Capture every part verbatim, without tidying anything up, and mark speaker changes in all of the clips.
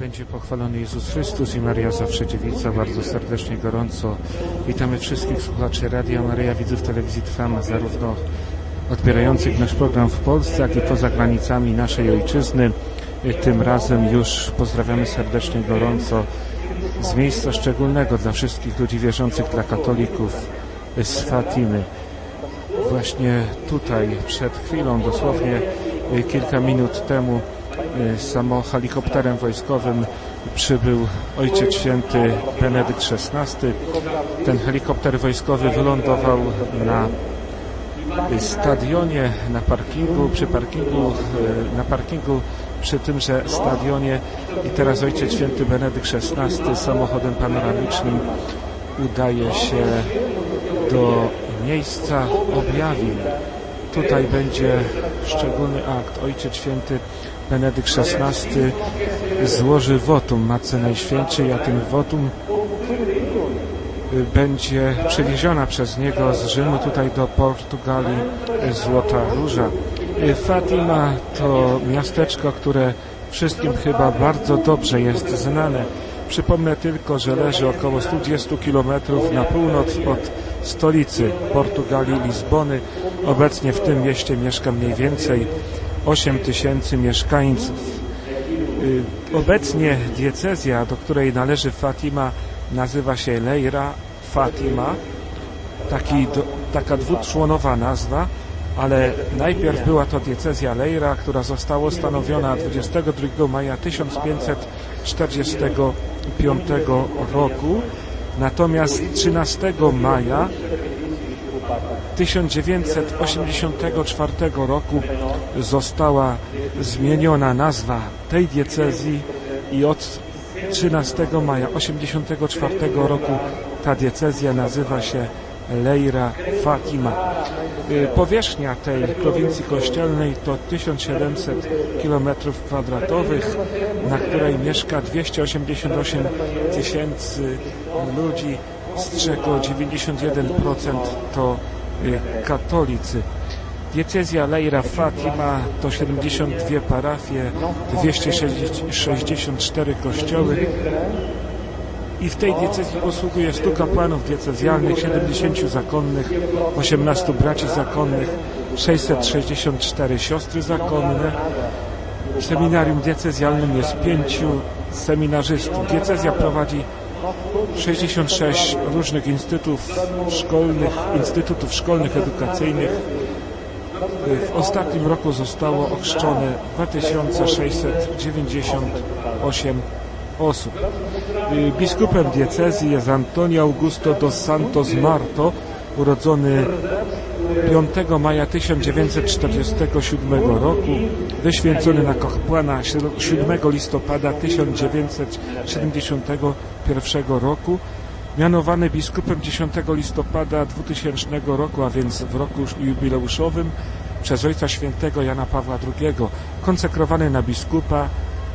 Speaker 1: Będzie pochwalony Jezus Chrystus i Maria Zawsze Dziewica. Bardzo serdecznie, gorąco witamy wszystkich słuchaczy Radia Maryja, widzów telewizji Trwam, zarówno odbierających nasz program w Polsce, jak i poza granicami naszej ojczyzny. Tym razem już pozdrawiamy serdecznie, gorąco z miejsca szczególnego dla wszystkich ludzi wierzących, dla katolików, z Fatimy. Właśnie tutaj, przed chwilą, dosłownie kilka minut temu, samo helikopterem wojskowym przybył Ojciec Święty Benedykt szesnasty. Ten helikopter wojskowy wylądował na stadionie, na parkingu, przy parkingu, na parkingu przy tymże stadionie i teraz Ojciec Święty Benedykt szesnasty samochodem panoramicznym udaje się do miejsca objawień. Tutaj będzie szczególny akt. Ojciec Święty Benedykt szesnasty złoży wotum Matce Najświętszej, a tym wotum będzie przewieziona przez niego z Rzymu tutaj do Portugalii Złota Róża. Fatima to miasteczko, które wszystkim chyba bardzo dobrze jest znane. Przypomnę tylko, że leży około sto dwadzieścia kilometrów na północ od stolicy Portugalii, Lizbony. Obecnie w tym mieście mieszka mniej więcej osiem tysięcy mieszkańców. Obecnie diecezja, do której należy Fatima, nazywa się Leira Fatima. Taki, do, taka dwuczłonowa nazwa, ale najpierw była to diecezja Leira, która została ustanowiona dwudziestego drugiego maja tysiąc pięćset czterdziestego piątego roku. Natomiast trzynastego maja tysiąc dziewięćset osiemdziesiątego czwartego roku została zmieniona nazwa tej diecezji i od trzynastego maja tysiąc dziewięćset osiemdziesiątego czwartego roku ta diecezja nazywa się Leira Fatima. Powierzchnia tej prowincji kościelnej to tysiąc siedemset kilometrów kwadratowych, na której mieszka dwieście osiemdziesiąt osiem tysięcy ludzi, z czego dziewięćdziesiąt jeden procent to katolicy. Diecezja Leira Fatima to siedemdziesiąt dwie parafie, dwieście sześćdziesiąt cztery kościoły i w tej diecezji posługuje stu kapłanów diecezjalnych, siedemdziesięciu zakonnych, osiemnastu braci zakonnych, sześćset sześćdziesiąt cztery siostry zakonne. W seminarium diecezjalnym jest pięciu seminarzystów. Diecezja prowadzi sześćdziesiąt sześć różnych instytutów szkolnych, instytutów szkolnych, edukacyjnych. W ostatnim roku zostało ochrzczone dwa tysiące sześćset dziewięćdziesiąt osiem osób. Biskupem diecezji jest Antonio Augusto dos Santos Marto, urodzony piątego maja tysiąc dziewięćset czterdziestego siódmego roku, wyświęcony na kapłana siódmego listopada tysiąc dziewięćset siedemdziesiątego pierwszego roku, mianowany biskupem dziesiątego listopada dwutysięcznego roku, a więc w roku jubileuszowym przez Ojca Świętego Jana Pawła drugiego, konsekrowany na biskupa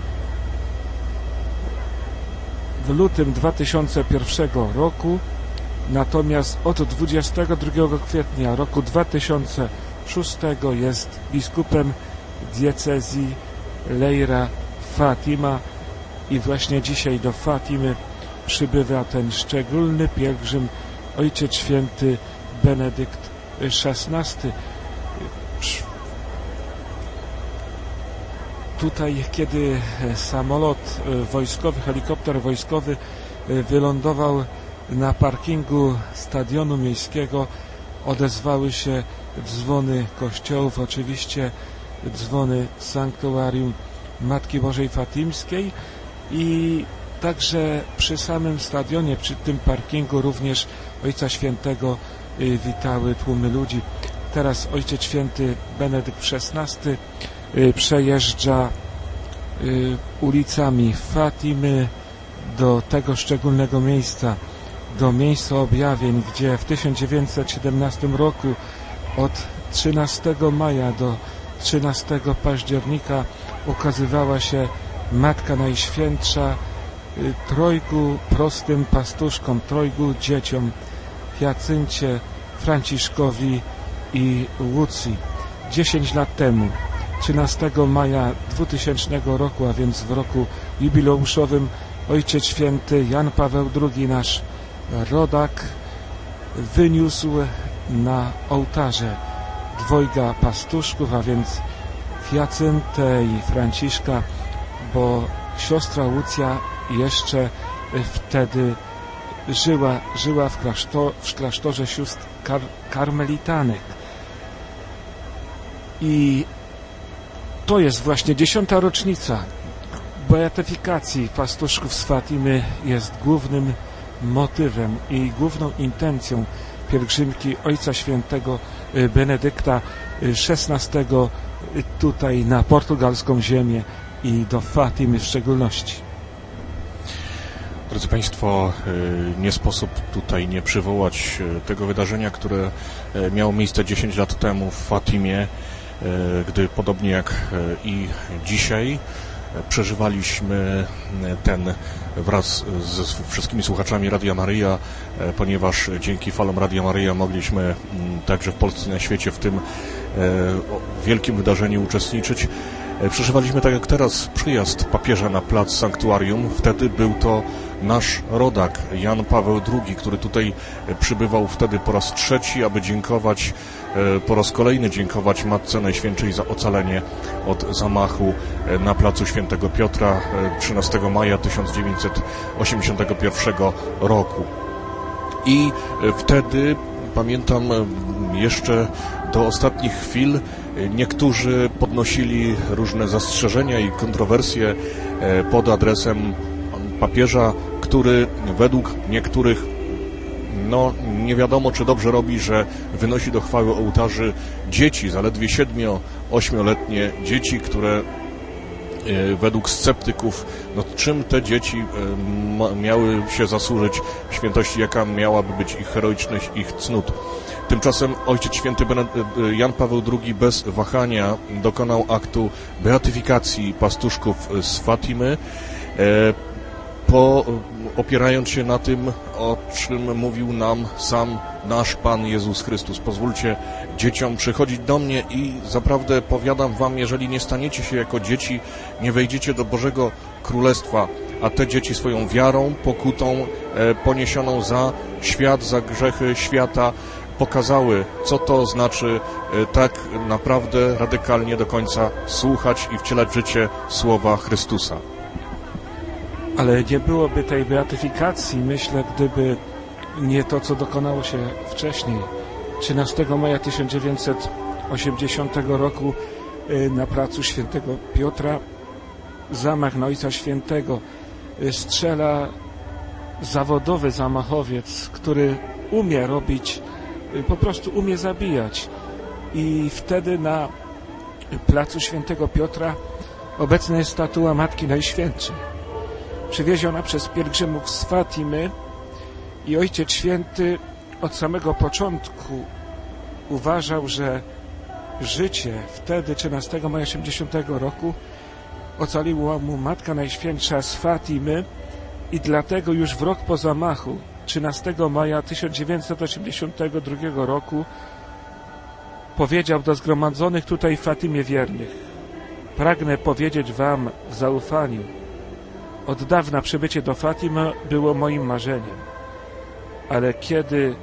Speaker 1: w lutym dwa tysiące pierwszego roku, natomiast od dwudziestego drugiego kwietnia roku dwa tysiące szóstego jest biskupem diecezji Leira Fatima i właśnie dzisiaj do Fatimy przybywa ten szczególny pielgrzym, Ojciec Święty Benedykt szesnasty. Tutaj, kiedy samolot wojskowy, helikopter wojskowy wylądował na parkingu stadionu miejskiego, odezwały się dzwony kościołów, oczywiście dzwony sanktuarium Matki Bożej Fatimskiej i także przy samym stadionie, przy tym parkingu również Ojca Świętego witały tłumy ludzi. Teraz Ojciec Święty Benedykt szesnasty przejeżdża ulicami Fatimy do tego szczególnego miejsca, do miejsca objawień, gdzie w tysiąc dziewięćset siedemnastym roku od trzynastego maja do trzynastego października ukazywała się Matka Najświętsza trojgu prostym pastuszkom, trojgu dzieciom, Hiacyncie, Franciszkowi i Łucji. Dziesięć lat temu trzynastego maja dwutysięcznego roku, a więc w roku jubileuszowym, Ojciec Święty Jan Paweł drugi, nasz rodak, wyniósł na ołtarze dwojga pastuszków, a więc Hiacyntę i Franciszka, bo siostra Łucja jeszcze wtedy żyła, żyła w, klasztor, w klasztorze sióstr kar, karmelitanek. I to jest właśnie dziesiąta rocznica beatyfikacji pastuszków z Fatimy, jest głównym motywem i główną intencją pielgrzymki Ojca Świętego Benedykta szesnastego tutaj na portugalską ziemię i do Fatimy w szczególności.
Speaker 2: Drodzy Państwo, nie sposób tutaj nie przywołać tego wydarzenia, które miało miejsce dziesięć lat temu w Fatimie, gdy podobnie jak i dzisiaj przeżywaliśmy ten wraz ze wszystkimi słuchaczami Radia Maryja, ponieważ dzięki falom Radia Maryja mogliśmy także w Polsce i na świecie w tym wielkim wydarzeniu uczestniczyć. Przeżywaliśmy tak jak teraz przyjazd papieża na plac Sanktuarium. Wtedy był to nasz rodak Jan Paweł drugi, który tutaj przybywał wtedy po raz trzeci, aby dziękować, po raz kolejny dziękować Matce Najświętszej za ocalenie od zamachu na placu Świętego Piotra trzynastego maja tysiąc dziewięćset osiemdziesiątego pierwszego roku. I wtedy, pamiętam, jeszcze do ostatnich chwil niektórzy podnosili różne zastrzeżenia i kontrowersje pod adresem papieża, który według niektórych, no nie wiadomo czy dobrze robi, że wynosi do chwały ołtarzy dzieci, zaledwie siedmiu-ośmioletnie dzieci, które według sceptyków, no czym te dzieci miały się zasłużyć świętości, jaka miałaby być ich heroiczność, ich cnót. Tymczasem Ojciec Święty Jan Paweł drugi bez wahania dokonał aktu beatyfikacji pastuszków z Fatimy, po, opierając się na tym, o czym mówił nam sam nasz Pan Jezus Chrystus. Pozwólcie dzieciom przychodzić do mnie i zaprawdę powiadam wam, jeżeli nie staniecie się jako dzieci, nie wejdziecie do Bożego Królestwa, a te dzieci swoją wiarą, pokutą e, poniesioną za świat, za grzechy świata pokazały, co to znaczy e, tak naprawdę radykalnie do końca słuchać i wcielać w życie słowa Chrystusa.
Speaker 1: Ale nie byłoby tej beatyfikacji, myślę, gdyby nie to, co dokonało się wcześniej. trzynastego maja tysiąc dziewięćset osiemdziesiątego roku na placu Świętego Piotra zamach na Ojca Świętego strzela zawodowy zamachowiec, który umie robić, po prostu umie zabijać. I wtedy na placu Świętego Piotra obecna jest statua Matki Najświętszej, przywieziona przez pielgrzymów z Fatimy, i Ojciec Święty od samego początku uważał, że życie wtedy, trzynastego maja osiemdziesiątego roku, ocaliła mu Matka Najświętsza z Fatimy i dlatego już w rok po zamachu, trzynastego maja tysiąc dziewięćset osiemdziesiątego drugiego roku, powiedział do zgromadzonych tutaj w Fatimie wiernych: pragnę powiedzieć wam w zaufaniu, od dawna przybycie do Fatimy było moim marzeniem, ale kiedy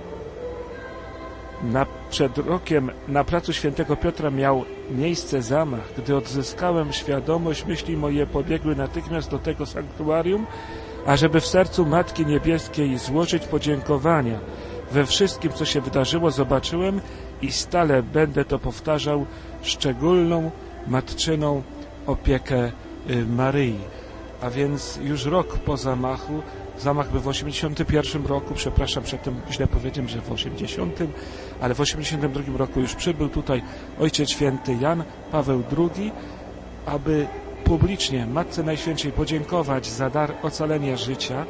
Speaker 1: na, przed rokiem na placu Świętego Piotra miał miejsce zamach, gdy odzyskałem świadomość, myśli moje pobiegły natychmiast do tego sanktuarium, ażeby w sercu Matki Niebieskiej złożyć podziękowania. We wszystkim, co się wydarzyło, zobaczyłem i stale będę to powtarzał, szczególną matczyną opiekę Maryi. A więc już rok po zamachu, zamach był w osiemdziesiątym pierwszym roku, przepraszam, przedtem źle powiedziałem, że w osiemdziesiątym, ale w osiemdziesiątym drugim roku już przybył tutaj Ojciec Święty Jan Paweł drugi, aby publicznie Matce Najświętszej podziękować za dar ocalenia życia,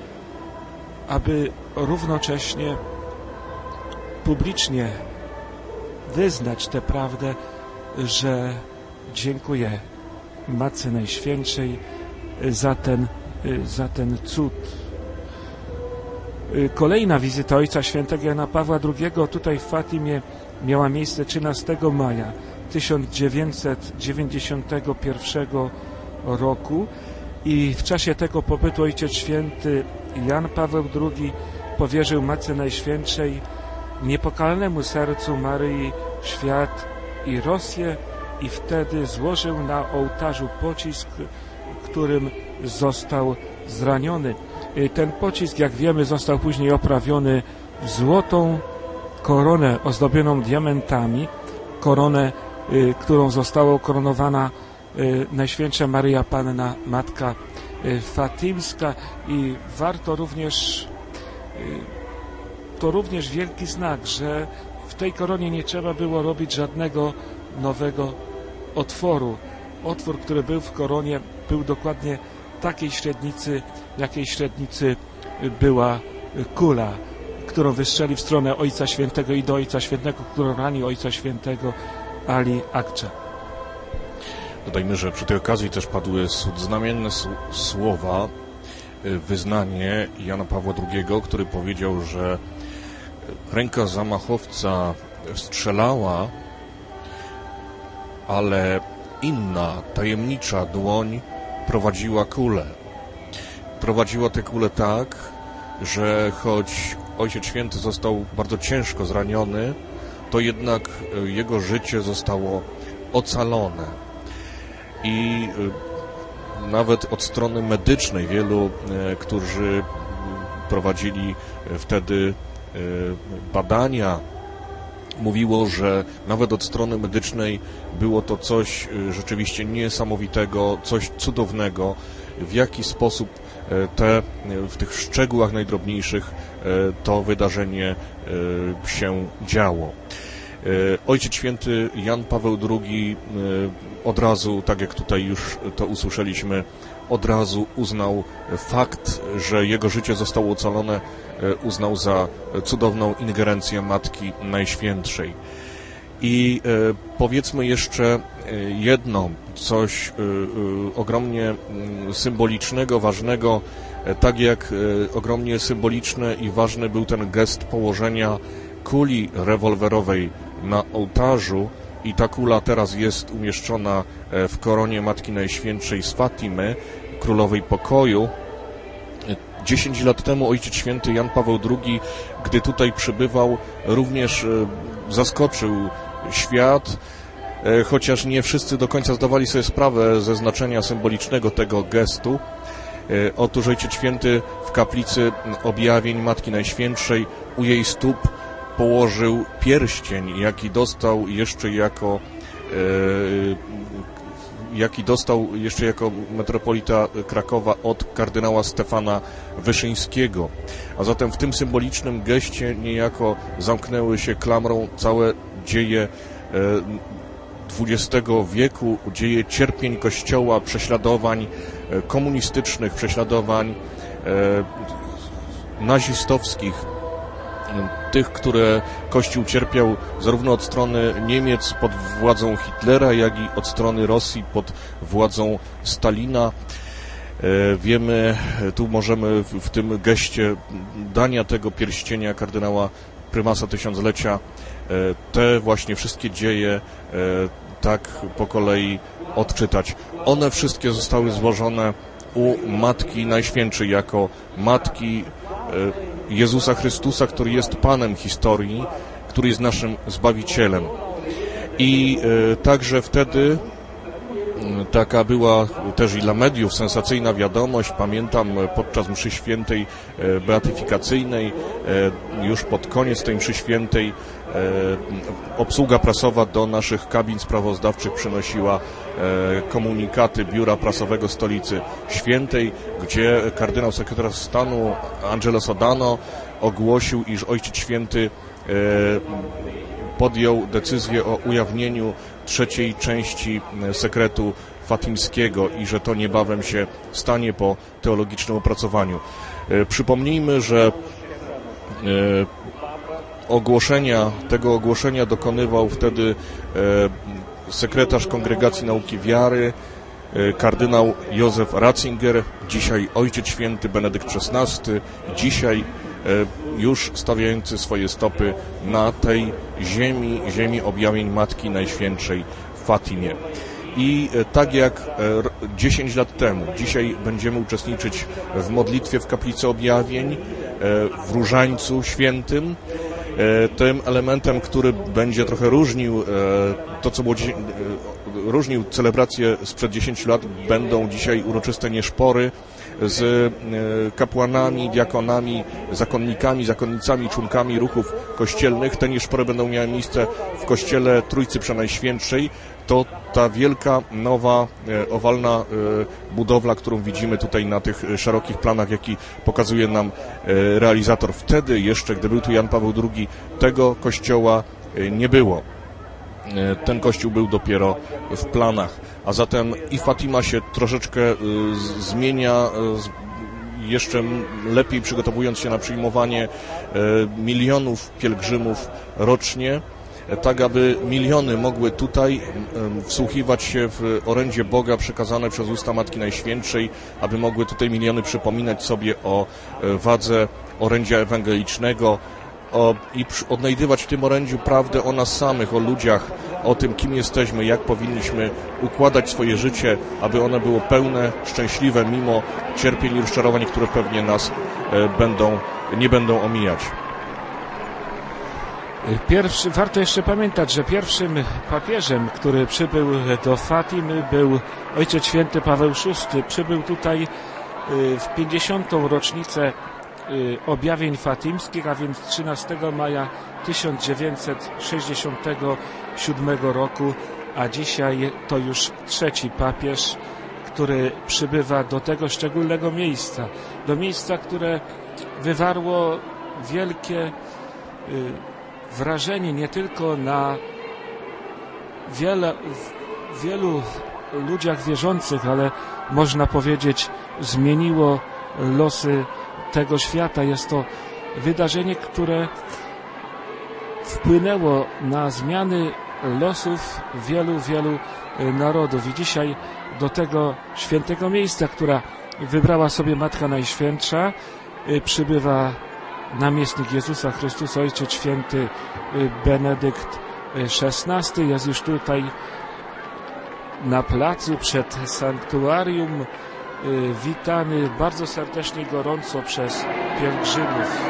Speaker 1: aby równocześnie publicznie wyznać tę prawdę, że dziękuję Matce Najświętszej za ten, za ten cud. Kolejna wizyta Ojca Świętego Jana Pawła drugiego tutaj w Fatimie miała miejsce trzynastego maja tysiąc dziewięćset dziewięćdziesiątego pierwszego roku i w czasie tego pobytu Ojciec Święty Jan Paweł drugi powierzył Matce Najświętszej, niepokalanemu sercu Maryi, świat i Rosję i wtedy złożył na ołtarzu pocisk, którym został zraniony. Ten pocisk, jak wiemy, został później oprawiony w złotą koronę ozdobioną diamentami, koronę, którą została ukoronowana Najświętsza Maryja Panna, Matka Fatimska i warto również, to również wielki znak, że w tej koronie nie trzeba było robić żadnego nowego otworu. Otwór, który był w koronie, był dokładnie takiej średnicy, jakiej średnicy była kula, którą wystrzeli w stronę Ojca Świętego i do Ojca Świętego, którą rani Ojca Świętego Ali Akcze.
Speaker 2: Dodajmy, że przy tej okazji też padły znamienne słowa, wyznanie Jana Pawła drugiego, który powiedział, że ręka zamachowca strzelała, ale inna, tajemnicza dłoń prowadziła kulę. Prowadziła tę kulę tak, że choć Ojciec Święty został bardzo ciężko zraniony, to jednak jego życie zostało ocalone. I nawet od strony medycznej wielu, którzy prowadzili wtedy badania, mówiło, że nawet od strony medycznej było to coś rzeczywiście niesamowitego, coś cudownego, w jaki sposób te, w tych szczegółach najdrobniejszych to wydarzenie się działo. Ojciec Święty Jan Paweł drugi od razu, tak jak tutaj już to usłyszeliśmy, od razu uznał fakt, że jego życie zostało ocalone, uznał za cudowną ingerencję Matki Najświętszej. I powiedzmy jeszcze jedno, coś ogromnie symbolicznego, ważnego, tak jak ogromnie symboliczny i ważny był ten gest położenia kuli rewolwerowej na ołtarzu i ta kula teraz jest umieszczona w koronie Matki Najświętszej z Fatimy, Królowej Pokoju. Dziesięć lat temu Ojciec Święty Jan Paweł drugi, gdy tutaj przybywał, również zaskoczył świat, chociaż nie wszyscy do końca zdawali sobie sprawę ze znaczenia symbolicznego tego gestu. Otóż Ojciec Święty w kaplicy Objawień Matki Najświętszej u jej stóp położył pierścień, jaki dostał jeszcze jako jaki dostał jeszcze jako metropolita Krakowa od kardynała Stefana Wyszyńskiego. A zatem w tym symbolicznym geście niejako zamknęły się klamrą całe dzieje dwudziestego wieku, dzieje cierpień Kościoła, prześladowań komunistycznych, prześladowań nazistowskich, tych, które Kościół cierpiał zarówno od strony Niemiec pod władzą Hitlera, jak i od strony Rosji pod władzą Stalina. Wiemy, tu możemy w tym geście dania tego pierścienia kardynała prymasa tysiąclecia te właśnie wszystkie dzieje tak po kolei odczytać. One wszystkie zostały złożone u Matki Najświętszej jako Matki Jezusa Chrystusa, który jest Panem historii, który jest naszym Zbawicielem. I e, także wtedy e, taka była też i dla mediów sensacyjna wiadomość. Pamiętam podczas mszy świętej e, beatyfikacyjnej, e, już pod koniec tej mszy świętej e, obsługa prasowa do naszych kabin sprawozdawczych przynosiła e, komunikaty Biura Prasowego Stolicy Świętej, gdzie kardynał sekretarz stanu Angelo Sodano ogłosił, iż Ojciec Święty e, podjął decyzję o ujawnieniu trzeciej części sekretu fatimskiego i że to niebawem się stanie po teologicznym opracowaniu. E, przypomnijmy, że e, ogłoszenia, tego ogłoszenia dokonywał wtedy e, sekretarz Kongregacji Nauki Wiary, e, kardynał Józef Ratzinger, dzisiaj Ojciec Święty Benedykt szesnasty, dzisiaj e, już stawiający swoje stopy na tej ziemi, ziemi objawień Matki Najświętszej w Fatimie. I tak jak dziesięć lat temu, dzisiaj będziemy uczestniczyć w modlitwie w Kaplicy Objawień, w Różańcu Świętym. Tym elementem, który będzie trochę różnił to, co było dzisiaj, różnił celebrację sprzed dziesięciu lat, będą dzisiaj uroczyste nieszpory z kapłanami, diakonami, zakonnikami, zakonnicami, członkami ruchów kościelnych. Te nieszpory będą miały miejsce w kościele Trójcy Przenajświętszej. To ta wielka, nowa, owalna budowla, którą widzimy tutaj na tych szerokich planach, jaki pokazuje nam realizator. Wtedy jeszcze, gdy był tu Jan Paweł drugi, tego kościoła nie było. Ten kościół był dopiero w planach, a zatem i Fatima się troszeczkę zmienia, jeszcze lepiej przygotowując się na przyjmowanie milionów pielgrzymów rocznie, tak aby miliony mogły tutaj wsłuchiwać się w orędzie Boga przekazane przez usta Matki Najświętszej, aby mogły tutaj miliony przypominać sobie o wadze orędzia ewangelicznego, O, i odnajdywać w tym orędziu prawdę o nas samych, o ludziach, o tym, kim jesteśmy, jak powinniśmy układać swoje życie, aby one było pełne, szczęśliwe, mimo cierpień i rozczarowań, które pewnie nas e, będą, nie będą omijać.
Speaker 1: Pierwszy, warto jeszcze pamiętać, że pierwszym papieżem, który przybył do Fatimy, był Ojciec Święty Paweł szósty. Przybył tutaj w pięćdziesiątą rocznicę objawień fatimskich, a więc trzynastego maja tysiąc dziewięćset sześćdziesiątego siódmego roku, a dzisiaj to już trzeci papież, który przybywa do tego szczególnego miejsca, do miejsca, które wywarło wielkie wrażenie nie tylko na wiele, wielu ludziach wierzących, ale można powiedzieć zmieniło losy tego świata. Jest to wydarzenie, które wpłynęło na zmiany losów wielu, wielu narodów. I dzisiaj do tego świętego miejsca, która wybrała sobie Matka Najświętsza, przybywa namiestnik Jezusa Chrystusa, Ojciec Święty Benedykt szesnasty. Jest już tutaj na placu przed sanktuarium, witany bardzo serdecznie, gorąco przez pielgrzymów.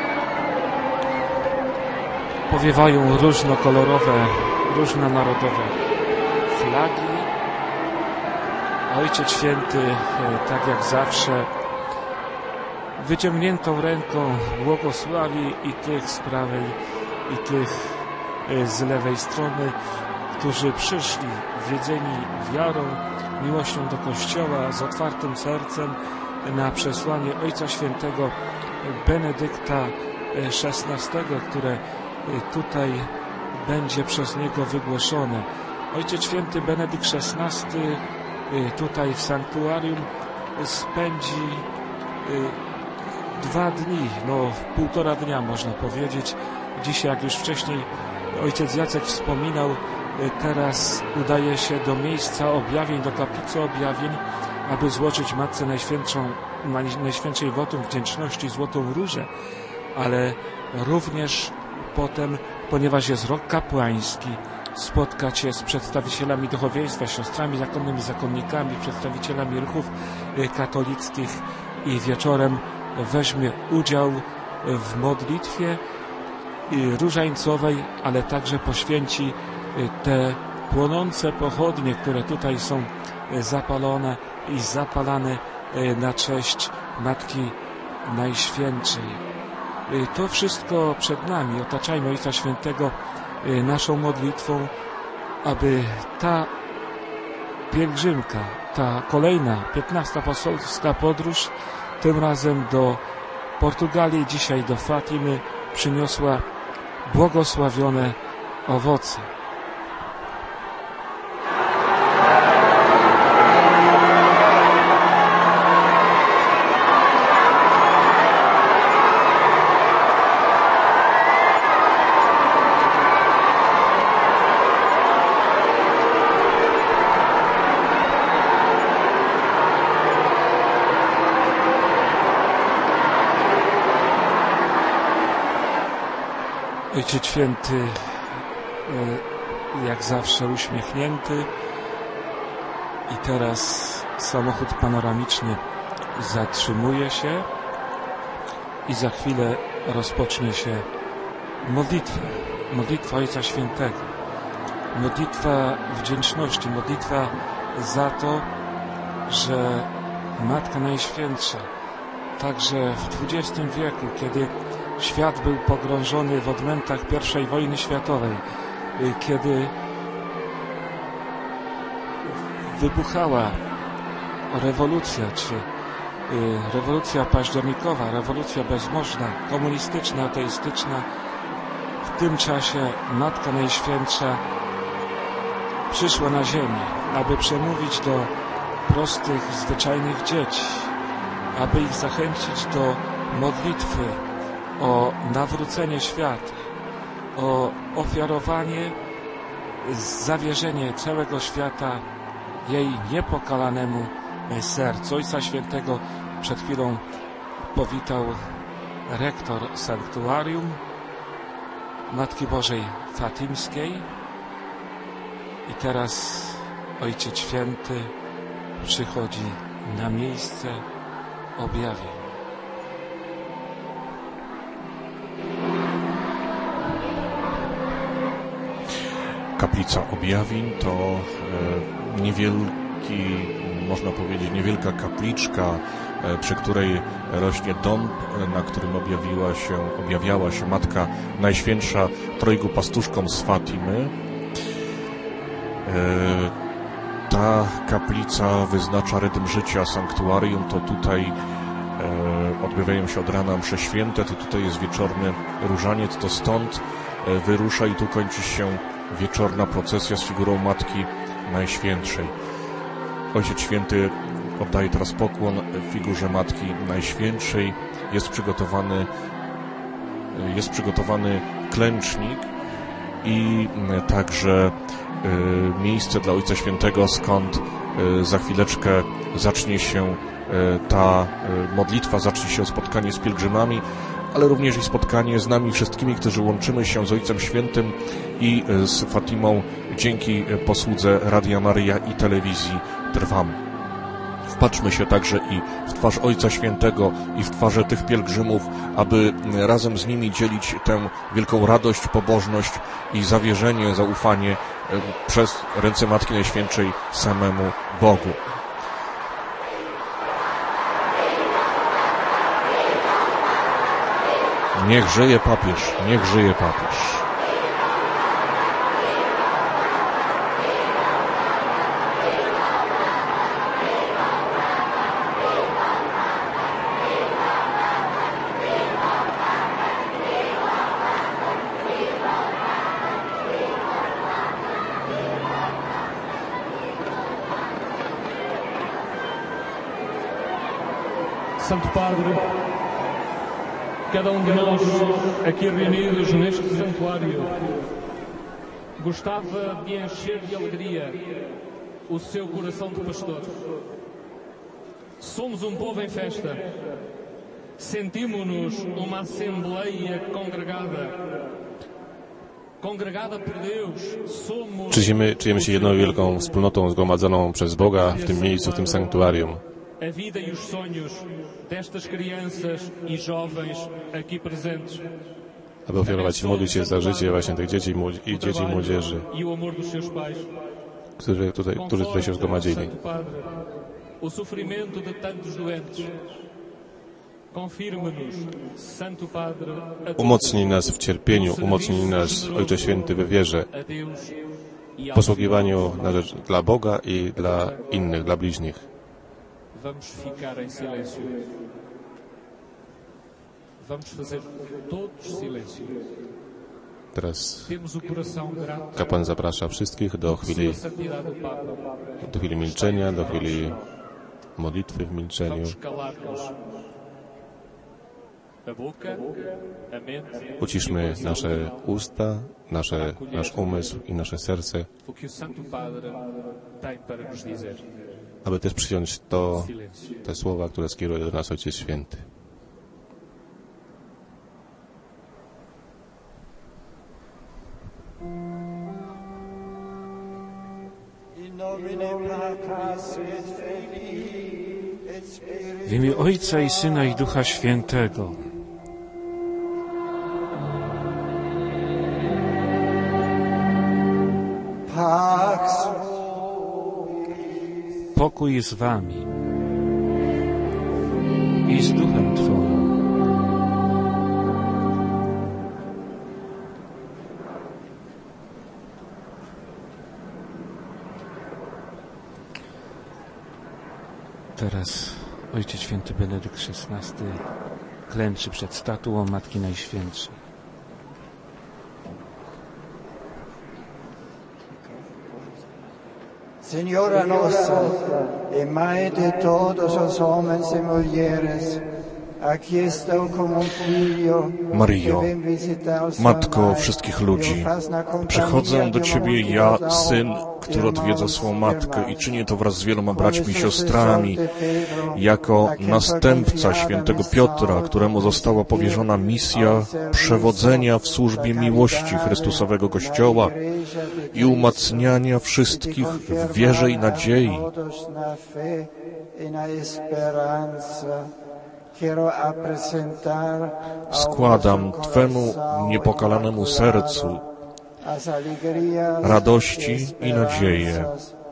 Speaker 1: Powiewają różnokolorowe, różnonarodowe flagi. Ojciec Święty, tak jak zawsze, wyciągniętą ręką błogosławi i tych z prawej, i tych z lewej strony, którzy przyszli wiedzeni wiarą, miłością do Kościoła, z otwartym sercem na przesłanie Ojca Świętego Benedykta szesnastego, które tutaj będzie przez niego wygłoszone. Ojciec Święty Benedykt szesnasty tutaj w sanktuarium spędzi dwa dni, no półtora dnia można powiedzieć. Dzisiaj, jak już wcześniej ojciec Jacek wspominał, teraz udaje się do miejsca objawień, do kaplicy objawień, aby złożyć Matce Najświętszą, Najświętszej wotum wdzięczności, złotą różę, ale również potem, ponieważ jest rok kapłański, spotkać się z przedstawicielami duchowieństwa, siostrami zakonnymi, zakonnikami, przedstawicielami ruchów katolickich i wieczorem weźmie udział w modlitwie różańcowej, ale także poświęci te płonące pochodnie, które tutaj są zapalone i zapalane na cześć Matki Najświętszej. To wszystko przed nami. Otaczajmy Ojca Świętego naszą modlitwą, aby ta pielgrzymka, ta kolejna, piętnasta apostolska podróż, tym razem do Portugalii, dzisiaj do Fatimy, przyniosła błogosławione owoce. Ojciec Święty jak zawsze uśmiechnięty i teraz samochód panoramiczny zatrzymuje się i za chwilę rozpocznie się modlitwa. Modlitwa Ojca Świętego. Modlitwa wdzięczności. Modlitwa za to, że Matka Najświętsza także w dwudziestym wieku, kiedy świat był pogrążony w odmętach pierwszej wojny światowej, kiedy wybuchała rewolucja, czy rewolucja październikowa, rewolucja bezbożna, komunistyczna, ateistyczna, w tym czasie Matka Najświętsza przyszła na ziemię, aby przemówić do prostych, zwyczajnych dzieci, aby ich zachęcić do modlitwy o nawrócenie świata, o ofiarowanie, zawierzenie całego świata jej niepokalanemu sercu. Ojca Świętego przed chwilą powitał rektor sanktuarium Matki Bożej Fatimskiej i teraz Ojciec Święty przychodzi na miejsce objawień.
Speaker 2: Kaplica Objawień to e, niewielki, można powiedzieć, niewielka kapliczka, e, przy której rośnie dąb, na którym objawiła się, objawiała się Matka Najświętsza trojgu pastuszkom z Fatimy. E, ta kaplica wyznacza rytm życia sanktuarium, to tutaj e, odbywają się od rana msze święte, to tutaj jest wieczorny różaniec, to stąd e, wyrusza i tu kończy się wieczorna procesja z figurą Matki Najświętszej. Ojciec Święty oddaje teraz pokłon figurze Matki Najświętszej. Jest przygotowany, jest przygotowany klęcznik i także miejsce dla Ojca Świętego, skąd za chwileczkę zacznie się ta modlitwa, zacznie się spotkanie z pielgrzymami, ale również i spotkanie z nami wszystkimi, którzy łączymy się z Ojcem Świętym i z Fatimą dzięki posłudze Radia Maryja i telewizji Trwam. Wpatrzmy się także i w twarz Ojca Świętego i w twarze tych pielgrzymów, aby razem z nimi dzielić tę wielką radość, pobożność i zawierzenie, zaufanie przez ręce Matki Najświętszej samemu Bogu. Niech żyje papież, niech żyje papież.
Speaker 3: Santo Padre, cada um de nós aqui reunidos neste santuário gostava de encher de alegria o seu coração de pastor. Somos um povo em festa. Sentimos-nos uma assembleia congregada. Congregada por Deus. Somos...
Speaker 4: Czujemy, czujemy się jedną wielką wspólnotą zgromadzoną przez Boga w tym miejscu, w tym sanktuarium.
Speaker 3: A vida e os sonhos destas crianças e jovens aqui presentes.
Speaker 4: Aby ofiarować i modlić się za życie właśnie tych dzieci i dzieci i młodzieży, którzy tutaj, którzy tutaj się zgromadzili.
Speaker 3: O sofrimento de tantos doentes. Confirma-nos, Santo Padre,
Speaker 4: umocnij nas w cierpieniu, umocnij nas, Ojcze Święty, we wierze, w posługiwaniu na rzecz dla Boga i dla innych, dla bliźnich.
Speaker 3: Vamos ficar em silêncio. Vamos fazer todos silêncio.
Speaker 4: Teraz
Speaker 3: Temos o coração grato.
Speaker 4: kapłan zaprasza wszystkich do chwili, do chwili milczenia, do chwili modlitwy w milczeniu.
Speaker 3: Vamos calar-nos. A boca, a mente.
Speaker 4: Uciszmy nasze usta, nasze, nasz umysł i nasze serce,
Speaker 3: O que o Santo Padre tem para nos dizer.
Speaker 4: aby też przyjąć to, te słowa, które skieruje do nas Ojciec Święty.
Speaker 1: imię Ojca i Syna i Ducha Świętego. Pokój z wami i z duchem Twoim. Teraz Ojciec Święty Benedykt szesnasty klęczy przed statuą Matki Najświętszej.
Speaker 5: Señora nostra, e Madre de todos los hombres y mujeres, aquí está como un figlio,
Speaker 2: Maryjo, Matko wszystkich ludzi, przychodzę do Ciebie ja, Syn, który odwiedza swą Matkę i czynię to wraz z wieloma braćmi i siostrami, jako następca świętego Piotra, któremu została powierzona misja przewodzenia w służbie miłości Chrystusowego Kościoła i umacniania wszystkich w wierze i nadziei. Składam Twemu niepokalanemu sercu radości i nadzieję,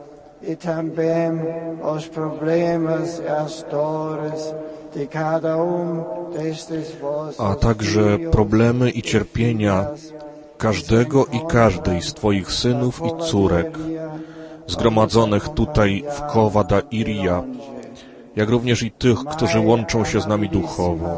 Speaker 2: a także problemy i cierpienia każdego i każdej z Twoich synów i córek zgromadzonych tutaj w Cova da Iria, jak również i tych, którzy łączą się z nami duchowo.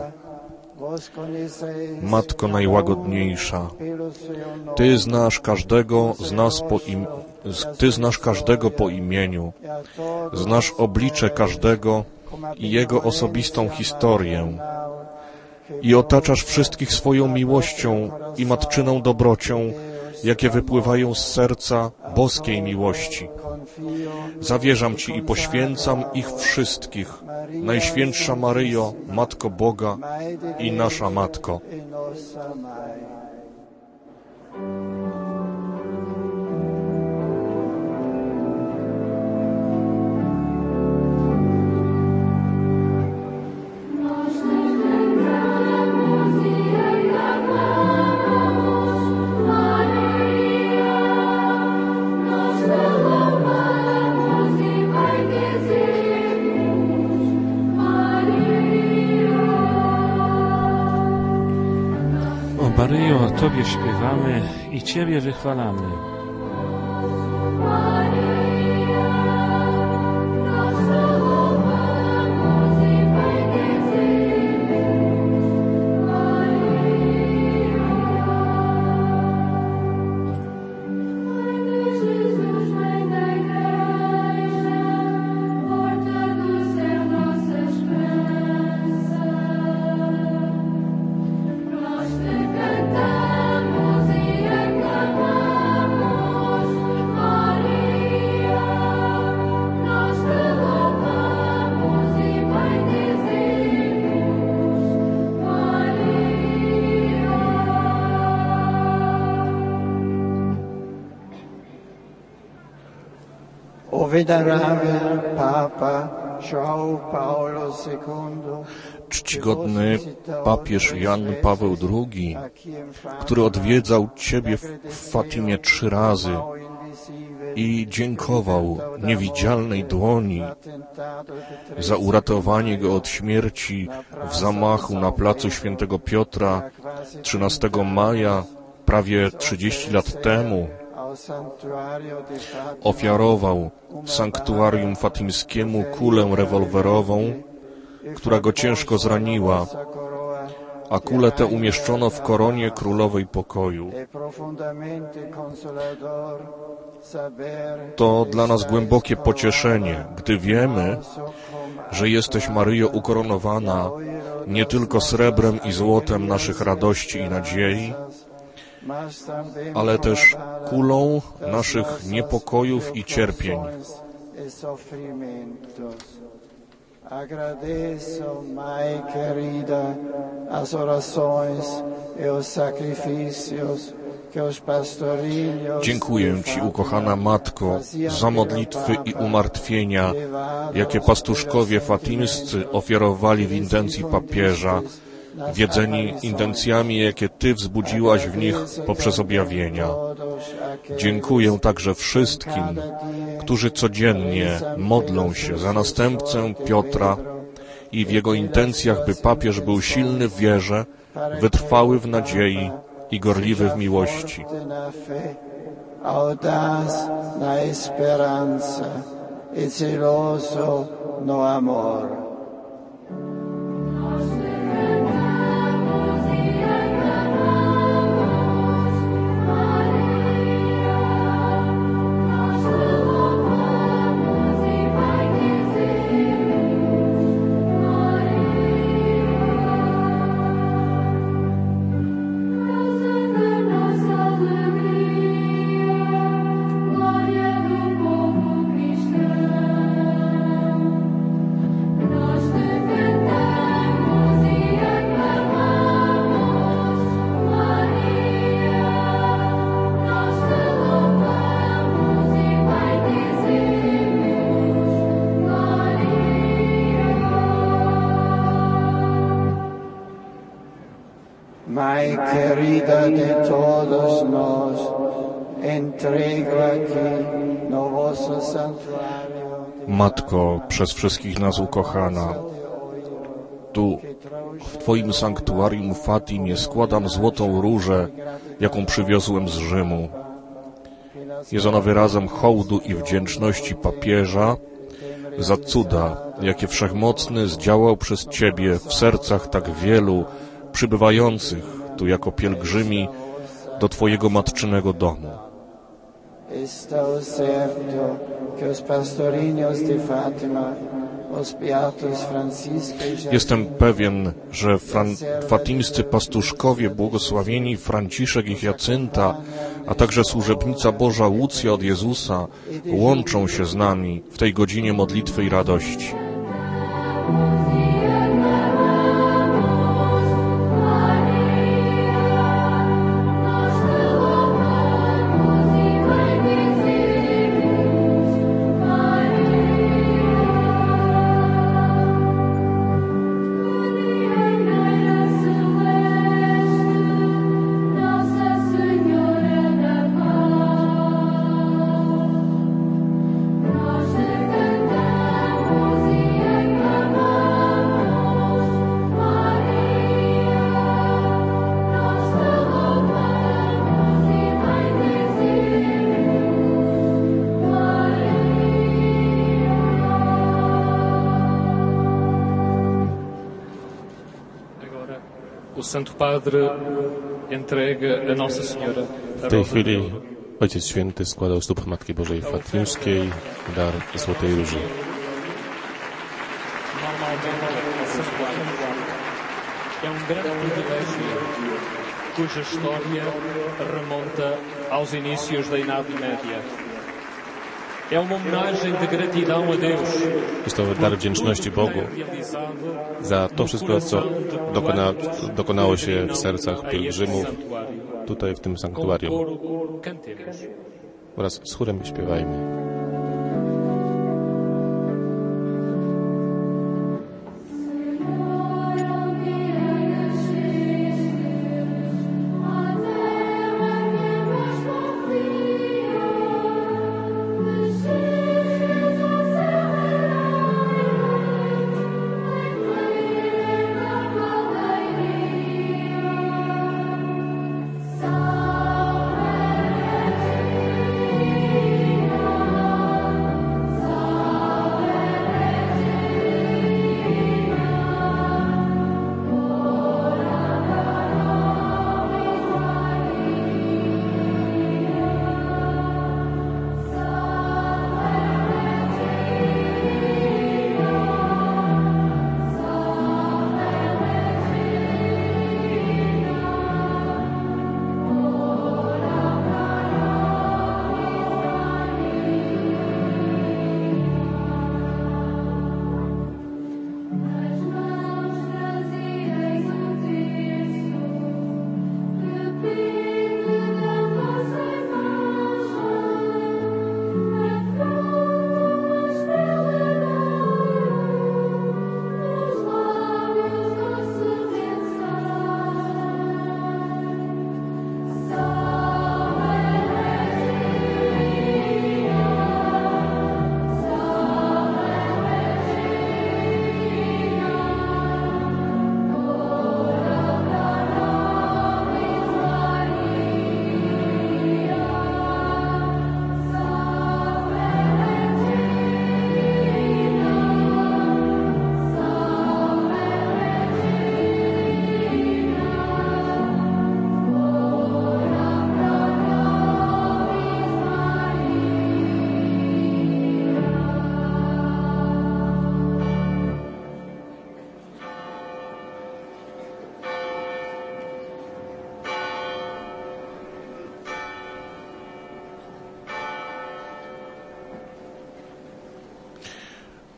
Speaker 2: Matko najłagodniejsza, Ty znasz każdego z nas po im... Ty znasz każdego po imieniu, znasz oblicze każdego i jego osobistą historię i otaczasz wszystkich swoją miłością i matczyną dobrocią, jakie wypływają z serca boskiej miłości. Zawierzam Ci i poświęcam ich wszystkich, Najświętsza Maryjo, Matko Boga i nasza Matko.
Speaker 1: Maryjo, Tobie śpiewamy i Ciebie wychwalamy. Czcigodny papież Jan Paweł drugi, który odwiedzał Ciebie w Fatimie trzy razy i dziękował niewidzialnej dłoni za uratowanie go od śmierci w zamachu na placu Świętego Piotra trzynastego maja, prawie trzydzieści lat temu, ofiarował sanktuarium fatimskiemu kulę rewolwerową, która go ciężko zraniła, a kulę tę umieszczono w koronie królowej pokoju. To dla nas głębokie pocieszenie, gdy wiemy, że jesteś, Maryjo, ukoronowana nie tylko srebrem i złotem naszych radości i nadziei, ale też kulą naszych niepokojów i cierpień.
Speaker 5: Agradeço, Mãe querida, as orações e os sacrifícios
Speaker 2: Dziękuję Ci, ukochana Matko, za modlitwy i umartwienia, jakie pastuszkowie fatimscy ofiarowali w intencji papieża, wiedzeni intencjami, jakie Ty wzbudziłaś w nich poprzez objawienia. Dziękuję także wszystkim, którzy codziennie modlą się za następcę Piotra i w jego intencjach, by papież był silny w wierze, wytrwały w nadziei i gorliwy w miłości.
Speaker 5: Audaz na esperanza e celoso no amor. Mai querida de todos nos, entrego aquí no vosso santuario.
Speaker 2: Matko, przez wszystkich nas ukochana, tu, w Twoim sanktuarium w Fatimie, składam złotą różę, jaką przywiozłem z Rzymu. Jest ona wyrazem hołdu i wdzięczności papieża za cuda, jakie Wszechmocny zdziałał przez Ciebie w sercach tak wielu przybywających tu jako pielgrzymi do Twojego matczynego domu. Jestem pewien, że fran- fatimscy pastuszkowie błogosławieni Franciszek i Jacynta, a także służebnica Boża Łucja od Jezusa łączą się z nami w tej godzinie modlitwy i radości.
Speaker 3: Santo Padre entrega a Nossa Senhora.
Speaker 4: W tej chwili Ojciec Święty składa u stóp Matki Bożej Fatimskiej dar Złotej Róży.
Speaker 3: É um grande privilégio cuja história remonta aos inícios da Idade Média. É uma homenagem de gratidão a Deus.
Speaker 4: Jest to dar wdzięczności Bogu za to wszystko, co dokona, dokonało się w sercach pielgrzymów tutaj w tym sanktuarium. Wraz z chórem śpiewajmy.
Speaker 6: Salve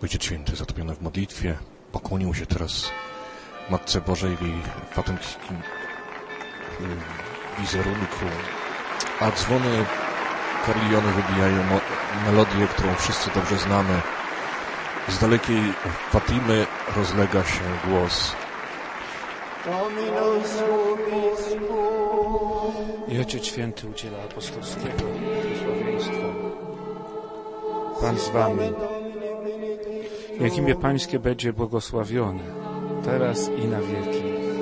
Speaker 2: Ojciec Święty, zatopiony w modlitwie, pokłonił się teraz Matce Bożej w jej fatimskim wizerunku, a dzwony karliony wybijają melodię, którą wszyscy dobrze znamy. Z dalekiej Fatimy rozlega się głos.
Speaker 1: I Ojciec Święty udziela apostolskiego błogosławieństwa. Pan z wami. Niech imię Pańskie będzie błogosławione, teraz i na wieki.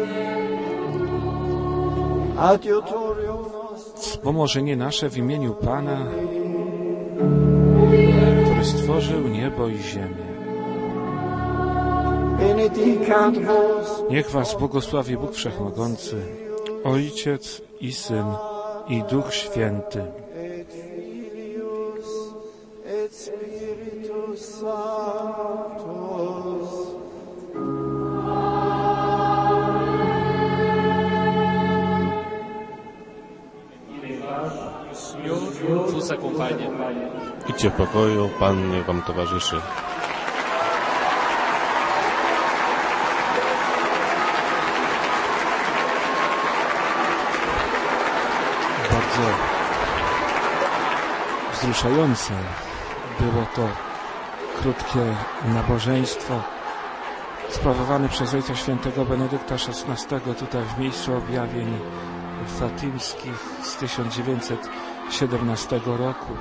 Speaker 1: Wspomożenie nasze w imieniu Pana, który stworzył niebo i ziemię. Niech was błogosławi Bóg Wszechmogący, Ojciec i Syn i Duch Święty.
Speaker 4: Idźcie w pokoju, Pan niech wam towarzyszy.
Speaker 1: Bardzo wzruszające było to krótkie nabożeństwo sprawowane przez Ojca Świętego Benedykta szesnastego tutaj w miejscu objawień fatimskich z tysiąc dziewięćset siedemnastego roku.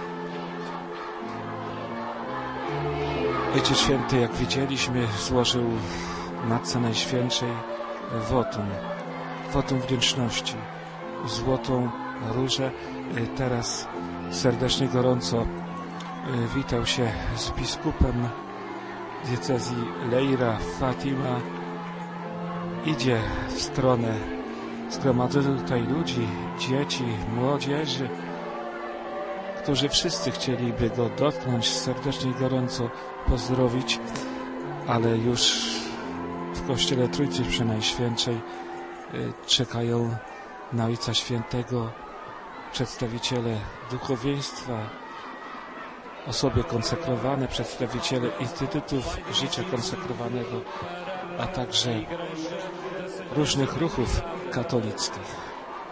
Speaker 1: Ojciec Święty, jak widzieliśmy, złożył Matce Najświętszej wotum, wotum wdzięczności, złotą różę. Teraz serdecznie, gorąco witał się z biskupem diecezji Leira, Fatima. Idzie w stronę zgromadzenia tutaj ludzi, dzieci, młodzieży, którzy wszyscy chcieliby go dotknąć, serdecznie i gorąco pozdrowić, ale już w Kościele Trójcy Przenajświętszej czekają na Ojca Świętego przedstawiciele duchowieństwa, osoby konsekrowane, przedstawiciele instytutów życia konsekrowanego, a także różnych ruchów katolickich.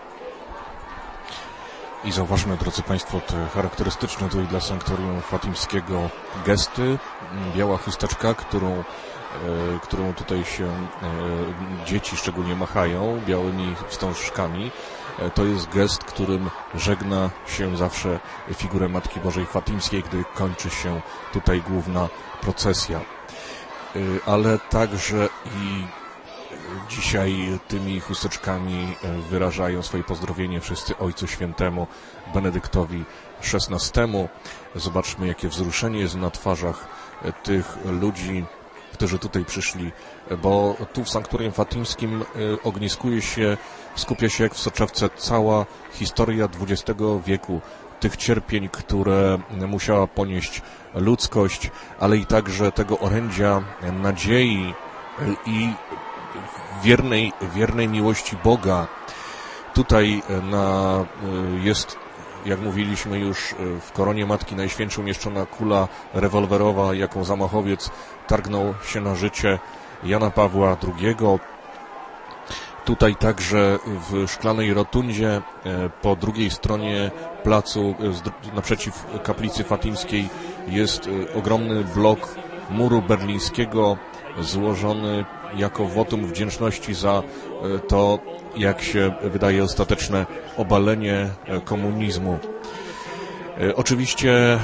Speaker 2: I zauważmy, drodzy Państwo, te charakterystyczne tutaj dla sanktorium fatimskiego gesty. Biała chusteczka, którą, e, którą tutaj się e, dzieci szczególnie machają, białymi wstążkami. E, to jest gest, którym żegna się zawsze figurę Matki Bożej Fatimskiej, gdy kończy się tutaj główna procesja. E, ale także i dzisiaj tymi chusteczkami wyrażają swoje pozdrowienie wszyscy Ojcu Świętemu Benedyktowi szesnastemu. Zobaczmy, jakie wzruszenie jest na twarzach tych ludzi, którzy tutaj przyszli, bo tu w sanktorium fatimskim ogniskuje się, skupia się jak w soczewce cała historia dwudziestego wieku, tych cierpień, które musiała ponieść ludzkość, ale i także tego orędzia nadziei i wiernej, wiernej miłości Boga. Tutaj na, jest, jak mówiliśmy już, w koronie Matki Najświętszej umieszczona kula rewolwerowa, jaką zamachowiec targnął się na życie Jana Pawła drugiego. Tutaj także w szklanej rotundzie po drugiej stronie placu naprzeciw kaplicy fatimskiej jest ogromny blok muru berlińskiego złożony jako wotum wdzięczności za to, jak się wydaje, ostateczne obalenie komunizmu. Oczywiście,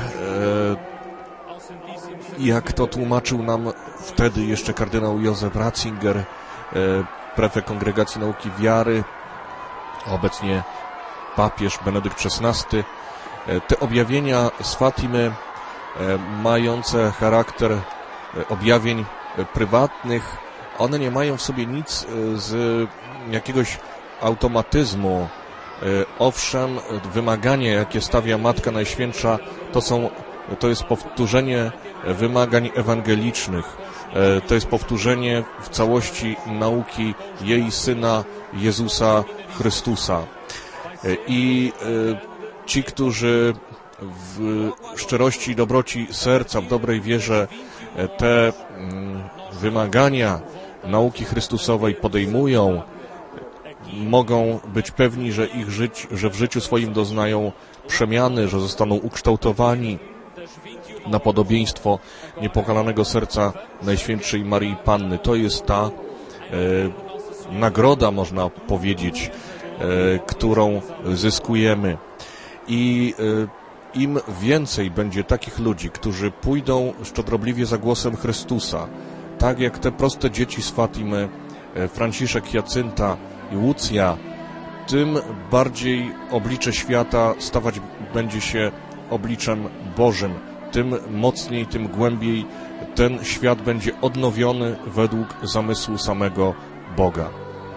Speaker 2: jak to tłumaczył nam wtedy jeszcze kardynał Józef Ratzinger, prefekt Kongregacji Nauki Wiary, obecnie papież Benedykt szesnasty, te objawienia z Fatimy, mające charakter objawień prywatnych, one nie mają w sobie nic z jakiegoś automatyzmu. Owszem, wymagania, jakie stawia Matka Najświętsza, to są, to jest powtórzenie wymagań ewangelicznych. To jest powtórzenie w całości nauki jej Syna Jezusa Chrystusa. I ci, którzy w szczerości i dobroci serca, w dobrej wierze te wymagania nauki Chrystusowej podejmują, mogą być pewni, że ich żyć, że w życiu swoim doznają przemiany, że zostaną ukształtowani na podobieństwo niepokalanego serca Najświętszej Maryi Panny. To jest ta e, nagroda, można powiedzieć, e, którą zyskujemy. I e, im więcej będzie takich ludzi, którzy pójdą szczodrobliwie za głosem Chrystusa, tak jak te proste dzieci z Fatimy, e, Franciszek, Jacynta i Łucja, tym bardziej oblicze świata stawać będzie się obliczem Bożym. Tym mocniej, tym głębiej ten świat będzie odnowiony według zamysłu samego Boga.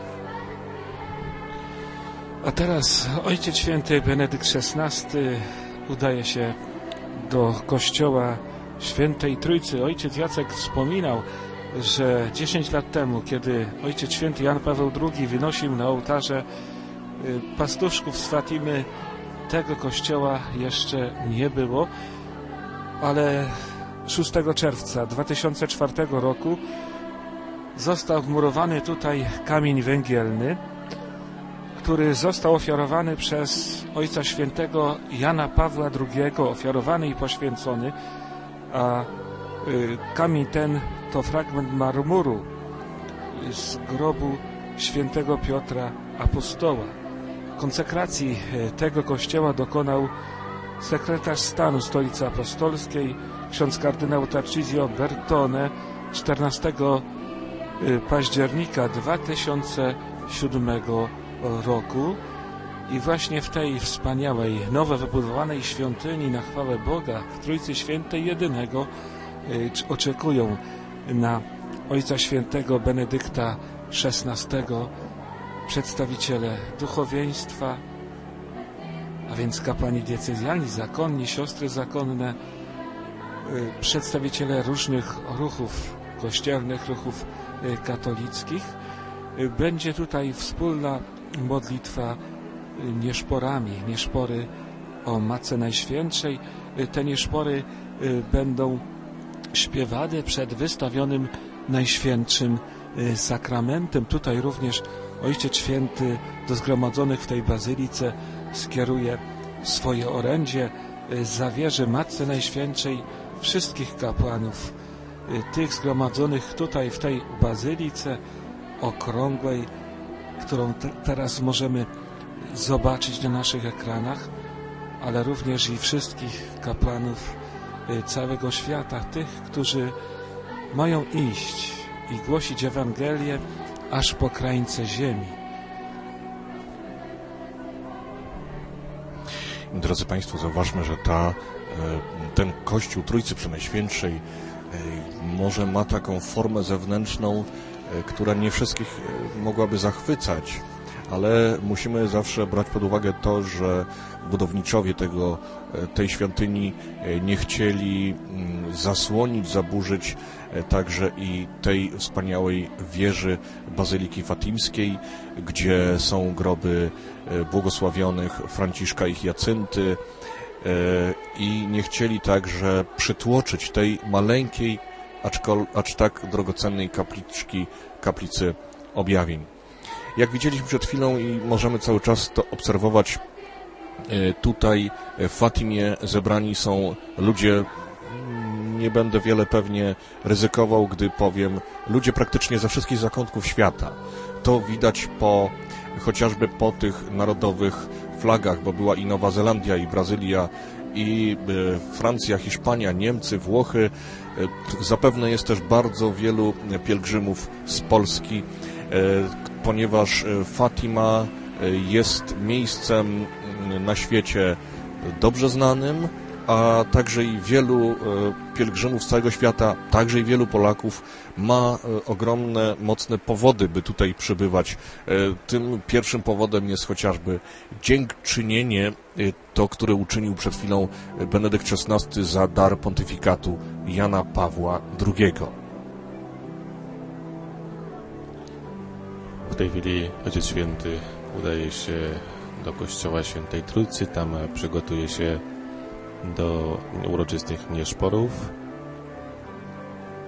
Speaker 1: A teraz Ojciec Święty Benedykt szesnasty udaje się do kościoła Świętej Trójcy. Ojciec Jacek wspominał, że dziesięć lat temu, kiedy Ojciec Święty Jan Paweł drugi wynosił na ołtarze pastuszków z Fatimy, tego kościoła jeszcze nie było, ale szóstego czerwca dwa tysiące czwartego roku został wmurowany tutaj kamień węgielny, który został ofiarowany przez Ojca Świętego Jana Pawła drugiego, ofiarowany i poświęcony, a kamień ten to fragment marmuru z grobu Świętego Piotra Apostoła. Konsekracji tego kościoła dokonał sekretarz stanu Stolicy Apostolskiej, ksiądz kardynał Tarcisio Bertone, czternastego października dwa tysiące siódmego roku. I właśnie w tej wspaniałej, nowo wybudowanej świątyni na chwałę Boga w Trójcy Świętej jedynego oczekują na Ojca Świętego Benedykta szesnastego przedstawiciele duchowieństwa, a więc kapłani diecezjalni, zakonni, siostry zakonne, przedstawiciele różnych ruchów kościelnych, ruchów katolickich. Będzie tutaj wspólna modlitwa nieszporami, nieszpory o Matce Najświętszej. Te nieszpory będą śpiewane przed wystawionym Najświętszym sakramentem. Tutaj również Ojciec Święty do zgromadzonych w tej bazylice skieruje swoje orędzie, zawierzy Matce Najświętszej wszystkich kapłanów, tych zgromadzonych tutaj w tej bazylice okrągłej, którą te, teraz możemy zobaczyć na naszych ekranach, ale również i wszystkich kapłanów całego świata, tych, którzy mają iść i głosić Ewangelię aż po krańce ziemi.
Speaker 2: Drodzy Państwo, zauważmy, że ta, ten Kościół Trójcy Przenajświętszej może ma taką formę zewnętrzną, która nie wszystkich mogłaby zachwycać, ale musimy zawsze brać pod uwagę to, że budowniczowie tego, tej świątyni nie chcieli zasłonić, zaburzyć także i tej wspaniałej wieży Bazyliki Fatimskiej, gdzie są groby błogosławionych Franciszka i Jacynty, i nie chcieli także przytłoczyć tej maleńkiej, acz tak drogocennej kapliczki, kaplicy Objawień. Jak widzieliśmy przed chwilą i możemy cały czas to obserwować, tutaj w Fatimie zebrani są ludzie, nie będę wiele pewnie ryzykował, gdy powiem, ludzie praktycznie ze wszystkich zakątków świata. To widać po, chociażby po tych narodowych flagach, bo była i Nowa Zelandia, i Brazylia, i Francja, Hiszpania, Niemcy, Włochy. Zapewne jest też bardzo wielu pielgrzymów z Polski, ponieważ Fatima jest miejscem na świecie dobrze znanym, a także i wielu pielgrzymów z całego świata, także i wielu Polaków ma ogromne, mocne powody, by tutaj przybywać. Tym pierwszym powodem jest chociażby dziękczynienie, to, które uczynił przed chwilą Benedykt szesnasty za dar pontyfikatu Jana Pawła drugiego.
Speaker 4: W tej chwili Ojciec Święty udaje się do Kościoła Świętej Trójcy, tam przygotuje się do uroczystych nieszporów.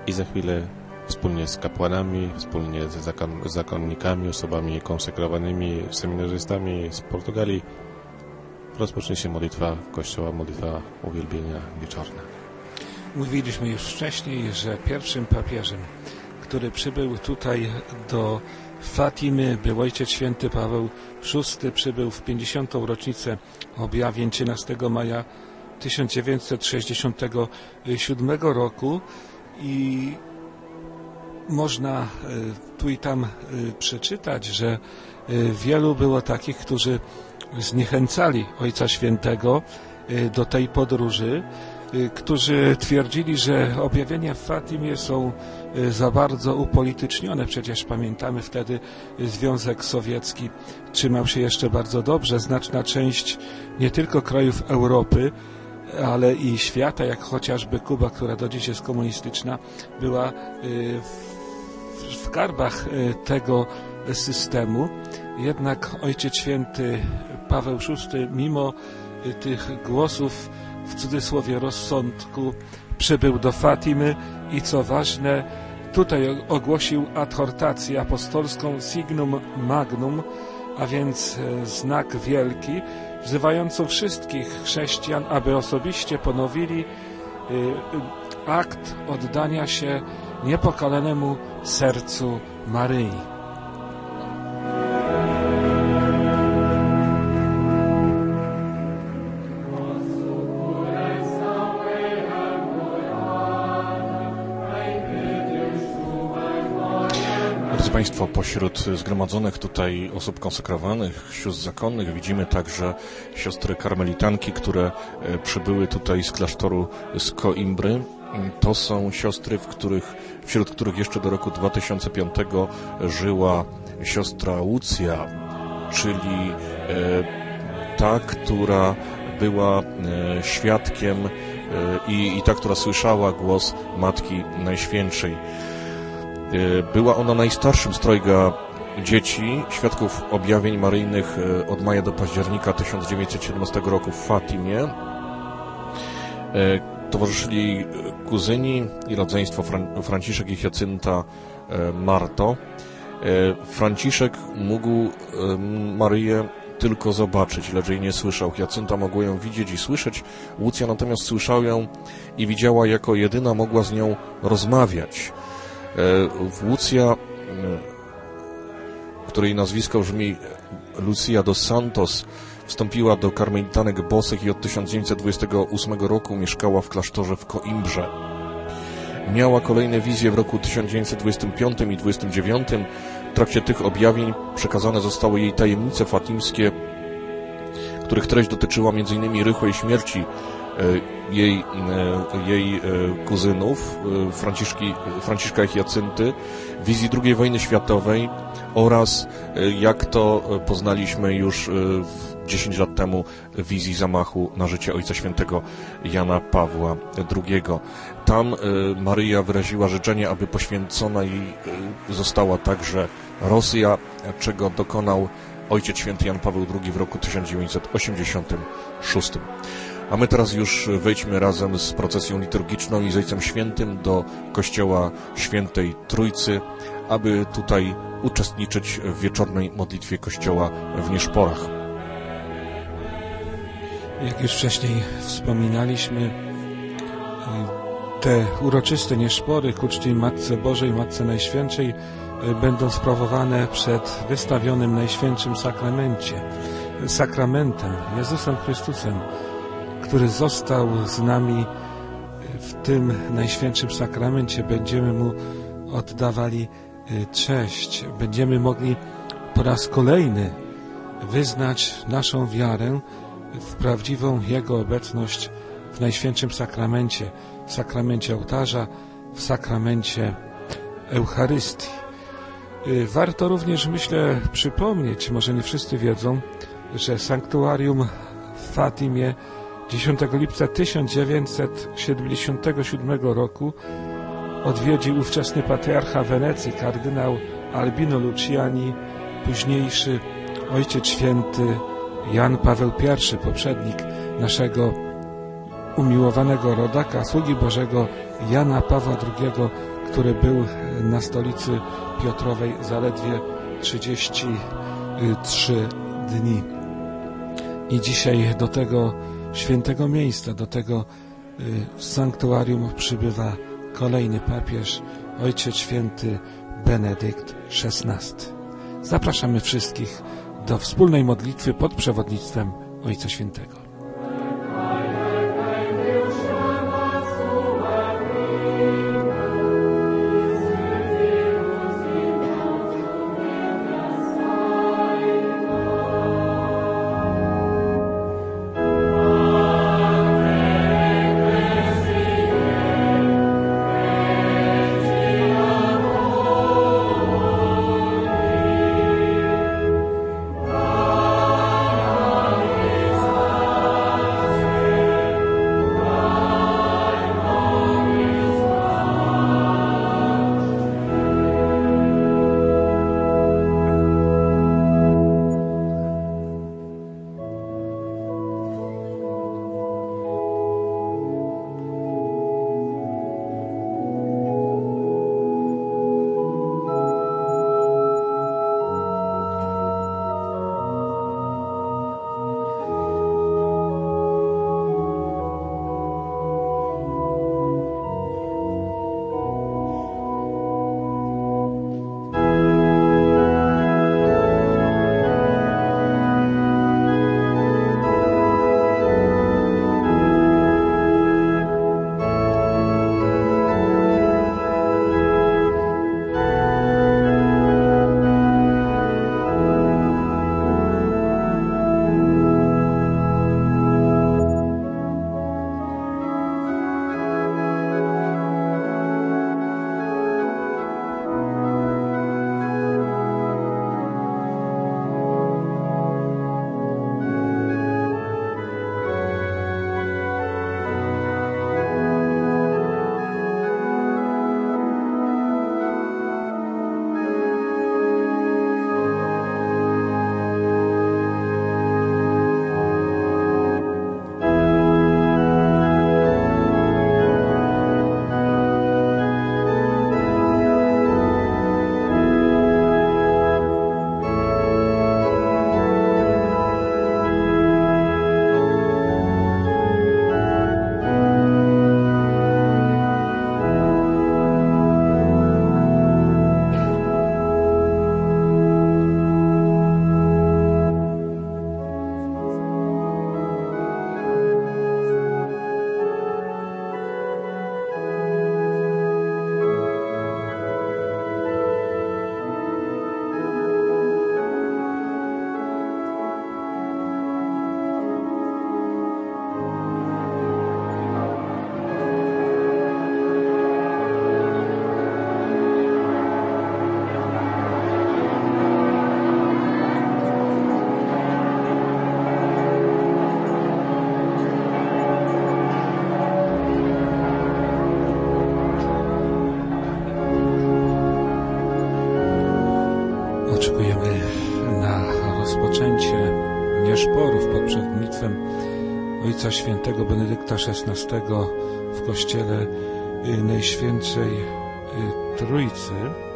Speaker 4: i za chwilę wspólnie z kapłanami, wspólnie z zakon, zakonnikami, osobami konsekrowanymi, seminarzystami z Portugalii rozpocznie się modlitwa Kościoła, modlitwa uwielbienia wieczorna.
Speaker 1: Mówiliśmy już wcześniej, że pierwszym papieżem, który przybył tutaj do Fatimy, był Ojciec Święty Paweł szósty, przybył w pięćdziesiątą rocznicę objawień trzynastego maja tysiąc dziewięćset sześćdziesiątego siódmego roku i można tu i tam przeczytać, że wielu było takich, którzy zniechęcali Ojca Świętego do tej podróży, którzy twierdzili, że objawienia w Fatimie są za bardzo upolitycznione. Przecież pamiętamy, wtedy Związek Sowiecki trzymał się jeszcze bardzo dobrze. Znaczna część nie tylko krajów Europy, ale i świata, jak chociażby Kuba, która do dziś jest komunistyczna, była w garbach tego systemu. Jednak Ojciec Święty Paweł szósty, mimo tych głosów w cudzysłowie rozsądku, przybył do Fatimy i co ważne, tutaj ogłosił adhortację apostolską Signum Magnum, a więc znak wielki, wzywającą wszystkich chrześcijan, aby osobiście ponowili akt oddania się niepokalanemu sercu Maryi.
Speaker 2: Drodzy Państwo, pośród zgromadzonych tutaj osób konsekrowanych, sióstr zakonnych, widzimy także siostry karmelitanki, które przybyły tutaj z klasztoru z Coimbry. To są siostry, w których, wśród których jeszcze do roku dwa tysiące piątego żyła siostra Łucja, czyli ta, która była świadkiem i, i ta, która słyszała głos Matki Najświętszej. Była ona najstarszym z trojga dzieci, świadków objawień maryjnych od maja do października tysiąc dziewięćset siedemnastego roku w Fatimie. Towarzyszyli jej kuzyni i rodzeństwo Fran- Franciszek i Hiacynta Marto. Franciszek mógł Maryję tylko zobaczyć, lecz jej nie słyszał. Hiacynta mogła ją widzieć i słyszeć, Łucja natomiast słyszała ją i widziała, jako jedyna mogła z nią rozmawiać. Łucja, której nazwisko brzmi Lucia dos Santos, wstąpiła do karmelitanek bosych i od tysiąc dziewięćset dwudziestego ósmego roku mieszkała w klasztorze w Coimbrze. Miała kolejne wizje w roku tysiąc dziewięćset dwudziestym piątym i dwudziestym dziewiątym. W trakcie tych objawień przekazane zostały jej tajemnice fatimskie, których treść dotyczyła między innymi rychłej śmierci jej, jej kuzynów, Franciszki, Franciszka i Hiacynty, wizji drugiej wojny światowej oraz, jak to poznaliśmy już dziesięć lat temu, wizji zamachu na życie Ojca Świętego Jana Pawła drugiego. Tam Maryja wyraziła życzenie, aby poświęcona jej została także Rosja, czego dokonał Ojciec Święty Jan Paweł drugi w roku tysiąc dziewięćset osiemdziesiątym szóstym. A my teraz już wejdźmy razem z procesją liturgiczną i z Ojcem Świętym do Kościoła Świętej Trójcy, aby tutaj uczestniczyć w wieczornej modlitwie Kościoła w Nieszporach.
Speaker 1: Jak już wcześniej wspominaliśmy, te uroczyste nieszpory ku czci Matce Bożej, Matce Najświętszej będą sprawowane przed wystawionym Najświętszym Sakramencie, sakramentem, Jezusem Chrystusem, który został z nami w tym Najświętszym Sakramencie. Będziemy Mu oddawali cześć. Będziemy mogli po raz kolejny wyznać naszą wiarę w prawdziwą Jego obecność w Najświętszym Sakramencie, w sakramencie ołtarza, w sakramencie Eucharystii. Warto również, myślę, przypomnieć, może nie wszyscy wiedzą, że sanktuarium w Fatimie dziesiątego lipca tysiąc dziewięćset siedemdziesiątego siódmego roku odwiedził ówczesny patriarcha Wenecji, kardynał Albino Luciani, późniejszy Ojciec Święty Jan Paweł pierwszy, poprzednik naszego umiłowanego rodaka, sługi Bożego Jana Pawła drugiego, który był na stolicy Piotrowej zaledwie trzydzieści trzy dni. I dzisiaj do tego świętego miejsca, do tego sanktuarium przybywa kolejny papież, Ojciec Święty Benedykt szesnasty. Zapraszamy wszystkich do wspólnej modlitwy pod przewodnictwem Ojca Świętego. Oczekujemy na rozpoczęcie nieszporów pod przewodnictwem Ojca Świętego Benedykta szesnastego w kościele Najświętszej Trójcy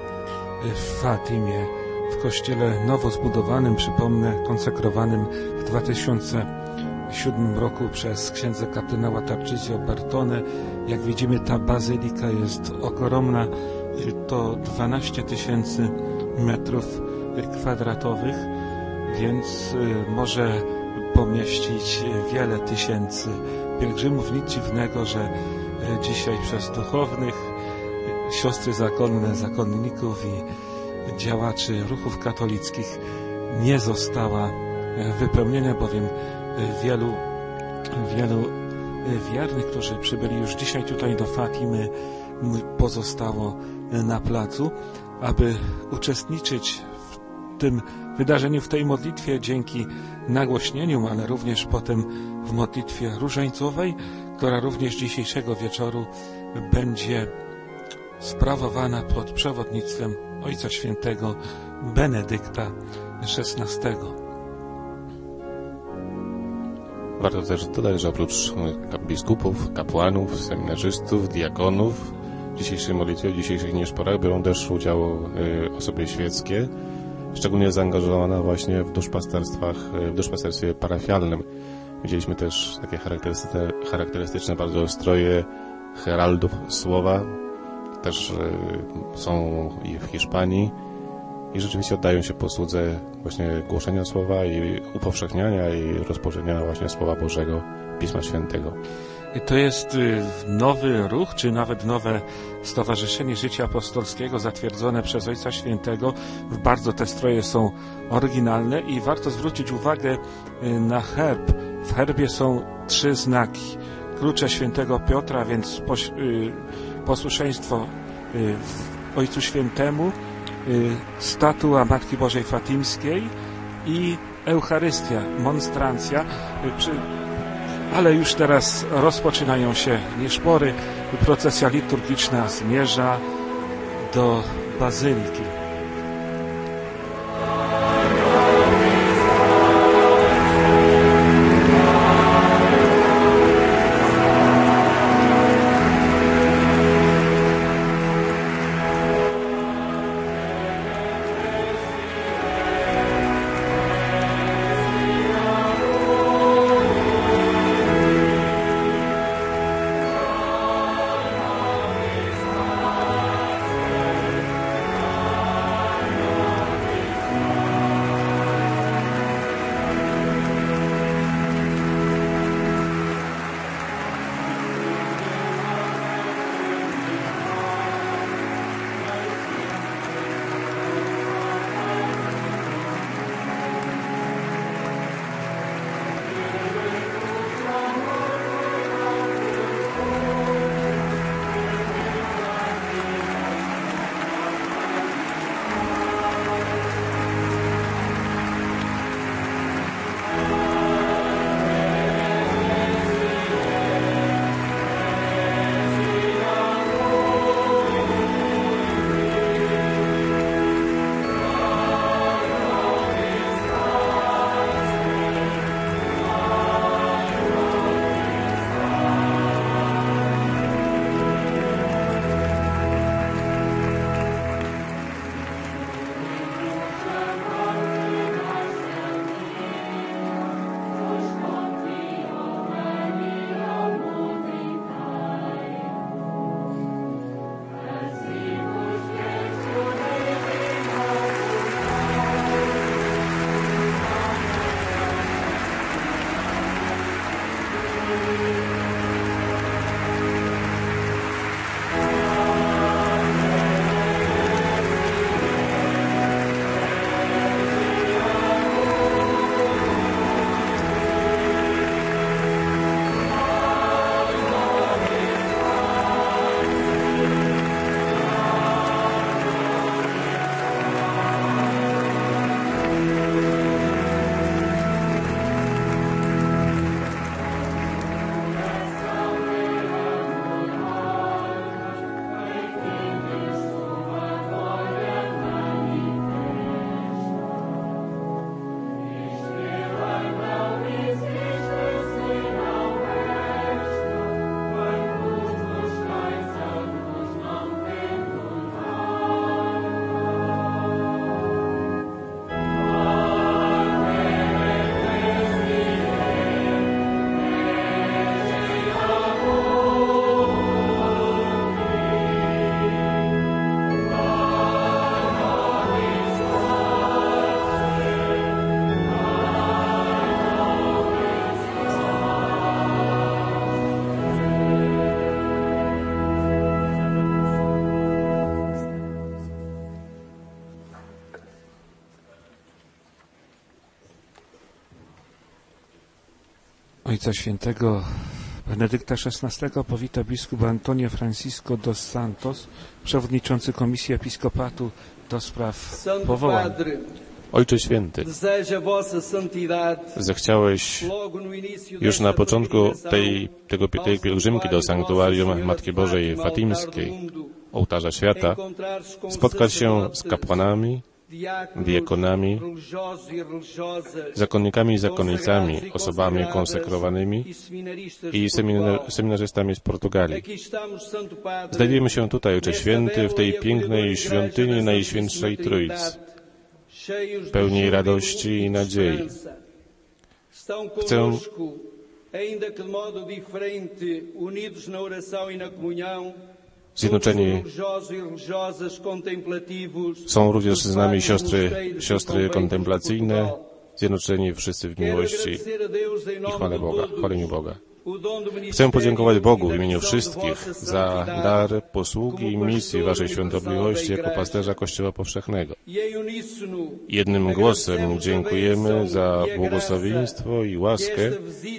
Speaker 1: w Fatimie, w kościele nowo zbudowanym, przypomnę, konsekrowanym w dwa tysiące siódmym roku przez księdza kardynała Tarcisio Bertone. Jak widzimy, ta bazylika jest ogromna, to dwanaście tysięcy metrów kwadratowych, więc może pomieścić wiele tysięcy pielgrzymów. Nic dziwnego, że dzisiaj przez duchownych, siostry zakonne, zakonników i działaczy ruchów katolickich nie została wypełniona, bowiem wielu, wielu wiernych, którzy przybyli już dzisiaj tutaj do Fatimy, pozostało na placu, aby uczestniczyć w tym wydarzeniu, w tej modlitwie dzięki nagłośnieniu, ale również potem w modlitwie różańcowej, która również dzisiejszego wieczoru będzie sprawowana pod przewodnictwem Ojca Świętego Benedykta szesnastego.
Speaker 4: Warto też dodać, że oprócz biskupów, kapłanów, seminarzystów, diakonów, dzisiejszej modlitwie, w dzisiejszych nieszporach biorą też udział y, osoby świeckie, szczególnie zaangażowane właśnie w duszpasterstwach, w duszpasterstwie parafialnym. Widzieliśmy też takie charakterystyczne, charakterystyczne bardzo stroje heraldów słowa, też y, są i w Hiszpanii i rzeczywiście oddają się posłudze właśnie głoszenia słowa i upowszechniania i rozpowszechniania właśnie Słowa Bożego, Pisma Świętego.
Speaker 1: To jest nowy ruch, czy nawet nowe Stowarzyszenie Życia Apostolskiego zatwierdzone przez Ojca Świętego. Bardzo te stroje są oryginalne i warto zwrócić uwagę na herb. W herbie są trzy znaki. Klucze Świętego Piotra, więc posłuszeństwo Ojcu Świętemu, statua Matki Bożej Fatimskiej i Eucharystia, monstrancja. Ale już teraz rozpoczynają się nieszpory. Procesja liturgiczna zmierza do bazyliki. Ojca Świętego Benedykta szesnastego powita biskup Antonio Francisco dos Santos, przewodniczący Komisji Episkopatu do spraw powołań.
Speaker 4: Ojcze Święty, zechciałeś już na początku tej, tego, tej pielgrzymki do sanktuarium Matki Bożej Fatimskiej, ołtarza świata, spotkać się z kapłanami diakonami, zakonnikami i zakonnicami, osobami konsekrowanymi i seminarzystami z Portugalii. Znajdujemy się tutaj, Ojcze Święty, w tej pięknej świątyni Najświętszej Trójcy, pełnej radości i nadziei. Chcę zjednoczeni są również z nami siostry, siostry kontemplacyjne, zjednoczeni wszyscy w miłości i chwale Boga, chwaleniu Boga. Chcę podziękować Bogu w imieniu wszystkich za dar posługi i misji Waszej Świątobliwości jako pasterza Kościoła Powszechnego. Jednym głosem dziękujemy za błogosławieństwo i łaskę,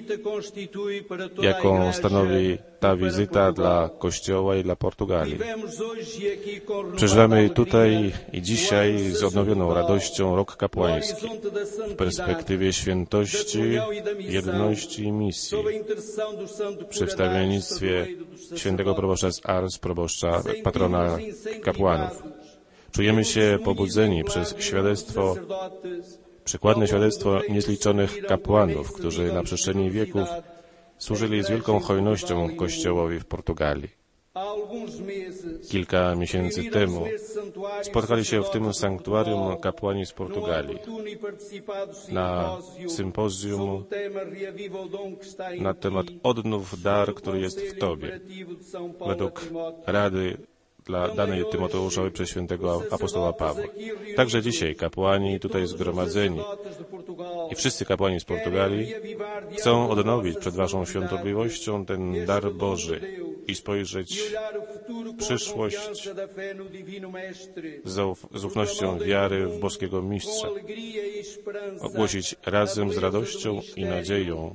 Speaker 4: jaką stanowi ta wizyta dla Kościoła i dla Portugalii. Przeżywamy tutaj i dzisiaj z odnowioną radością rok kapłański w perspektywie świętości, jedności i misji. Przy wstawiennictwie świętego proboszcza z Ars, proboszcza, patrona kapłanów. Czujemy się pobudzeni przez świadectwo, przykładne świadectwo niezliczonych kapłanów, którzy na przestrzeni wieków służyli z wielką hojnością Kościołowi w Portugalii. Kilka miesięcy temu spotkali się w tym sanktuarium kapłani z Portugalii na sympozjum na temat Odnów dar, który jest w Tobie, według rady dla danej Tymoteuszowi przez świętego apostoła Pawła. Także dzisiaj kapłani tutaj zgromadzeni i wszyscy kapłani z Portugalii chcą odnowić przed Waszą świątobliwością ten dar Boży i spojrzeć w przyszłość z, zauf z ufnością wiary w boskiego Mistrza, ogłosić razem z radością i nadzieją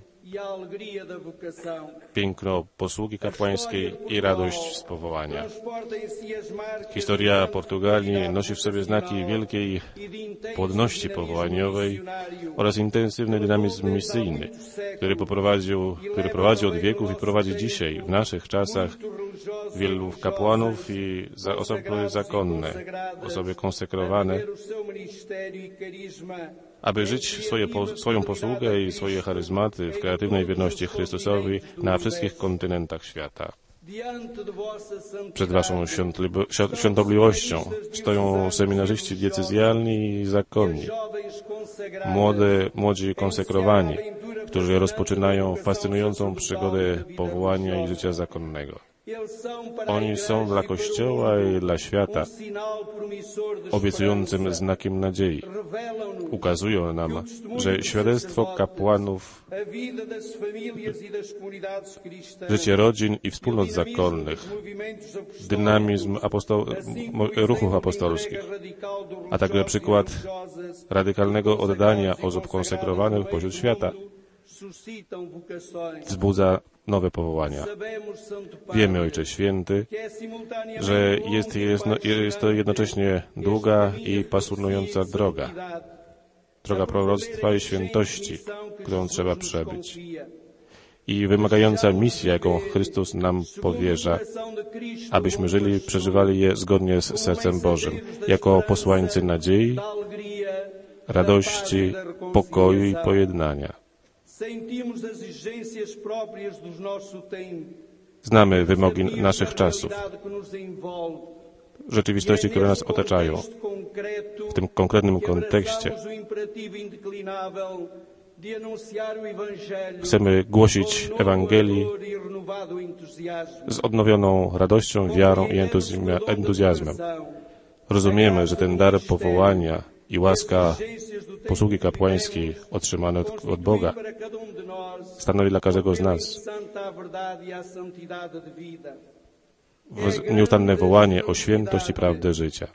Speaker 4: piękno posługi kapłańskiej i radość z powołania. Historia Portugalii nosi w sobie znaki wielkiej płodności powołaniowej oraz intensywny dynamizm misyjny, który poprowadził, który prowadzi od wieków i prowadzi dzisiaj, w naszych czasach, wielu kapłanów i za osoby zakonne, osoby konsekrowane, aby żyć swoje, swoją posługę i swoje charyzmaty w kreatywnej wierności Chrystusowi na wszystkich kontynentach świata. Przed Waszą świątobliwością stoją seminarzyści diecezjalni i zakonni, młode, młodzi konsekrowani, którzy rozpoczynają fascynującą przygodę powołania i życia zakonnego. Oni są dla Kościoła i dla świata obiecującym znakiem nadziei. Ukazują nam, że świadectwo kapłanów, życie rodzin i wspólnot zakonnych, dynamizm aposto ruchów apostolskich, a także przykład radykalnego oddania osób konsekrowanych pośród świata wzbudza nowe powołania. Wiemy, Ojcze Święty, że jest, jest, jest to jednocześnie długa i pasjonująca droga. Droga proroctwa i świętości, którą trzeba przebyć. I wymagająca misja, jaką Chrystus nam powierza, abyśmy żyli i przeżywali je zgodnie z sercem Bożym, jako posłańcy nadziei, radości, pokoju i pojednania. Znamy wymogi naszych czasów, rzeczywistości, które nas otaczają. W tym konkretnym kontekście chcemy głosić Ewangelii z odnowioną radością, wiarą i entuzjazmem. Rozumiemy, że ten dar powołania i łaska posługi kapłańskiej otrzymane od, od Boga stanowi dla każdego z nas nieustanne wołanie o świętość i prawdę życia.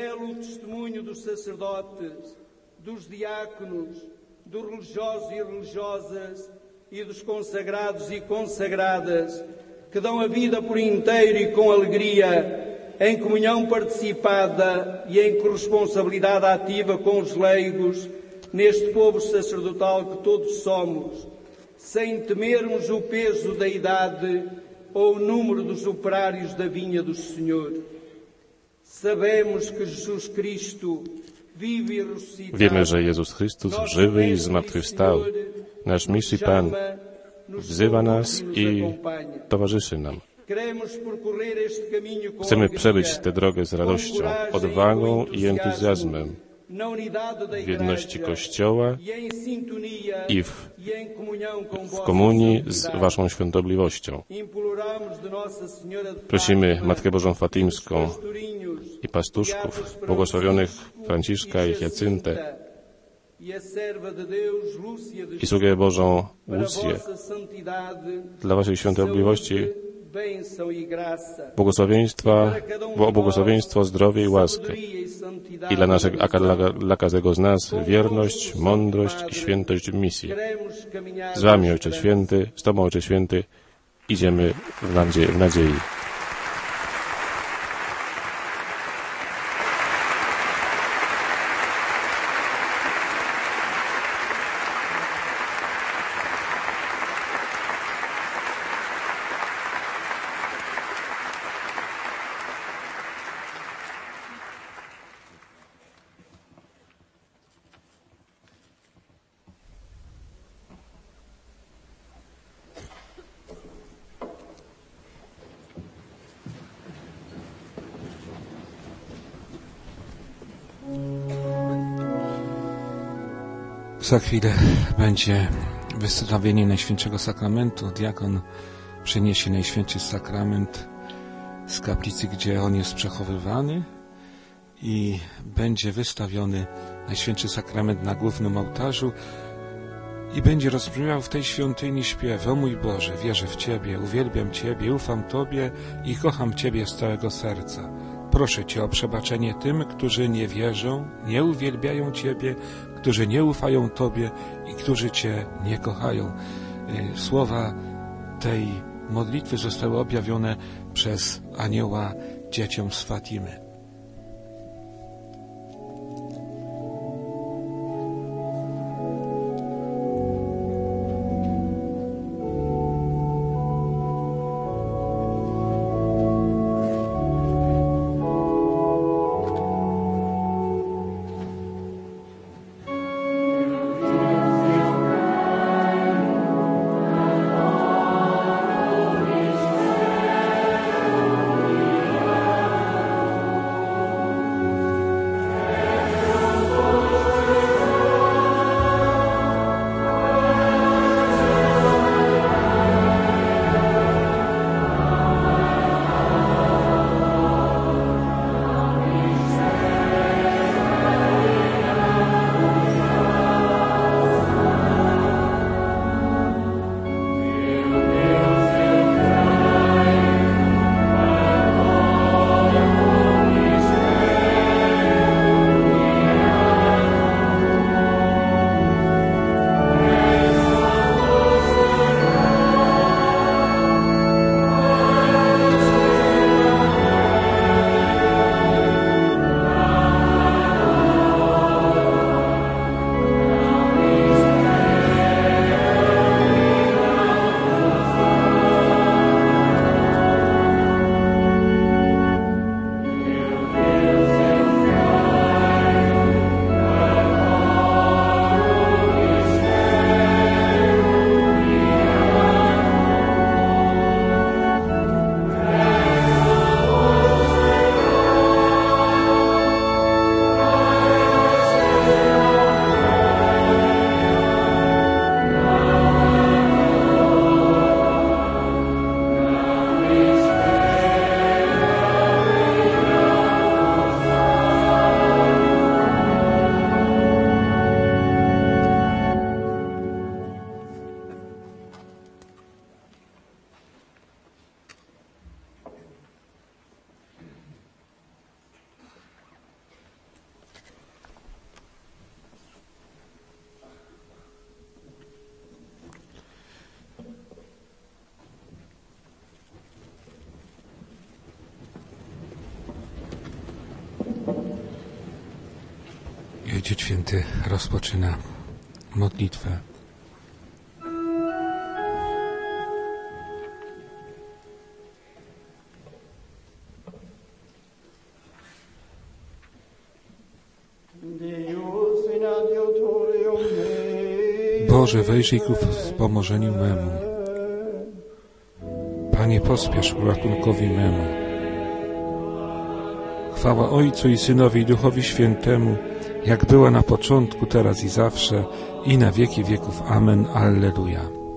Speaker 6: Dos religiosos e religiosas e dos consagrados e consagradas que dão a vida por inteiro e com alegria em comunhão participada e em corresponsabilidade ativa com os leigos neste povo sacerdotal que todos somos, sem temermos o peso da idade ou o número dos operários da vinha do Senhor. Sabemos que Jesus Cristo
Speaker 4: Wiemy, że Jezus Chrystus żywy i zmartwychwstał. Nasz mistrz i Pan wzywa nas i towarzyszy nam. Chcemy przebyć tę drogę z radością, odwagą i entuzjazmem, w jedności Kościoła i w, w komunii z Waszą świątobliwością. Prosimy Matkę Bożą Fatimską i pastuszków, błogosławionych Franciszka i Jacyntę i sługę Bożą Lucję, dla Waszej świątobliwości błogosławieństwa, o błogosławieństwo, zdrowie i łaskę. I dla, naszego, a dla, dla każdego z nas wierność, mądrość i świętość w misji. Z Wami, Ojcze Święty, z Tobą, Ojcze Święty, idziemy w nadziei. W nadziei.
Speaker 1: Za chwilę będzie wystawienie Najświętszego Sakramentu. Diakon przyniesie Najświętszy Sakrament z kaplicy, gdzie on jest przechowywany, i będzie wystawiony Najświętszy Sakrament na głównym ołtarzu i będzie rozbrzmiał w tej świątyni śpiew: o mój Boże, wierzę w Ciebie, uwielbiam Ciebie, ufam Tobie i kocham Ciebie z całego serca. Proszę Cię o przebaczenie tym, którzy nie wierzą, nie uwielbiają Ciebie, którzy nie ufają Tobie i którzy Cię nie kochają. Słowa tej modlitwy zostały objawione przez anioła dzieciom z Fatimy. Ojciec Święty rozpoczyna modlitwę. Boże, wejrzyj ku wspomożeniu memu. Panie, pospiesz ratunkowi memu. Chwała Ojcu i Synowi i Duchowi Świętemu, jak była na początku, teraz i zawsze, i na wieki wieków. Amen. Alleluja.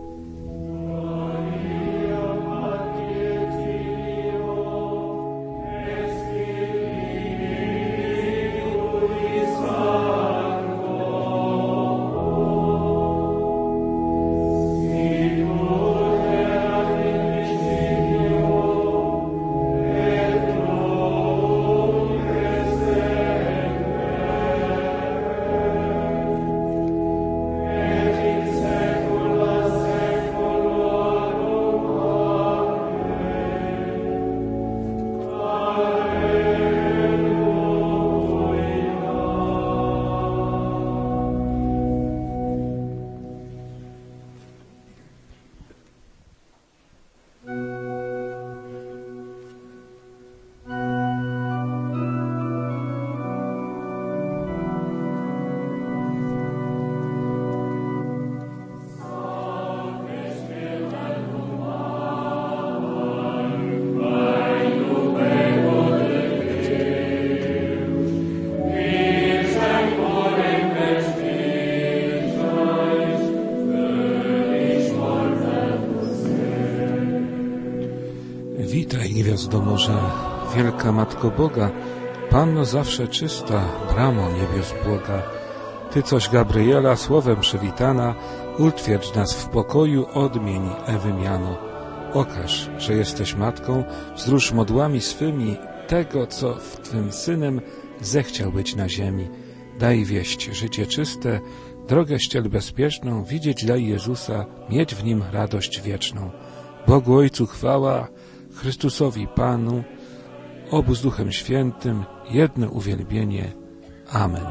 Speaker 1: Witaj, gwiazdo morza, wielka Matko Boga, Panno zawsze czysta, bramo niebios błoga. Ty, coś Gabriela słowem przywitana, utwierdź nas w pokoju, odmień Ewy miano. Okaż, że jesteś Matką, wzrusz modłami swymi tego, co w Twym Synem zechciał być na ziemi. Daj wieść życie czyste, drogę ściel bezpieczną, widzieć daj Jezusa, mieć w Nim radość wieczną. Bogu Ojcu chwała, Chrystusowi Panu, obu z Duchem Świętym, jedno uwielbienie. Amen.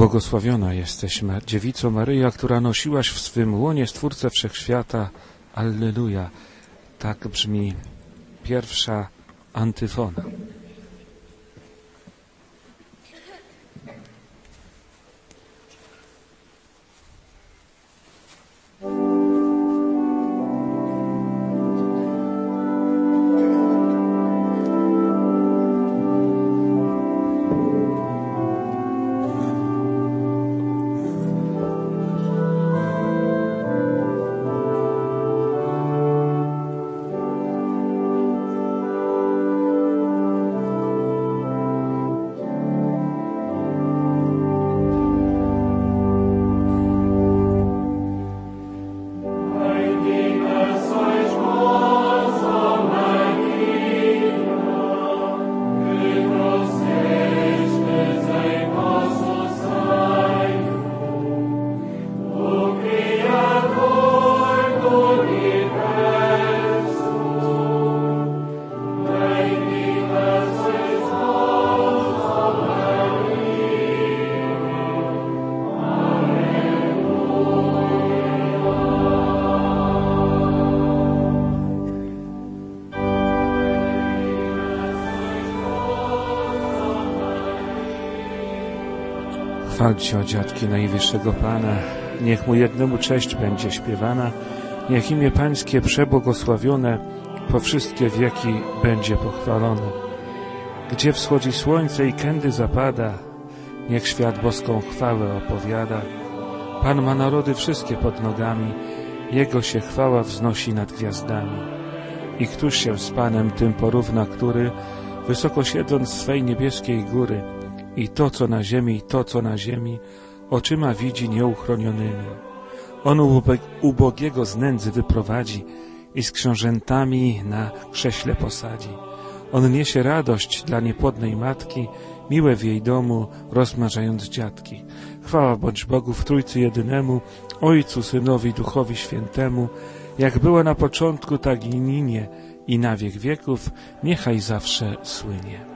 Speaker 1: Błogosławiona jesteś, Ma- Dziewico Maryja, która nosiłaś w swym łonie Stwórcę Wszechświata. Alleluja. Tak brzmi pierwsza antyfona. Chwalcie, o dziadki najwyższego Pana, niech Mu jednemu cześć będzie śpiewana, niech imię Pańskie przebłogosławione po wszystkie wieki będzie pochwalone. Gdzie wschodzi słońce i kędy zapada, niech świat boską chwałę opowiada. Pan ma narody wszystkie pod nogami, Jego się chwała wznosi nad gwiazdami. I któż się z Panem tym porówna, który, wysoko siedząc z swej niebieskiej góry, i to, co na ziemi, i to, co na ziemi, oczyma widzi nieuchronionymi. On ubogiego z nędzy wyprowadzi i z książętami na krześle posadzi. On niesie radość dla niepłodnej matki, miłe w jej domu, rozmnażając dziatki. Chwała bądź Bogu w Trójcy Jedynemu, Ojcu, Synowi, Duchowi Świętemu, jak była na początku, tak i ninie, i na wiek wieków, niechaj zawsze słynie.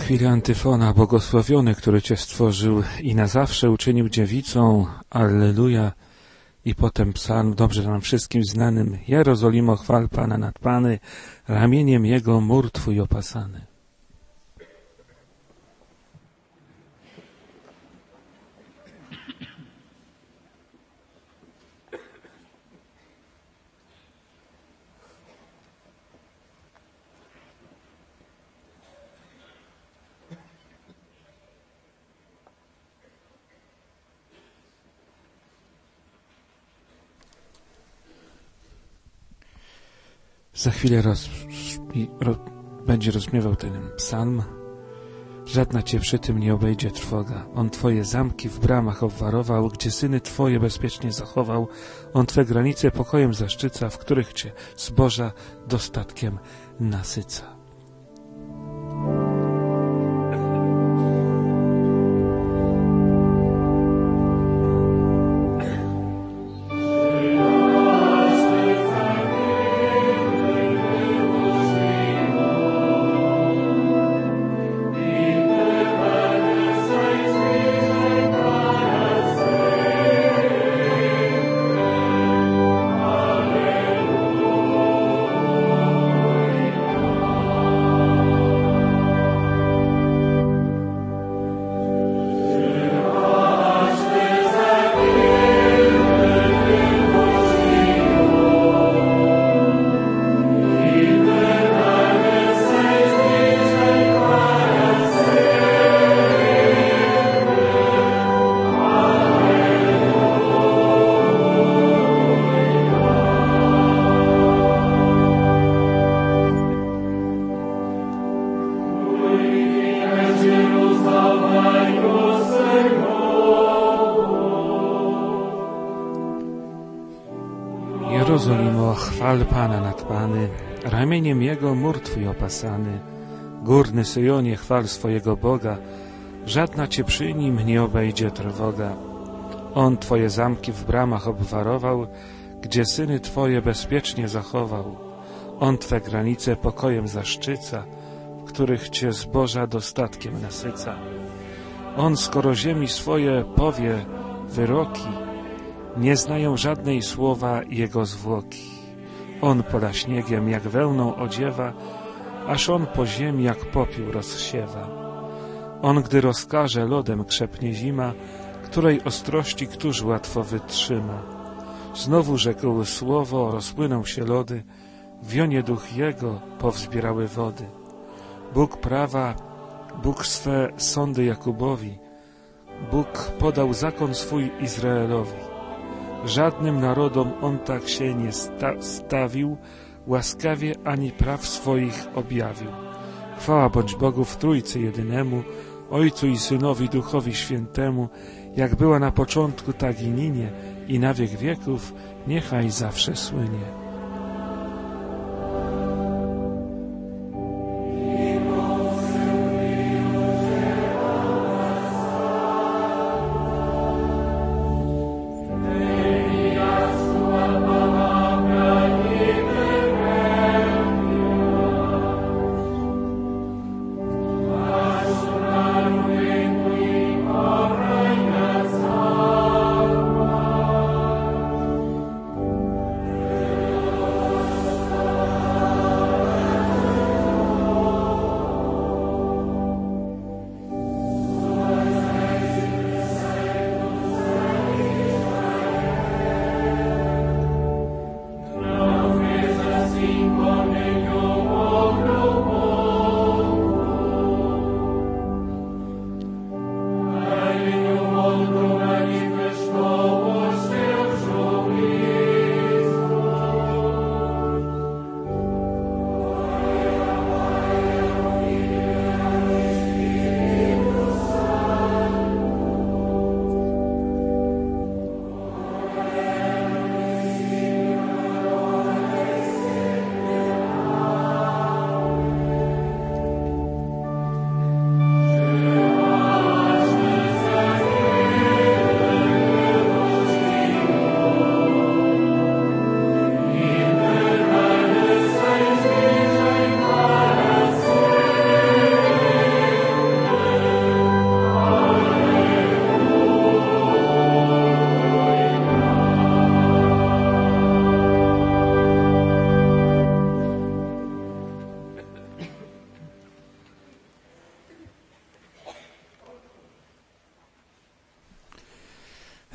Speaker 1: chwili antyfona. Błogosławiony, który Cię stworzył i na zawsze uczynił dziewicą. Alleluja. I potem psalm dobrze nam wszystkim znanym. Jerozolimo, chwal Pana nad Pany, ramieniem Jego mur Twój opasany. Za chwilę roz, roz, będzie rozbrzmiewał ten psalm. Żadna Cię przy tym nie obejdzie trwoga. On Twoje zamki w bramach obwarował, gdzie syny Twoje bezpiecznie zachował. On Twe granice pokojem zaszczyca, w których Cię zboża dostatkiem nasyca. Jerozolimo, chwal Pana nad Pany, ramieniem Jego mur Twój opasany. Górny Syjonie, chwal swojego Boga, żadna Cię przy Nim nie obejdzie trwoga. On Twoje zamki w bramach obwarował, gdzie syny Twoje bezpiecznie zachował. On Twe granice pokojem zaszczyca, w których Cię zboża dostatkiem nasyca. On, skoro ziemi swoje powie wyroki, nie znają żadnej słowa Jego zwłoki. On pola śniegiem jak wełną odziewa, aż On po ziemi jak popiół rozsiewa. On, gdy rozkaże, lodem krzepnie zima, której ostrości któż łatwo wytrzyma. Znowu rzekł słowo, rozpłyną się lody, w wionie duch Jego powzbierały wody. Bóg prawa, Bóg swe sądy Jakubowi, Bóg podał zakon swój Izraelowi. Żadnym narodom On tak się nie sta stawił, łaskawie ani praw swoich objawił. Chwała bądź Bogu w Trójcy jedynemu, Ojcu i Synowi, Duchowi Świętemu, jak była na początku, tak i ninie, i na wiek wieków, niechaj zawsze słynie.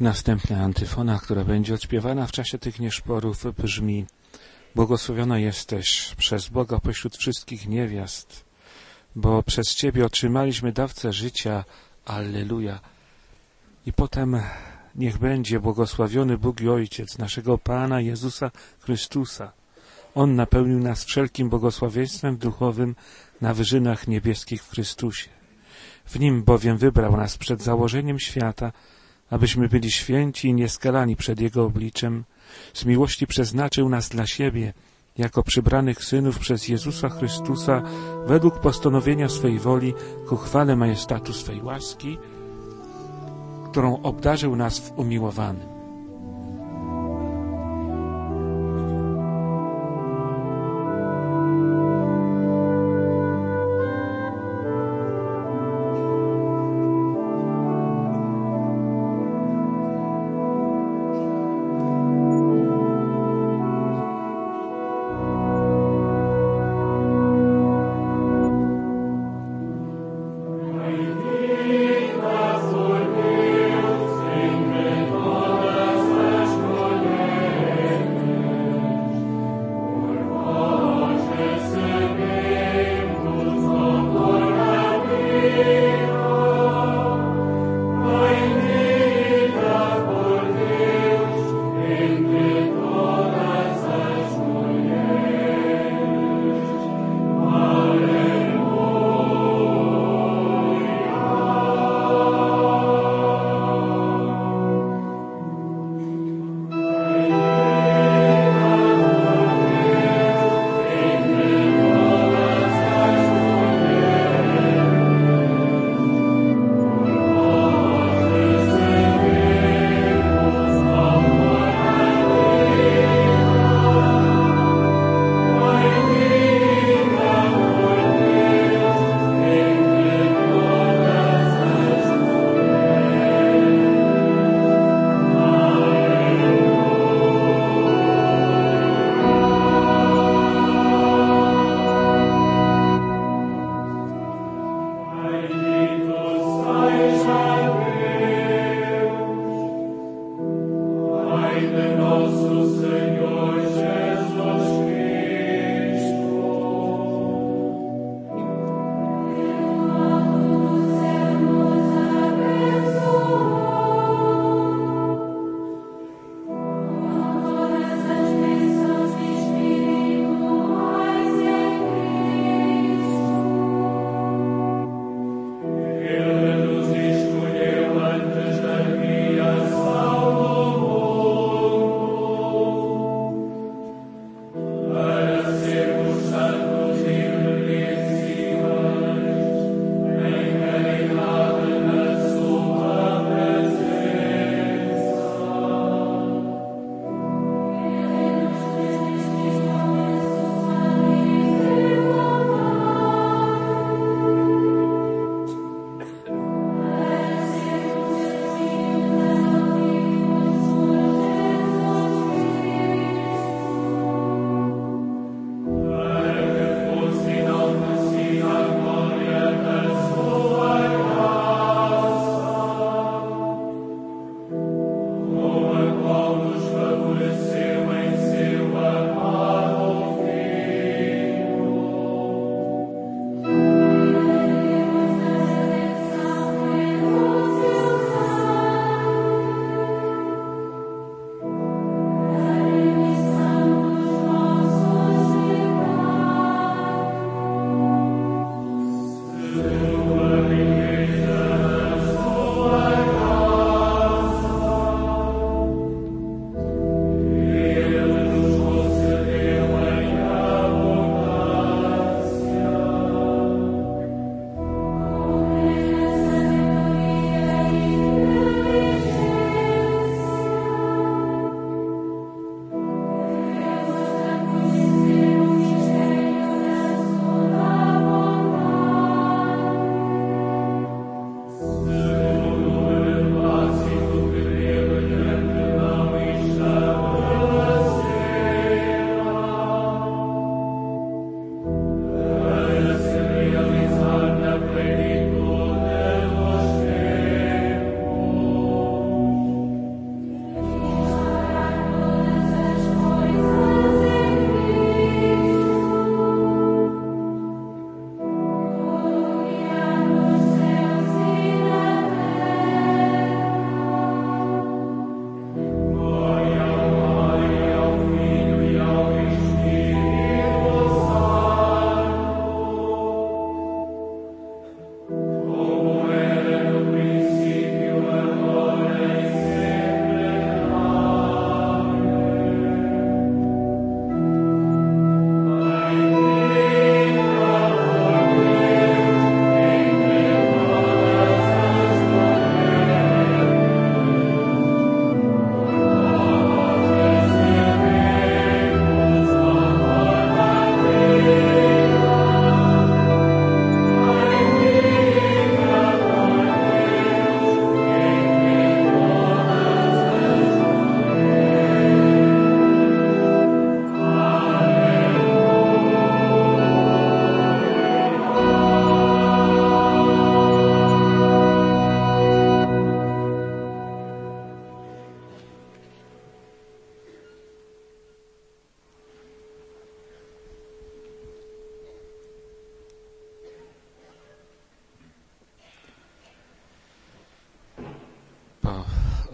Speaker 1: Następna antyfona, która będzie odśpiewana w czasie tych nieszporów, brzmi: błogosławiona jesteś przez Boga pośród wszystkich niewiast, bo przez Ciebie otrzymaliśmy dawcę życia. Alleluja. I potem: niech będzie błogosławiony Bóg i Ojciec naszego Pana Jezusa Chrystusa. On napełnił nas wszelkim błogosławieństwem duchowym na wyżynach niebieskich w Chrystusie. W Nim bowiem wybrał nas przed założeniem świata, abyśmy byli święci i nieskalani przed Jego obliczem. Z miłości przeznaczył nas dla siebie, jako przybranych synów przez Jezusa Chrystusa, według postanowienia swej woli, ku chwale majestatu swej łaski, którą obdarzył nas w umiłowanym.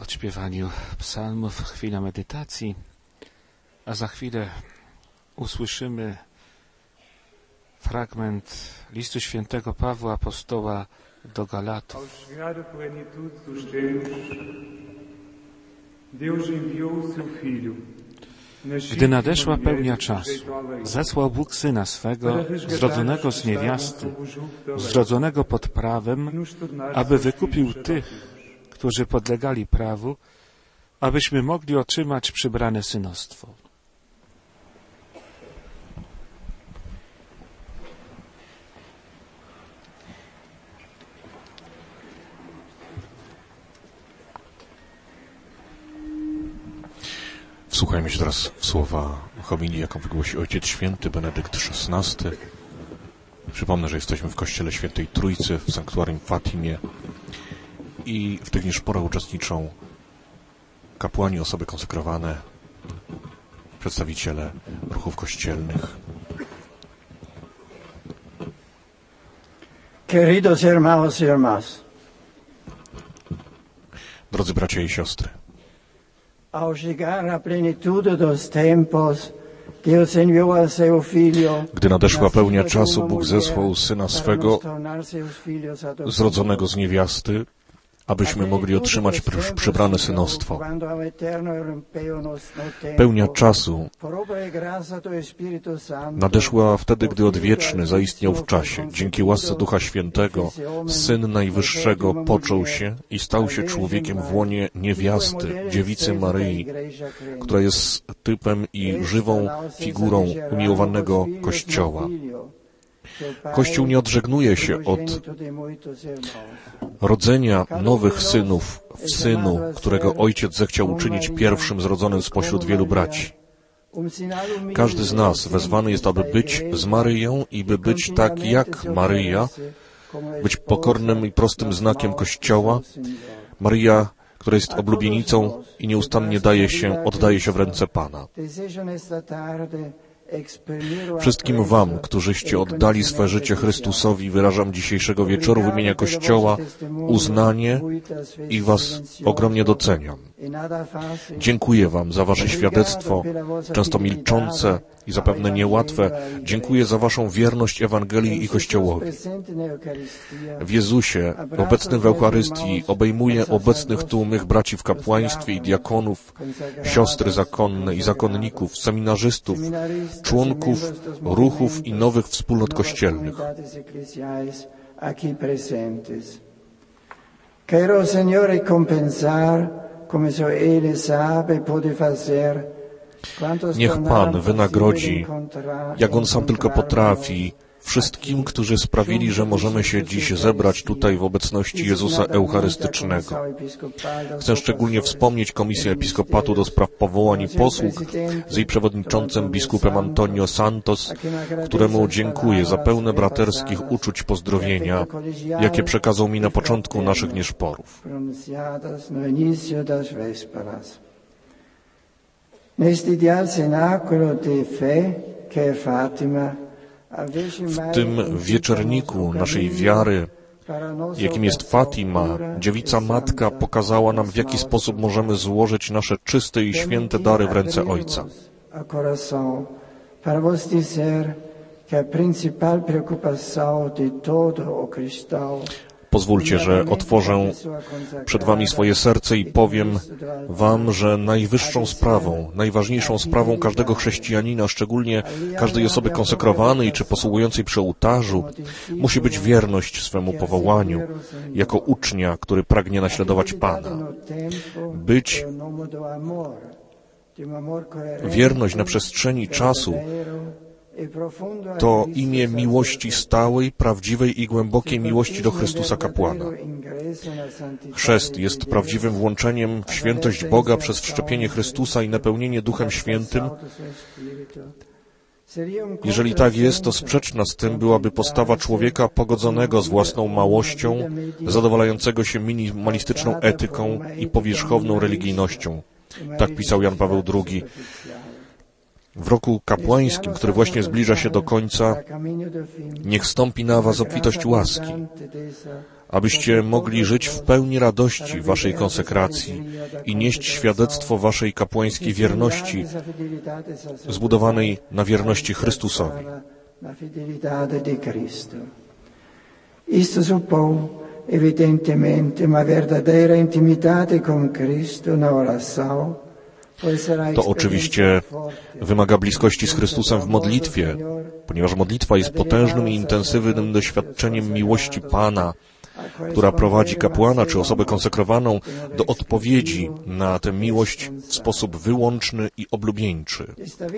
Speaker 1: odśpiewaniu psalmów chwila medytacji, a za chwilę usłyszymy fragment listu świętego Pawła Apostoła do Galatów. Gdy nadeszła pełnia czasu, zesłał Bóg Syna swego, zrodzonego z niewiasty, zrodzonego pod prawem, aby wykupił tych, którzy podlegali prawu, abyśmy mogli otrzymać przybrane synostwo.
Speaker 2: Wsłuchajmy się teraz w słowa homilii, jaką wygłosi Ojciec Święty Benedykt szesnasty. Przypomnę, że jesteśmy w Kościele Świętej Trójcy, w sanktuarium w Fatimie i w tych dniach porach uczestniczą kapłani, osoby konsekrowane, przedstawiciele ruchów kościelnych.
Speaker 5: Queridos hermanos y hermanas,
Speaker 2: Drodzy bracia i siostry,
Speaker 5: ao chegar a plenitude dos tempos, Deus enviou a seu filho,
Speaker 2: gdy nadeszła pełnia czasu, Bóg zesłał Syna swego, zrodzonego z niewiasty, abyśmy mogli otrzymać przybrane synostwo. Pełnia czasu nadeszła wtedy, gdy odwieczny zaistniał w czasie. Dzięki łasce Ducha Świętego Syn Najwyższego począł się i stał się człowiekiem w łonie niewiasty, dziewicy Maryi, która jest typem i żywą figurą umiłowanego Kościoła. Kościół nie odżegnuje się od rodzenia nowych synów w Synu, którego Ojciec zechciał uczynić pierwszym zrodzonym spośród wielu braci. Każdy z nas wezwany jest, aby być z Maryją i by być tak jak Maryja, być pokornym i prostym znakiem Kościoła. Maryja, która jest oblubienicą i nieustannie daje się, oddaje się w ręce Pana. Wszystkim wam, którzyście oddali swe życie Chrystusowi, wyrażam dzisiejszego wieczoru w imieniu Kościoła uznanie i was ogromnie doceniam. Dziękuję wam za wasze świadectwo, często milczące i zapewne niełatwe. Dziękuję za waszą wierność Ewangelii i Kościołowi. W Jezusie, obecnym w Eucharystii, obejmuję obecnych tu mych braci w kapłaństwie i diakonów, siostry zakonne i zakonników, seminarzystów, członków ruchów i nowych wspólnot kościelnych.
Speaker 5: Quero, Senhor, recompensar, como só Ele sabe, pode fazer.
Speaker 2: Niech Pan wynagrodzi, jak On sam tylko potrafi, wszystkim, którzy sprawili, że możemy się dziś zebrać tutaj w obecności Jezusa Eucharystycznego. Chcę szczególnie wspomnieć Komisję Episkopatu do spraw powołań i posług z jej przewodniczącym biskupem Antonio Santos, któremu dziękuję za pełne braterskich uczuć pozdrowienia, jakie przekazał mi na początku naszych nieszporów. W tym wieczerniku naszej wiary, jakim jest Fatima, Dziewica Matka pokazała nam, w jaki sposób możemy złożyć nasze czyste i święte dary w ręce Ojca. Pozwólcie, że otworzę przed wami swoje serce i powiem wam, że najwyższą sprawą, najważniejszą sprawą każdego chrześcijanina, szczególnie każdej osoby konsekrowanej czy posługującej przy ołtarzu, musi być wierność swemu powołaniu, jako ucznia, który pragnie naśladować Pana. Być wierność na przestrzeni czasu to imię miłości stałej, prawdziwej i głębokiej miłości do Chrystusa Kapłana. Chrzest jest prawdziwym włączeniem w świętość Boga przez wszczepienie Chrystusa i napełnienie Duchem Świętym. Jeżeli tak jest, to sprzeczna z tym byłaby postawa człowieka pogodzonego z własną małością, zadowalającego się minimalistyczną etyką i powierzchowną religijnością. Tak pisał Jan Paweł drugi. W roku kapłańskim, który właśnie zbliża się do końca, niech stąpi na was obfitość łaski, abyście mogli żyć w pełni radości waszej konsekracji i nieść świadectwo waszej kapłańskiej wierności, zbudowanej na wierności Chrystusowi.
Speaker 5: Isto suppone evidentemente una verdadeira intimidade con Cristo na oração.
Speaker 2: To oczywiście wymaga bliskości z Chrystusem w modlitwie, ponieważ modlitwa jest potężnym i intensywnym doświadczeniem miłości Pana, która prowadzi kapłana czy osobę konsekrowaną do odpowiedzi na tę miłość w sposób wyłączny i oblubieńczy.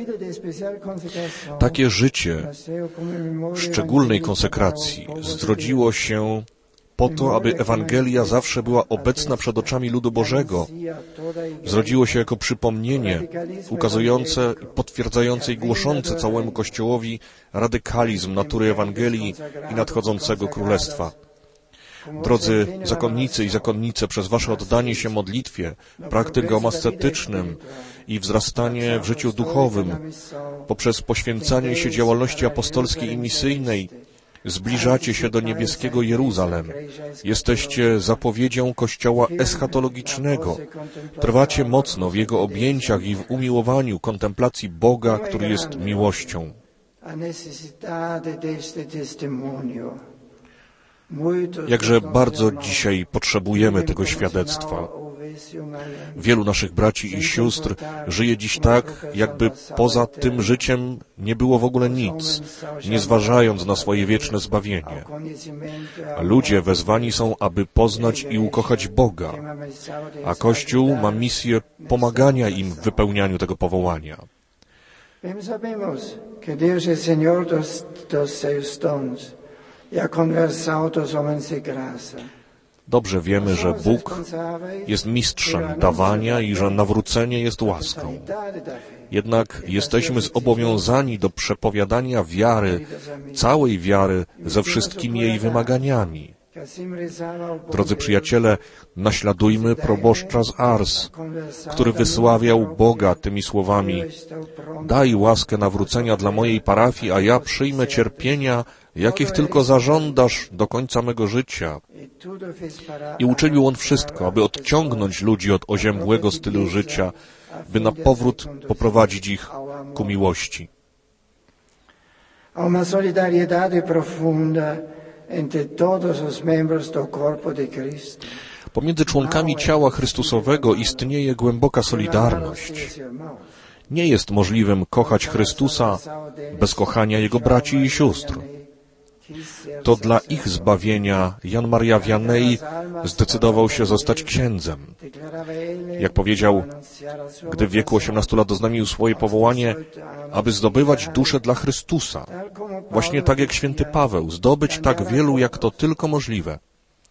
Speaker 2: Takie życie szczególnej konsekracji zrodziło się po to, aby Ewangelia zawsze była obecna przed oczami ludu Bożego. Zrodziło się jako przypomnienie ukazujące, potwierdzające i głoszące całemu Kościołowi radykalizm natury Ewangelii i nadchodzącego Królestwa. Drodzy zakonnicy i zakonnice, przez wasze oddanie się modlitwie, praktykom ascetycznym i wzrastanie w życiu duchowym, poprzez poświęcanie się działalności apostolskiej i misyjnej, zbliżacie się do niebieskiego Jeruzalem. Jesteście zapowiedzią Kościoła eschatologicznego. Trwacie mocno w Jego objęciach i w umiłowaniu kontemplacji Boga, który jest miłością. Jakże bardzo dzisiaj potrzebujemy tego świadectwa. Wielu naszych braci i sióstr żyje dziś tak, jakby poza tym życiem nie było w ogóle nic, nie zważając na swoje wieczne zbawienie. A ludzie wezwani są, aby poznać i ukochać Boga, a Kościół ma misję pomagania im w wypełnianiu tego powołania. Dobrze wiemy, że Bóg jest mistrzem dawania i że nawrócenie jest łaską. Jednak jesteśmy zobowiązani do przepowiadania wiary, całej wiary, ze wszystkimi jej wymaganiami. Drodzy przyjaciele, naśladujmy proboszcza z Ars, który wysławiał Boga tymi słowami: daj łaskę nawrócenia dla mojej parafii, a ja przyjmę cierpienia, jakich tylko zażądasz do końca mego życia. I uczynił on wszystko, aby odciągnąć ludzi od oziębłego stylu życia, by na powrót poprowadzić ich ku miłości.
Speaker 5: Uma solidariedade profunda entre todos os membros do corpo de Cristo.
Speaker 2: Pomiędzy członkami ciała Chrystusowego istnieje głęboka solidarność. Nie jest możliwym kochać Chrystusa bez kochania Jego braci i sióstr. To dla ich zbawienia Jan Maria Vianney zdecydował się zostać księdzem. Jak powiedział, gdy w wieku osiemnastu lat oznajmił swoje powołanie, aby zdobywać duszę dla Chrystusa. Właśnie tak jak święty Paweł, zdobyć tak wielu, jak to tylko możliwe.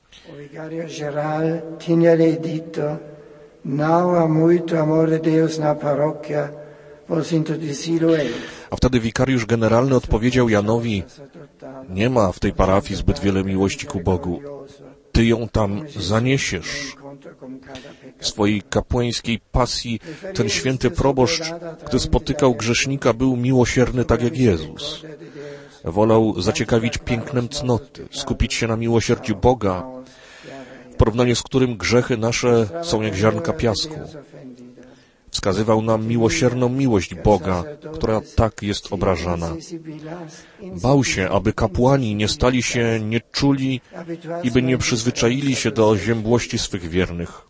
Speaker 2: A wtedy wikariusz generalny odpowiedział Janowi: nie ma w tej parafii zbyt wiele miłości ku Bogu. Ty ją tam zaniesiesz. W swojej kapłańskiej pasji ten święty proboszcz, gdy spotykał grzesznika, był miłosierny tak jak Jezus. Wolał zaciekawić pięknem cnoty, skupić się na miłosierdziu Boga, w porównaniu z którym grzechy nasze są jak ziarnka piasku. Wskazywał nam miłosierną miłość Boga, która tak jest obrażana. Bał się, aby kapłani nie stali się nieczuli i by nie przyzwyczaili się do oziębłości swych wiernych.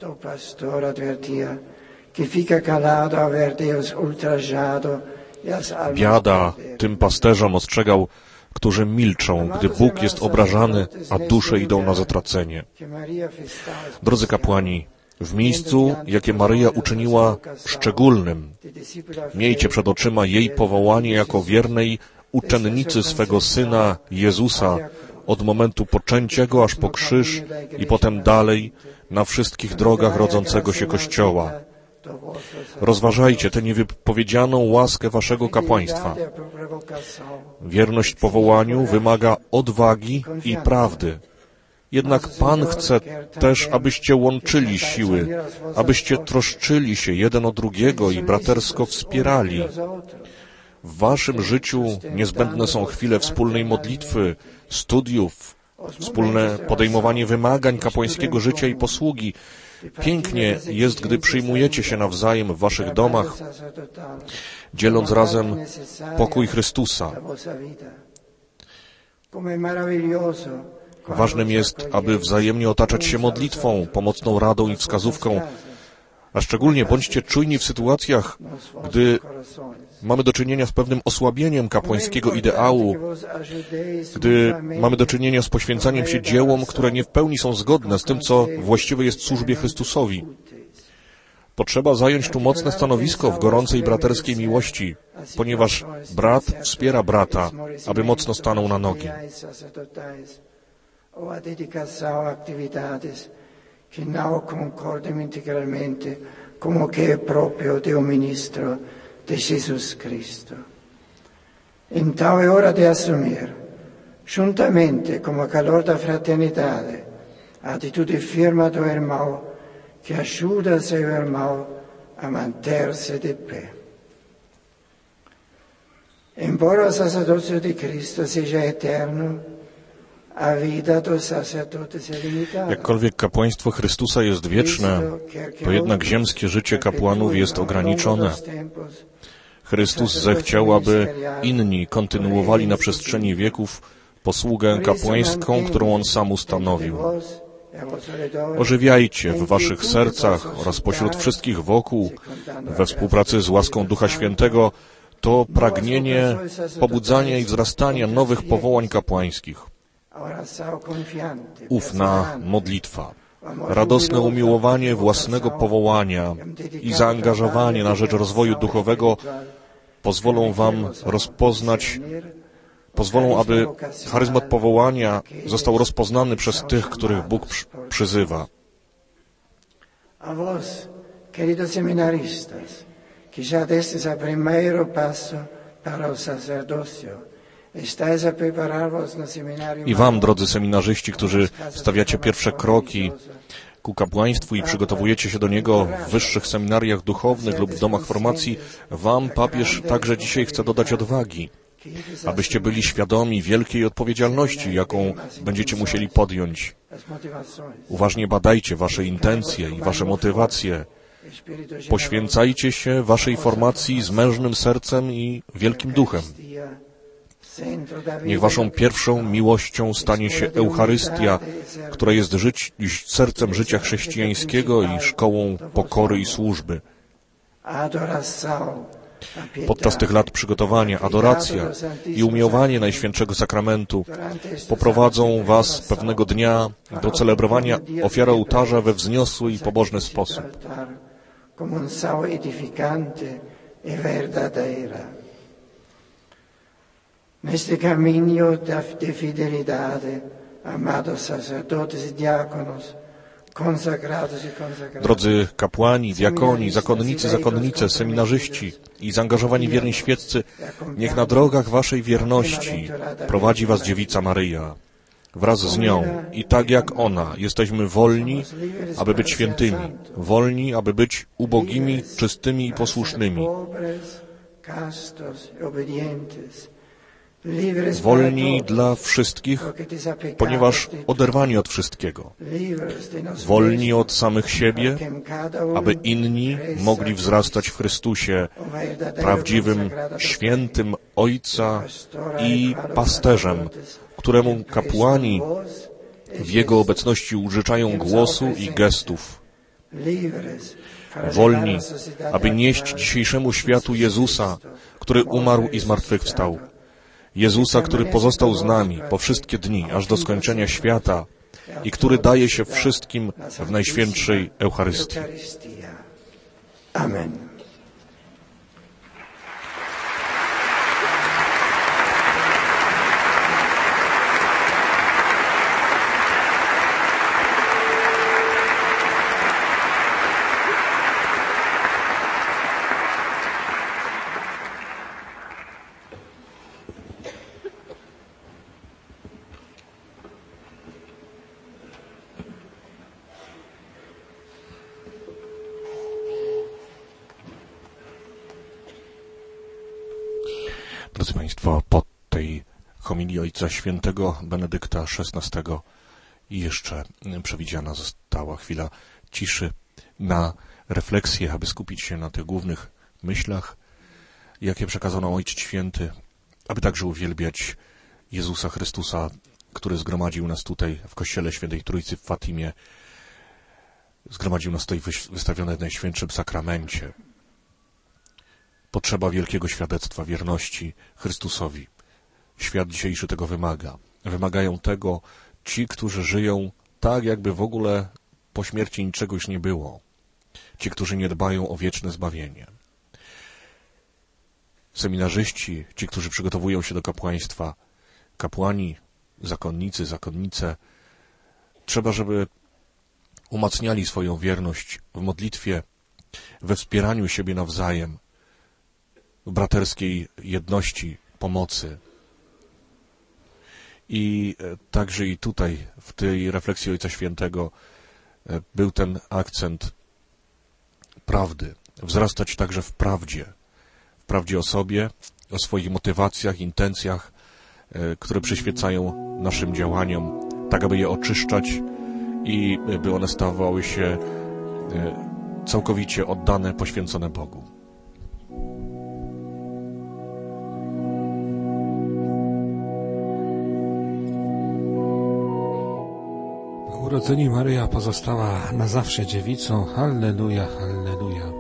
Speaker 2: Biada tym pasterzom, ostrzegał, którzy milczą, gdy Bóg jest obrażany, a dusze idą na zatracenie. Drodzy kapłani, w miejscu, jakie Maryja uczyniła szczególnym, miejcie przed oczyma jej powołanie jako wiernej uczennicy swego Syna Jezusa od momentu poczęcia Go aż po krzyż i potem dalej na wszystkich drogach rodzącego się Kościoła. Rozważajcie tę niewypowiedzianą łaskę waszego kapłaństwa. Wierność powołaniu wymaga odwagi i prawdy. Jednak Pan chce też, abyście łączyli siły, abyście troszczyli się jeden o drugiego i bratersko wspierali. W waszym życiu niezbędne są chwile wspólnej modlitwy, studiów, wspólne podejmowanie wymagań kapłańskiego życia i posługi. Pięknie jest, gdy przyjmujecie się nawzajem w waszych domach, dzieląc razem pokój Chrystusa. Ważnym jest, aby wzajemnie otaczać się modlitwą, pomocną radą i wskazówką, a szczególnie bądźcie czujni w sytuacjach, gdy mamy do czynienia z pewnym osłabieniem kapłańskiego ideału, gdy mamy do czynienia z poświęcaniem się dziełom, które nie w pełni są zgodne z tym, co właściwe jest służbie Chrystusowi. Potrzeba zająć tu mocne stanowisko w gorącej braterskiej miłości, ponieważ brat wspiera brata, aby mocno stanął na nogi.
Speaker 5: Que não concordam integralmente como que é próprio de um ministro de Jesus Cristo. Então é hora de assumir, juntamente com o calor da fraternidade, a atitude firme do irmão que ajuda seu irmão a manter-se de pé. Embora o sacerdócio de Cristo seja eterno,
Speaker 2: jakkolwiek kapłaństwo Chrystusa jest wieczne, to jednak ziemskie życie kapłanów jest ograniczone. Chrystus zechciał, aby inni kontynuowali na przestrzeni wieków posługę kapłańską, którą On sam ustanowił. Ożywiajcie w waszych sercach oraz pośród wszystkich wokół, we współpracy z łaską Ducha Świętego, to pragnienie pobudzania i wzrastania nowych powołań kapłańskich. Ufna modlitwa, radosne umiłowanie własnego powołania i zaangażowanie na rzecz rozwoju duchowego pozwolą wam rozpoznać, pozwolą, aby charyzmat powołania został rozpoznany przez tych, których Bóg przyzywa.
Speaker 5: A vós, queridos seminaristas, que já destes a primeiro passo para o sacerdócio,
Speaker 2: i wam, drodzy seminarzyści, którzy stawiacie pierwsze kroki ku kapłaństwu i przygotowujecie się do niego w wyższych seminariach duchownych lub w domach formacji, wam papież także dzisiaj chce dodać odwagi, abyście byli świadomi wielkiej odpowiedzialności, jaką będziecie musieli podjąć. Uważnie badajcie wasze intencje i wasze motywacje. Poświęcajcie się waszej formacji z mężnym sercem i wielkim duchem. Niech waszą pierwszą miłością stanie się Eucharystia, która jest żyć, sercem życia chrześcijańskiego i szkołą pokory i służby. Podczas tych lat przygotowania, adoracja i umiłowanie Najświętszego Sakramentu poprowadzą was pewnego dnia do celebrowania ofiary ołtarza we wzniosły i pobożny sposób.
Speaker 5: Neste caminho de fidelidade, amados sacerdotes e diáconos, consagrados e consagradas.
Speaker 2: Drodzy kapłani, diakoni, zakonnicy, zakonnice, seminarzyści i zaangażowani wierni świeccy, niech na drogach waszej wierności prowadzi was Dziewica Maryja. Wraz z nią i tak jak ona jesteśmy wolni, aby być świętymi, wolni, aby być ubogimi, czystymi i posłusznymi. Wolni dla wszystkich, ponieważ oderwani od wszystkiego. Wolni od samych siebie, aby inni mogli wzrastać w Chrystusie, prawdziwym, świętym Ojca i pasterzem, któremu kapłani w Jego obecności użyczają głosu i gestów. Wolni, aby nieść dzisiejszemu światu Jezusa, który umarł i zmartwychwstał. Jezusa, który pozostał z nami po wszystkie dni, aż do skończenia świata i który daje się wszystkim w Najświętszej Eucharystii.
Speaker 5: Amen.
Speaker 2: Drodzy Państwo, po tej homilii Ojca Świętego Benedykta szesnastego i jeszcze przewidziana została chwila ciszy na refleksję, aby skupić się na tych głównych myślach, jakie przekazał nam Ojciec Święty, aby także uwielbiać Jezusa Chrystusa, który zgromadził nas tutaj w Kościele Świętej Trójcy w Fatimie, zgromadził nas tutaj wystawione w Najświętszym Sakramencie. Potrzeba wielkiego świadectwa wierności Chrystusowi. Świat dzisiejszy tego wymaga. Wymagają tego ci, którzy żyją tak, jakby w ogóle po śmierci niczego już nie było. Ci, którzy nie dbają o wieczne zbawienie. Seminarzyści, ci, którzy przygotowują się do kapłaństwa, kapłani, zakonnicy, zakonnice, trzeba, żeby umacniali swoją wierność w modlitwie, we wspieraniu siebie nawzajem, w braterskiej jedności, pomocy. I także i tutaj, w tej refleksji Ojca Świętego, był ten akcent prawdy. Wzrastać także w prawdzie. W prawdzie o sobie, o swoich motywacjach, intencjach, które przyświecają naszym działaniom, tak aby je oczyszczać i by one stawały się całkowicie oddane, poświęcone Bogu.
Speaker 1: Po urodzeniu Maryja pozostała na zawsze dziewicą. Halleluja, halleluja.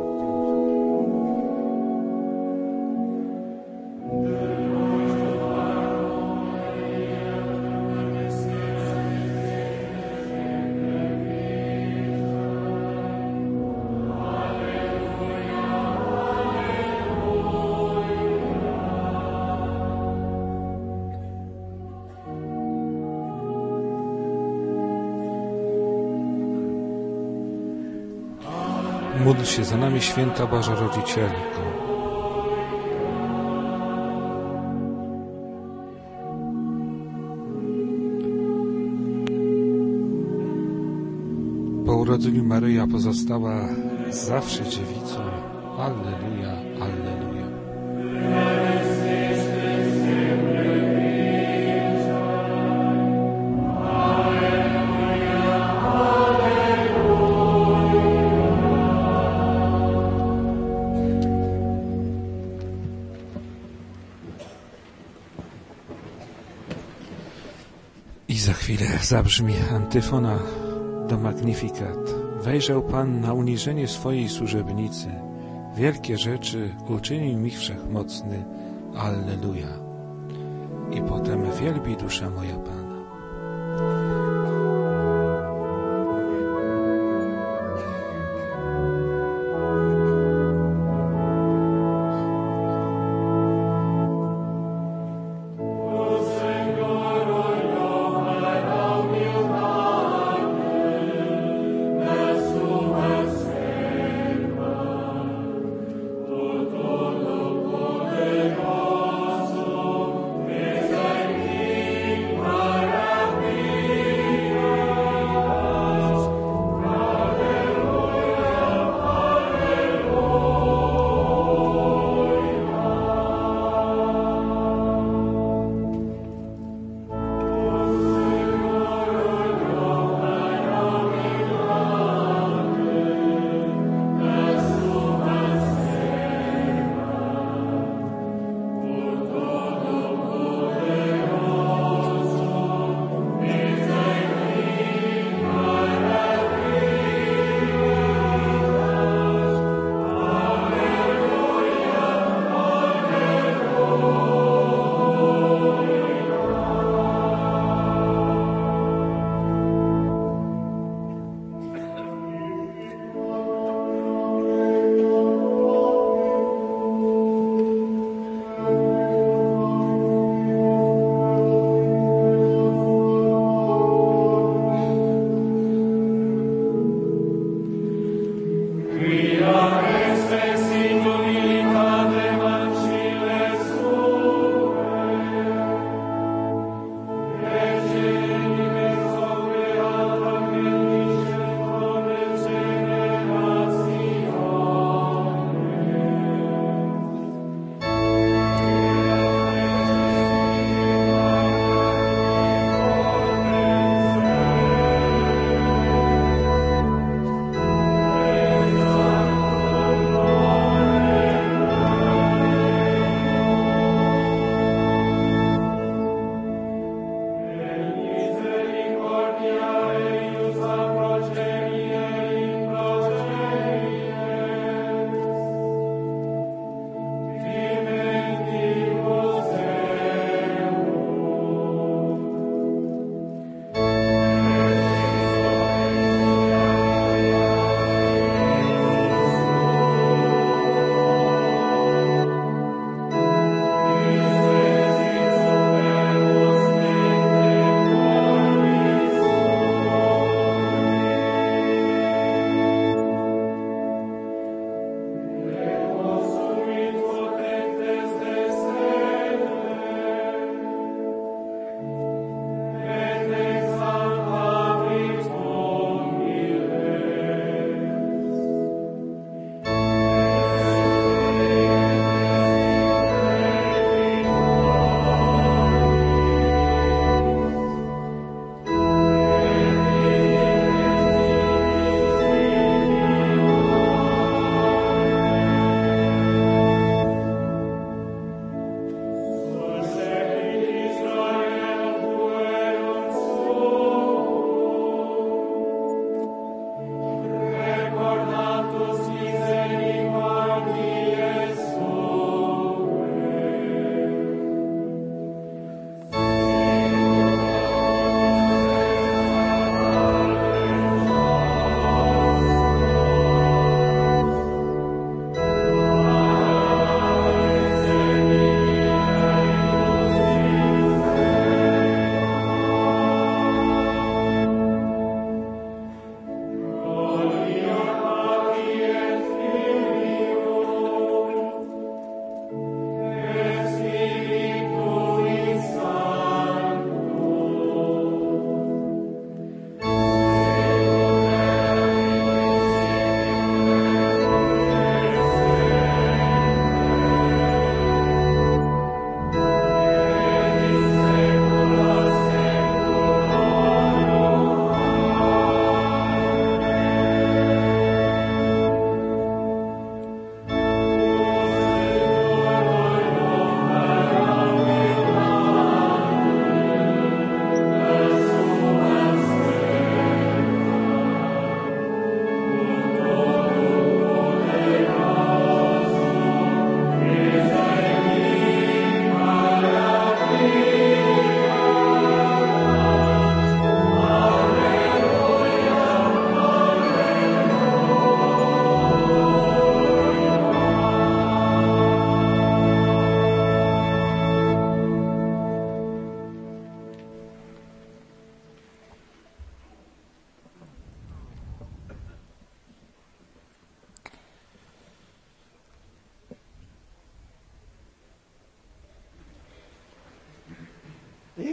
Speaker 1: Módl się za nami, Święta Boża Rodzicielko. Po urodzeniu Maryja pozostała zawsze dziewicą. Alleluja, alleluja. I za chwilę zabrzmi antyfona do Magnificat. Wejrzał Pan na uniżenie swojej służebnicy. Wielkie rzeczy uczynił mi Wszechmocny. Alleluja. I potem wielbi dusza moja Pana.
Speaker 7: Bye.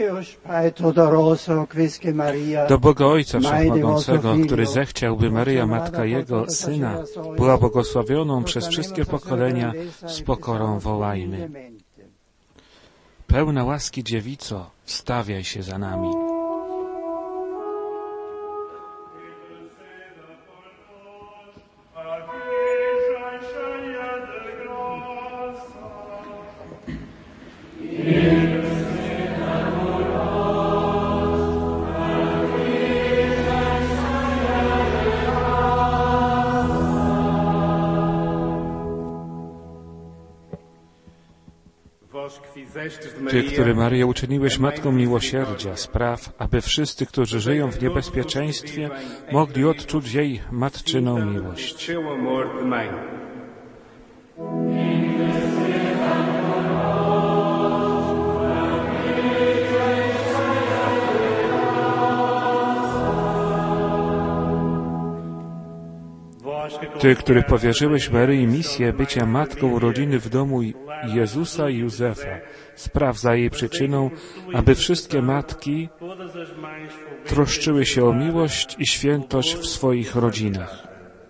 Speaker 1: Do Boga Ojca Wszechmogącego, który zechciał, by Maryja, Matka Jego Syna, była błogosławioną przez wszystkie pokolenia, z pokorą wołajmy. Pełna łaski Dziewico, wstawiaj się za nami. Ty, który, Maryjo, uczyniłeś Matką Miłosierdzia, spraw, aby wszyscy, którzy żyją w niebezpieczeństwie, mogli odczuć jej matczyną miłość. Ty, który powierzyłeś Maryi misję bycia matką rodziny w domu Jezusa i Józefa, spraw za jej przyczyną, aby wszystkie matki troszczyły się o miłość i świętość w swoich rodzinach.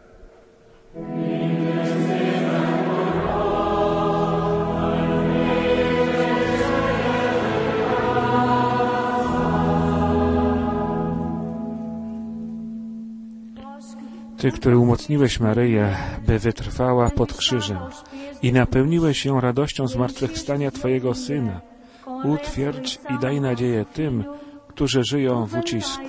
Speaker 1: Ty, który umocniłeś Maryję, by wytrwała pod krzyżem i napełniłeś ją radością zmartwychwstania Twojego Syna, utwierdź i daj nadzieję tym, którzy żyją w ucisku.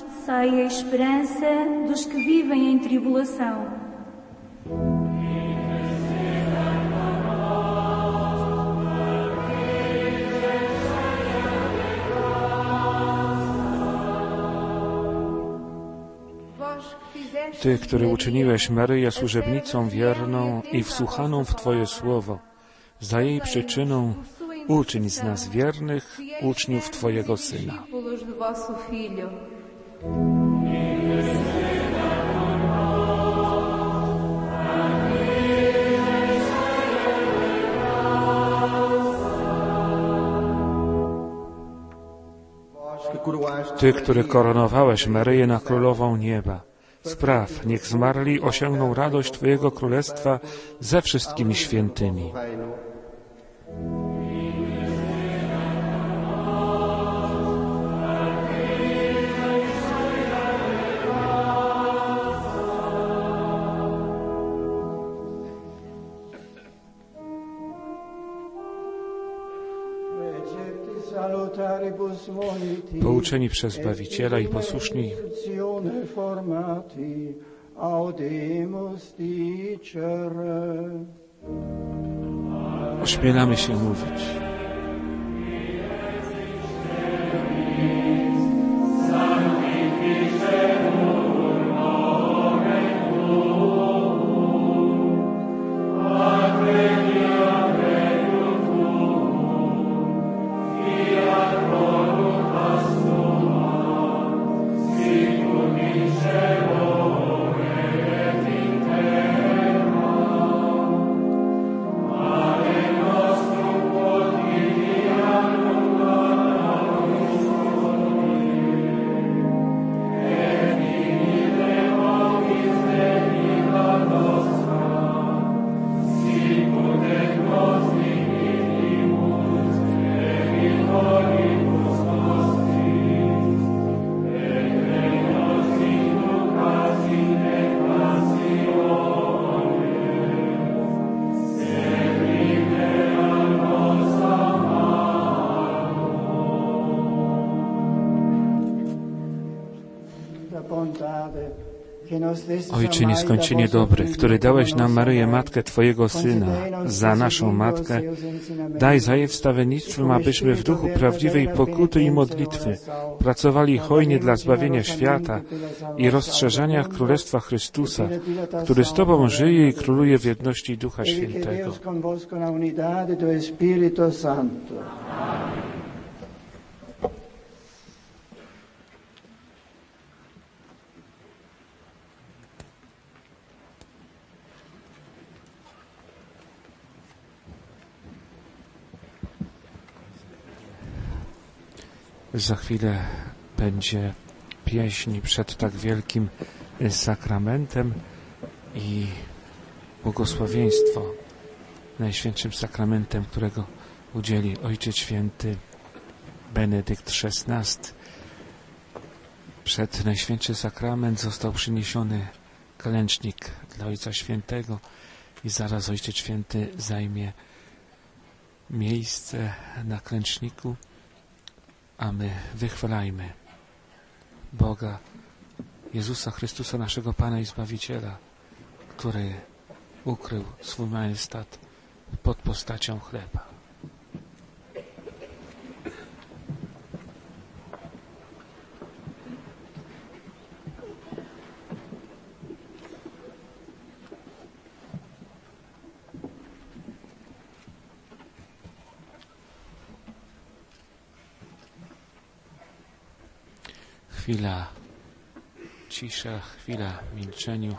Speaker 1: Ty, który uczyniłeś Maryję służebnicą wierną i wsłuchaną w Twoje słowo, za jej przyczyną uczyń z nas wiernych uczniów Twojego Syna. Ty, który koronowałeś Maryję na Królową Nieba, spraw, niech zmarli osiągną radość Twojego Królestwa ze wszystkimi świętymi. Pouczeni przez Zbawiciela i posłuszni ośmielamy się mówić. Ojcze nieskończenie dobry, który dałeś nam Maryję, Matkę Twojego Syna, za naszą Matkę, daj za jej wstawiennictwem, abyśmy w duchu prawdziwej pokuty i modlitwy pracowali hojnie dla zbawienia świata i rozszerzania Królestwa Chrystusa, który z Tobą żyje i króluje w jedności Ducha Świętego. Za chwilę będzie pieśń przed tak wielkim sakramentem i błogosławieństwo Najświętszym sakramentem, którego udzieli Ojciec Święty Benedykt szesnasty. Przed Najświętszy sakrament został przyniesiony klęcznik dla Ojca Świętego i zaraz Ojciec Święty zajmie miejsce na klęczniku, a my wychwalajmy Boga, Jezusa Chrystusa, naszego Pana i Zbawiciela, który ukrył swój majestat pod postacią chleba. Chwila cisza, chwila milczeniu.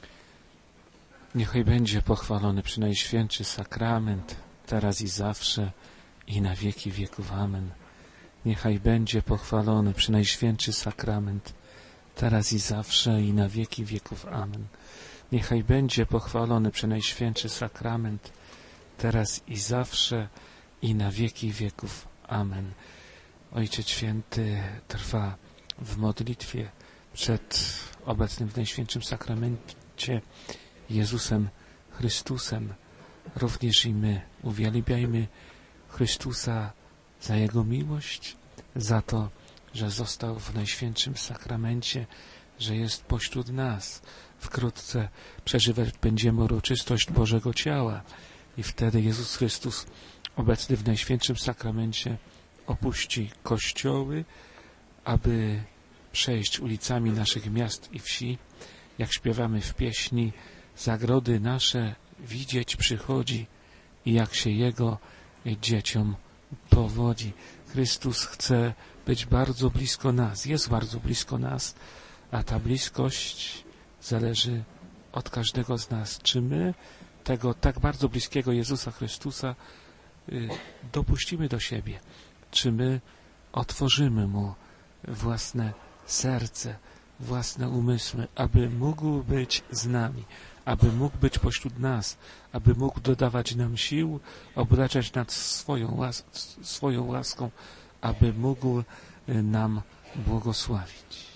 Speaker 1: Niechaj będzie pochwalony Przenajświętszy sakrament, teraz i zawsze, i na wieki wieków. Amen. Niechaj będzie pochwalony Przenajświętszy sakrament, teraz i zawsze, i na wieki wieków. Amen. Niechaj będzie pochwalony Przenajświętszy sakrament, teraz i zawsze, i na wieki wieków. Amen. Ojciec Święty trwa w modlitwie przed obecnym w Najświętszym sakramencie Jezusem Chrystusem. Również i my uwielbiajmy Chrystusa za Jego miłość, za to, że został w Najświętszym sakramencie, że jest pośród nas. Wkrótce przeżywać będziemy uroczystość Bożego Ciała i wtedy Jezus Chrystus obecny w Najświętszym sakramencie opuści kościoły, aby przejść ulicami naszych miast i wsi, jak śpiewamy w pieśni: zagrody nasze widzieć przychodzi i jak się Jego dzieciom powodzi. Chrystus chce być bardzo blisko nas, jest bardzo blisko nas, a ta bliskość zależy od każdego z nas. Czy my tego tak bardzo bliskiego Jezusa Chrystusa y, dopuścimy do siebie? Czy my otworzymy Mu własne serce, własne umysły, aby mógł być z nami, aby mógł być pośród nas, aby mógł dodawać nam sił, obraczać nas swoją, łas swoją łaską, aby mógł nam błogosławić.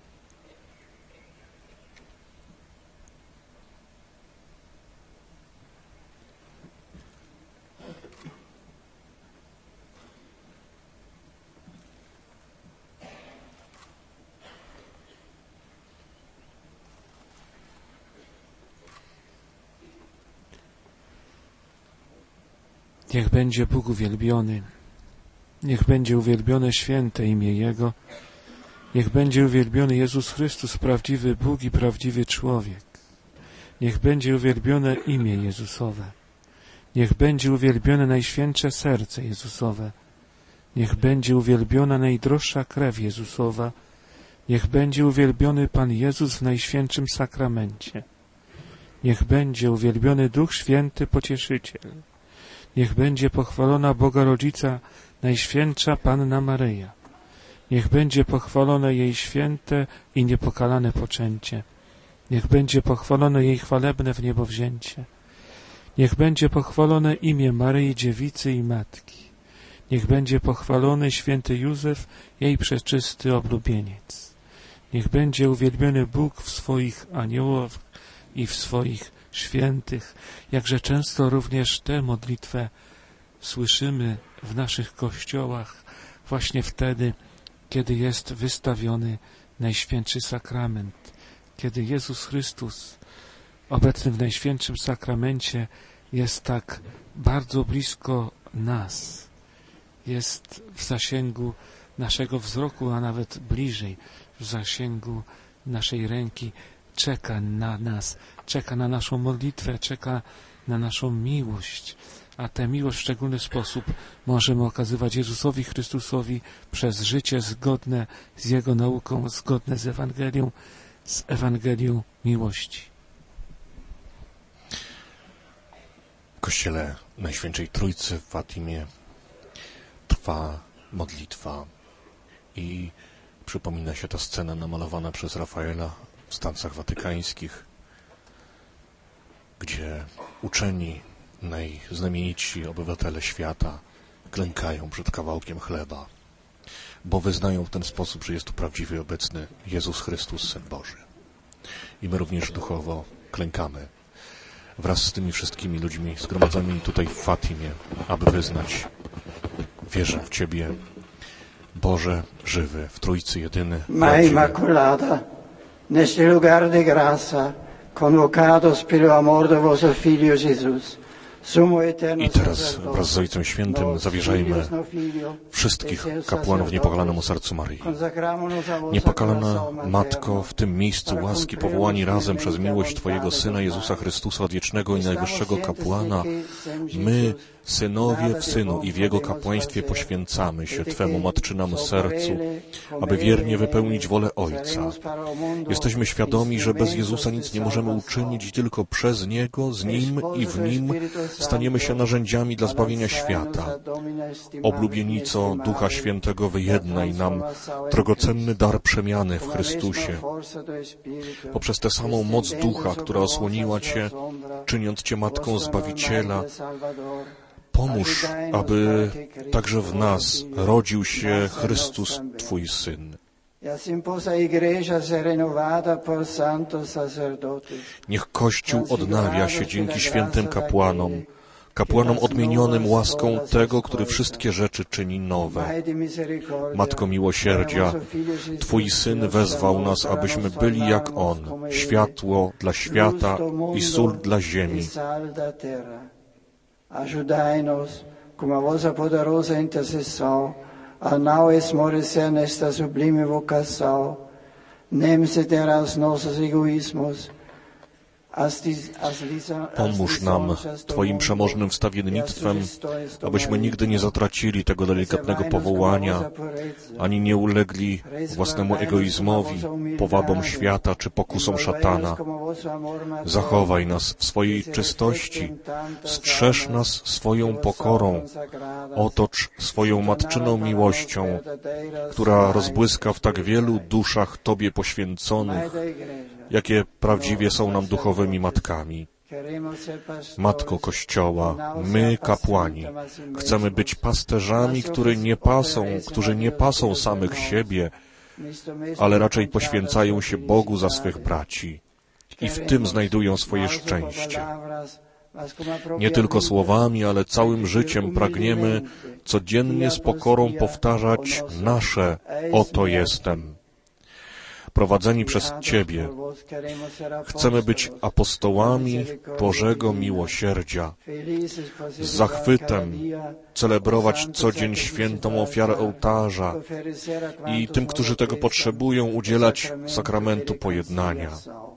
Speaker 1: Niech będzie Bóg uwielbiony, niech będzie uwielbione święte imię Jego, niech będzie uwielbiony Jezus Chrystus, prawdziwy Bóg i prawdziwy człowiek. Niech będzie uwielbione imię Jezusowe, niech będzie uwielbione Najświętsze Serce Jezusowe, niech będzie uwielbiona najdroższa krew Jezusowa, niech będzie uwielbiony Pan Jezus w Najświętszym sakramencie, niech będzie uwielbiony Duch Święty Pocieszyciel, niech będzie pochwalona Boga Rodzica, Najświętsza Panna Maryja. Niech będzie pochwalone jej święte i niepokalane poczęcie. Niech będzie pochwalone jej chwalebne wniebowzięcie. Niech będzie pochwalone imię Maryi Dziewicy i Matki. Niech będzie pochwalony święty Józef, jej przeczysty oblubieniec. Niech będzie uwielbiony Bóg w swoich aniołach i w swoich świętych. Jakże często również tę modlitwę słyszymy w naszych kościołach właśnie wtedy, kiedy jest wystawiony Najświętszy sakrament, kiedy Jezus Chrystus obecny w Najświętszym sakramencie jest tak bardzo blisko nas, jest w zasięgu naszego wzroku, a nawet bliżej, w zasięgu naszej ręki, czeka na nas, czeka na naszą modlitwę, czeka na naszą miłość, a tę miłość w szczególny sposób możemy okazywać Jezusowi Chrystusowi przez życie zgodne z Jego nauką, zgodne z Ewangelią, z Ewangelią miłości.
Speaker 2: W Kościele Najświętszej Trójcy w Fatimie trwa modlitwa I przypomina się ta scena namalowana przez Rafaela w stancach watykańskich, gdzie uczeni, najznamienici obywatele świata klękają przed kawałkiem chleba, bo wyznają w ten sposób, że jest tu prawdziwy i obecny Jezus Chrystus, Syn Boży. I my również duchowo klękamy wraz z tymi wszystkimi ludźmi zgromadzonymi tutaj w Fatimie, aby wyznać: wierzę w Ciebie, Boże żywy, w Trójcy jedyny,
Speaker 5: Ma Immaculata, neste lugar de graça, convocados pelo amor de vosso Filho Jesus.
Speaker 2: I teraz wraz z Ojcem Świętym zawierzajmy wszystkich kapłanów Niepokalanemu Sercu Maryi. Niepokalana Matko, w tym miejscu łaski powołani razem przez miłość Twojego Syna Jezusa Chrystusa, odwiecznego i najwyższego kapłana, my, synowie w Synu i w Jego kapłaństwie poświęcamy się Twemu matczynemu sercu, aby wiernie wypełnić wolę Ojca. Jesteśmy świadomi, że bez Jezusa nic nie możemy uczynić i tylko przez Niego, z Nim i w Nim staniemy się narzędziami dla zbawienia świata. Oblubienico Ducha Świętego, wyjednaj nam drogocenny dar przemiany w Chrystusie. Poprzez tę samą moc Ducha, która osłoniła Cię, czyniąc Cię Matką Zbawiciela, pomóż, aby także w nas rodził się Chrystus, Twój Syn. Niech Kościół odnawia się dzięki świętym kapłanom, kapłanom odmienionym łaską tego, który wszystkie rzeczy czyni nowe. Matko miłosierdzia, Twój Syn wezwał nas, abyśmy byli jak On, światło dla świata i sól dla ziemi.
Speaker 5: Ajudai-nos, com a vossa poderosa intercessão, a não esmorecer nesta sublime vocação, nem ceder aos nossos egoísmos.
Speaker 2: Pomóż nam Twoim przemożnym wstawiennictwem, abyśmy nigdy nie zatracili tego delikatnego powołania, ani nie ulegli własnemu egoizmowi, powabom świata czy pokusom szatana. Zachowaj nas w swojej czystości, strzeż nas swoją pokorą, otocz swoją matczyną miłością, która rozbłyska w tak wielu duszach Tobie poświęconych, jakie prawdziwie są nam duchowymi matkami. Matko Kościoła, my, kapłani, chcemy być pasterzami, którzy nie pasą, którzy nie pasą samych siebie, ale raczej poświęcają się Bogu za swych braci i w tym znajdują swoje szczęście. Nie tylko słowami, ale całym życiem pragniemy codziennie z pokorą powtarzać nasze oto jestem. Prowadzeni przez Ciebie, chcemy być apostołami Bożego miłosierdzia, z zachwytem celebrować co dzień świętą ofiarę ołtarza i tym, którzy tego potrzebują, udzielać sakramentu pojednania.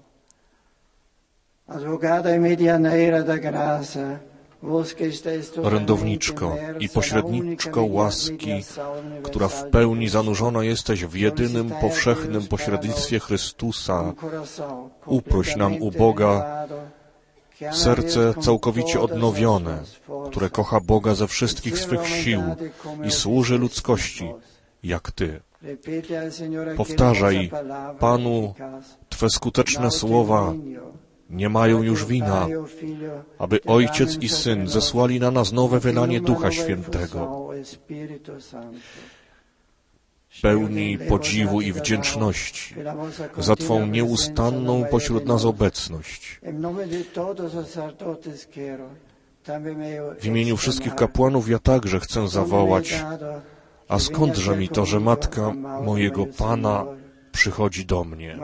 Speaker 2: Orędowniczko i pośredniczko łaski, która w pełni zanurzona jesteś w jedynym powszechnym pośrednictwie Chrystusa, uproś nam u Boga serce całkowicie odnowione, które kocha Boga ze wszystkich swych sił i służy ludzkości, jak Ty. Powtarzaj Panu Twe skuteczne słowa: nie mają już wina, aby Ojciec i Syn zesłali na nas nowe wylanie Ducha Świętego. Pełni podziwu i wdzięczności za Twą nieustanną pośród nas obecność. W imieniu wszystkich kapłanów ja także chcę zawołać: a skądże mi to, że Matka mojego Pana przychodzi do mnie?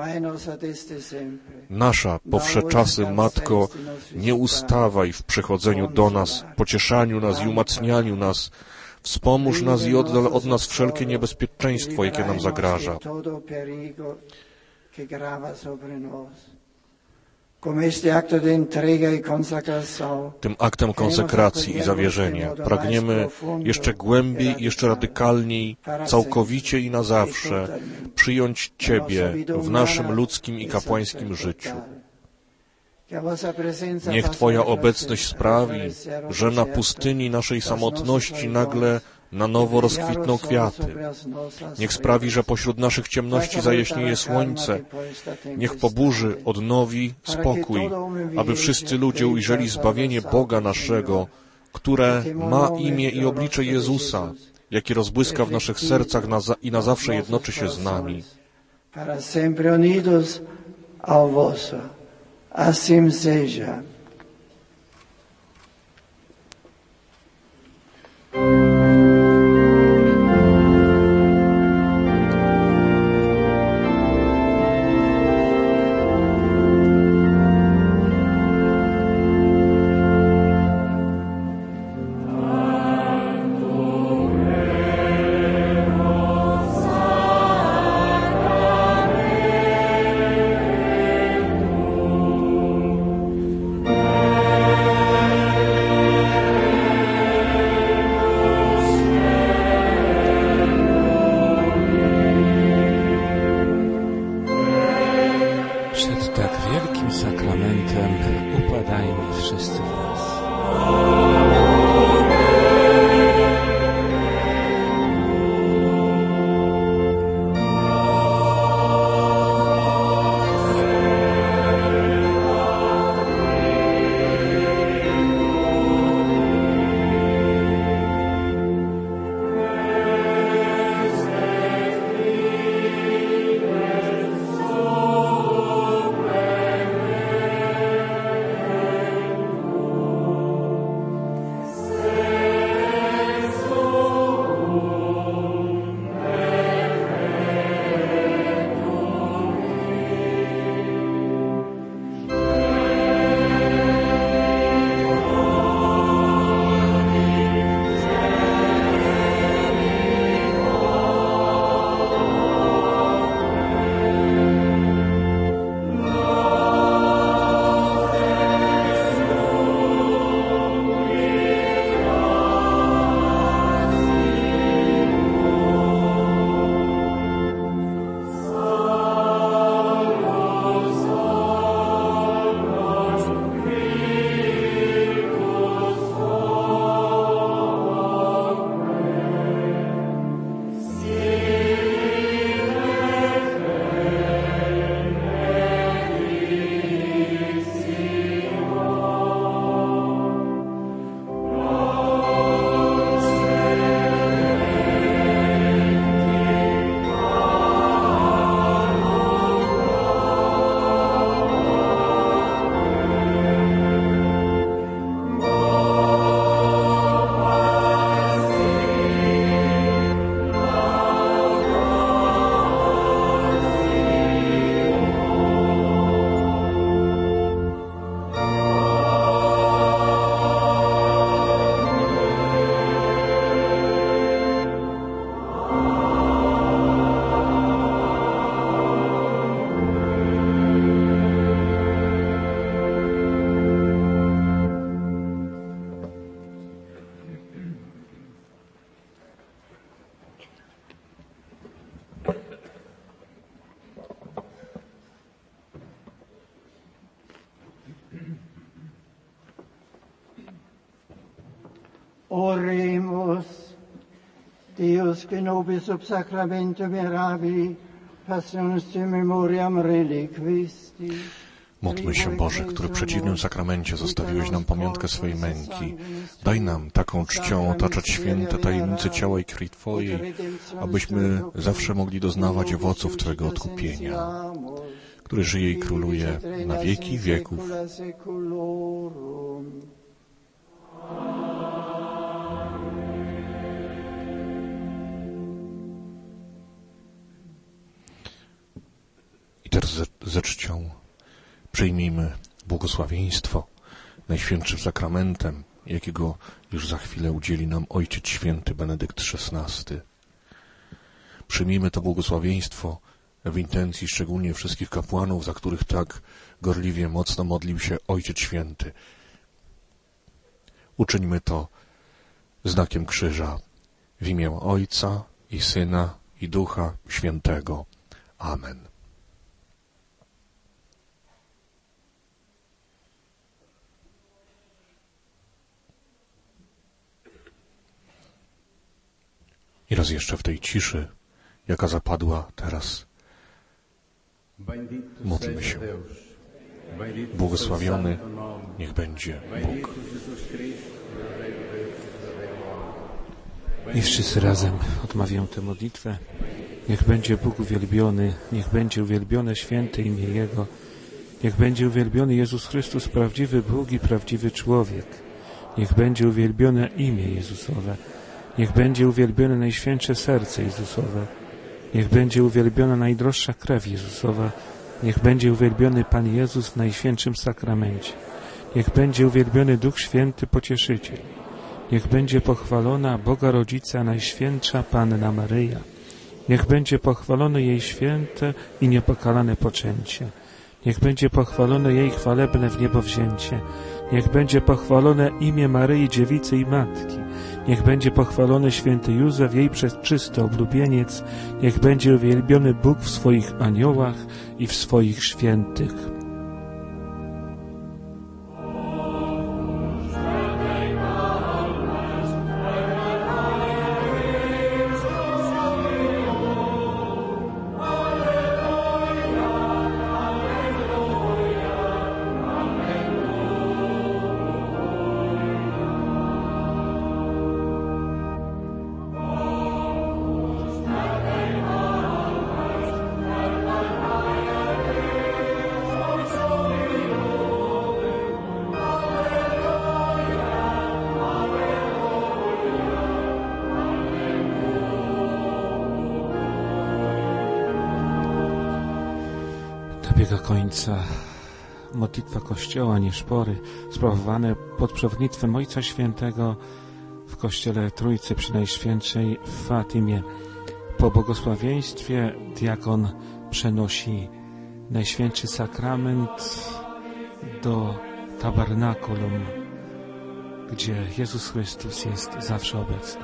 Speaker 2: Nasza po wsze czasy, Matko, nie ustawaj w przychodzeniu do nas, pocieszaniu nas i umacnianiu nas. Wspomóż nas i oddal od nas wszelkie niebezpieczeństwo, jakie nam zagraża. Tym aktem konsekracji i zawierzenia pragniemy jeszcze głębiej, jeszcze radykalniej, całkowicie i na zawsze przyjąć Ciebie w naszym ludzkim i kapłańskim życiu. Niech Twoja obecność sprawi, że na pustyni naszej samotności nagle na nowo rozkwitną kwiaty. Niech sprawi, że pośród naszych ciemności zajaśnieje słońce. Niech po burzy odnowi spokój, aby wszyscy ludzie ujrzeli zbawienie Boga naszego, które ma imię i oblicze Jezusa, jaki rozbłyska w naszych sercach na za, i na zawsze jednoczy się z nami.
Speaker 5: Para sempre unidos ao vosso. Assim seja. Oremus, Deus que nobis sub sacramento mirabili, passionis te memoriam reliquisti.
Speaker 2: Módlmy się, Boże, który w przedziwnym sakramencie zostawiłeś nam pamiątkę swej męki. Daj nam taką czcią otaczać święte tajemnice ciała i krwi Twojej, abyśmy zawsze mogli doznawać owoców Twojego odkupienia, który żyje i króluje na wieki wieków. I teraz ze, ze czcią przyjmijmy błogosławieństwo najświętszym sakramentem, jakiego już za chwilę udzieli nam Ojciec Święty Benedykt szesnasty. Przyjmijmy to błogosławieństwo w intencji szczególnie wszystkich kapłanów, za których tak gorliwie mocno modlił się Ojciec Święty. Uczyńmy to znakiem krzyża w imię Ojca i Syna i Ducha Świętego. Amen. raz jeszcze w tej ciszy, jaka zapadła teraz, módlmy się. Błogosławiony niech będzie Bóg.
Speaker 1: I wszyscy razem odmawiam tę modlitwę. Niech będzie Bóg uwielbiony, niech będzie uwielbione święte imię Jego, niech będzie uwielbiony Jezus Chrystus, prawdziwy Bóg i prawdziwy człowiek. Niech będzie uwielbione imię Jezusowe, niech będzie uwielbione Najświętsze Serce Jezusowe, niech będzie uwielbiona najdroższa krew Jezusowa, niech będzie uwielbiony Pan Jezus w Najświętszym Sakramencie, niech będzie uwielbiony Duch Święty Pocieszyciel, niech będzie pochwalona Boga Rodzica Najświętsza Panna Maryja, niech będzie pochwalone jej święte i niepokalane poczęcie, niech będzie pochwalone jej chwalebne w niebo wzięcie, niech będzie pochwalone imię Maryi Dziewicy i Matki, niech będzie pochwalony święty Józef, jej przeczysty oblubieniec, niech będzie uwielbiony Bóg w swoich aniołach i w swoich świętych. Dobiega końca modlitwa Kościoła Nieszpory, sprawowane pod przewodnictwem Ojca Świętego w Kościele Trójcy przy Najświętszej w Fatimie. Po błogosławieństwie diakon przenosi Najświętszy Sakrament do tabernakulum, gdzie Jezus Chrystus jest zawsze obecny.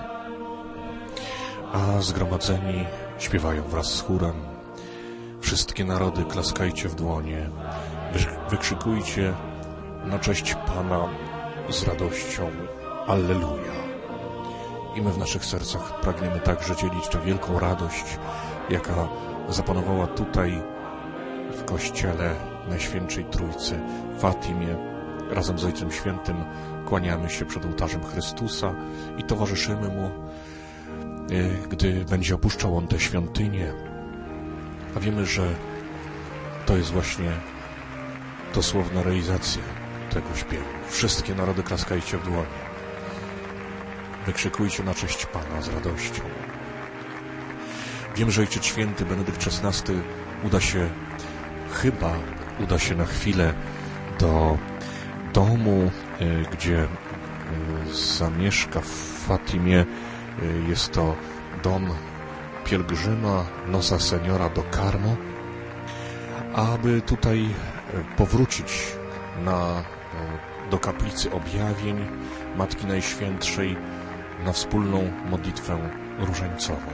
Speaker 2: A zgromadzeni śpiewają wraz z chórem: wszystkie narody klaskajcie w dłonie, wykrzykujcie na cześć Pana z radością Alleluja. I my w naszych sercach pragniemy także dzielić tę wielką radość, jaka zapanowała tutaj w Kościele Najświętszej Trójcy w Fatimie. Razem z Ojcem Świętym kłaniamy się przed ołtarzem Chrystusa i towarzyszymy Mu, gdy będzie opuszczał On tę świątynię. A wiemy, że to jest właśnie dosłowna realizacja tego śpiewu. Wszystkie narody klaskajcie w dłonie. Wykrzykujcie na cześć Pana z radością. Wiem, że Ojciec Święty Benedykt szesnasty uda się, chyba uda się na chwilę do domu, gdzie zamieszka w Fatimie. Jest to dom pielgrzyma Nosa Seniora do Carmo, aby tutaj powrócić na, do kaplicy objawień Matki Najświętszej na wspólną modlitwę różańcową.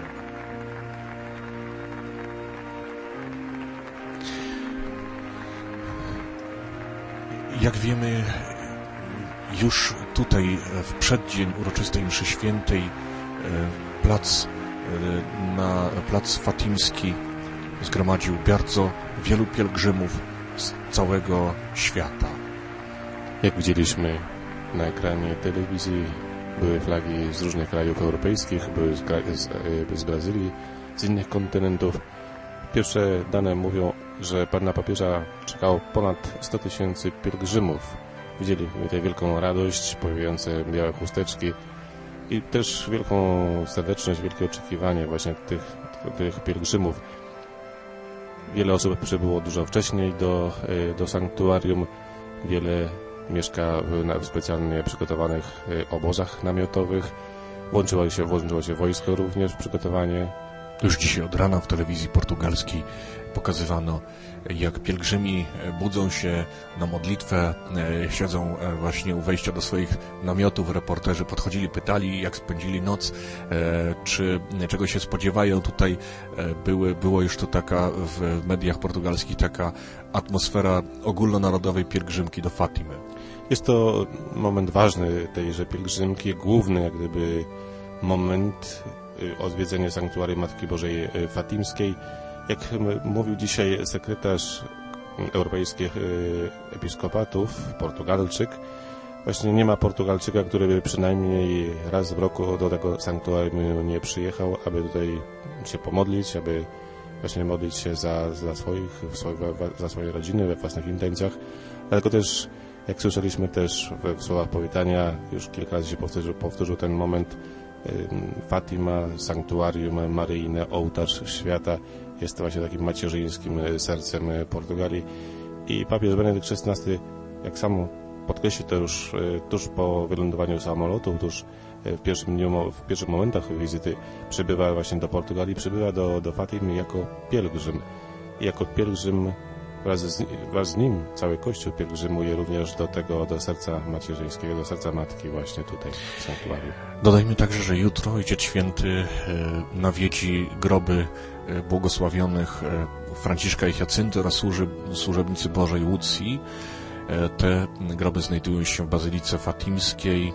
Speaker 2: Jak wiemy, już tutaj w przeddzień uroczystej mszy świętej plac na plac Fatimski zgromadził bardzo wielu pielgrzymów z całego świata.
Speaker 4: Jak widzieliśmy na ekranie telewizji, były flagi z różnych krajów europejskich, były z, z, z Brazylii, z innych kontynentów. Pierwsze dane mówią, że na papieża czekało ponad sto tysięcy pielgrzymów. Widzieliśmy tę wielką radość, pojawiające białe chusteczki i też wielką serdeczność, wielkie oczekiwanie właśnie tych, tych pielgrzymów. Wiele osób przybyło dużo wcześniej do, do sanktuarium, wiele mieszka w specjalnie przygotowanych obozach namiotowych. Włączyło się, włączyło się wojsko również w przygotowanie.
Speaker 2: Już dzisiaj od rana w telewizji portugalskiej pokazywano, jak pielgrzymi budzą się na modlitwę, siedzą właśnie u wejścia do swoich namiotów. Reporterzy podchodzili, pytali, jak spędzili noc, czy czego się spodziewają. Tutaj były, było już to taka w mediach portugalskich taka atmosfera ogólnonarodowej pielgrzymki do Fatimy.
Speaker 4: Jest to moment ważny tejże pielgrzymki, główny jak gdyby moment, odwiedzenie sanktuarium Matki Bożej Fatimskiej. Jak mówił dzisiaj sekretarz Europejskich Episkopatów, Portugalczyk, właśnie nie ma Portugalczyka, który by przynajmniej raz w roku do tego sanktuarium nie przyjechał, aby tutaj się pomodlić, aby właśnie modlić się za, za swoich, za swoje rodziny we własnych intencjach, ale też, jak słyszeliśmy też w słowach powitania, już kilka razy się powtórzył, powtórzył ten moment, Fatima, sanktuarium maryjne, ołtarz świata, jest to właśnie takim macierzyńskim sercem Portugalii. I papież Benedykt szesnasty, jak sam podkreślił to już tuż po wylądowaniu samolotu, tuż w pierwszym dniu, w pierwszych momentach wizyty, przybywa właśnie do Portugalii, przybywa do, do Fatimy jako pielgrzym. I jako pielgrzym wraz z, wraz z nim cały Kościół pielgrzymuje również do tego, do serca macierzyńskiego, do serca Matki właśnie tutaj w sanktuarium.
Speaker 2: Dodajmy także, że jutro Ojciec Święty nawiedzi groby błogosławionych Franciszka i Hiacynty oraz służebnicy Bożej Łucji. Te groby znajdują się w Bazylice Fatimskiej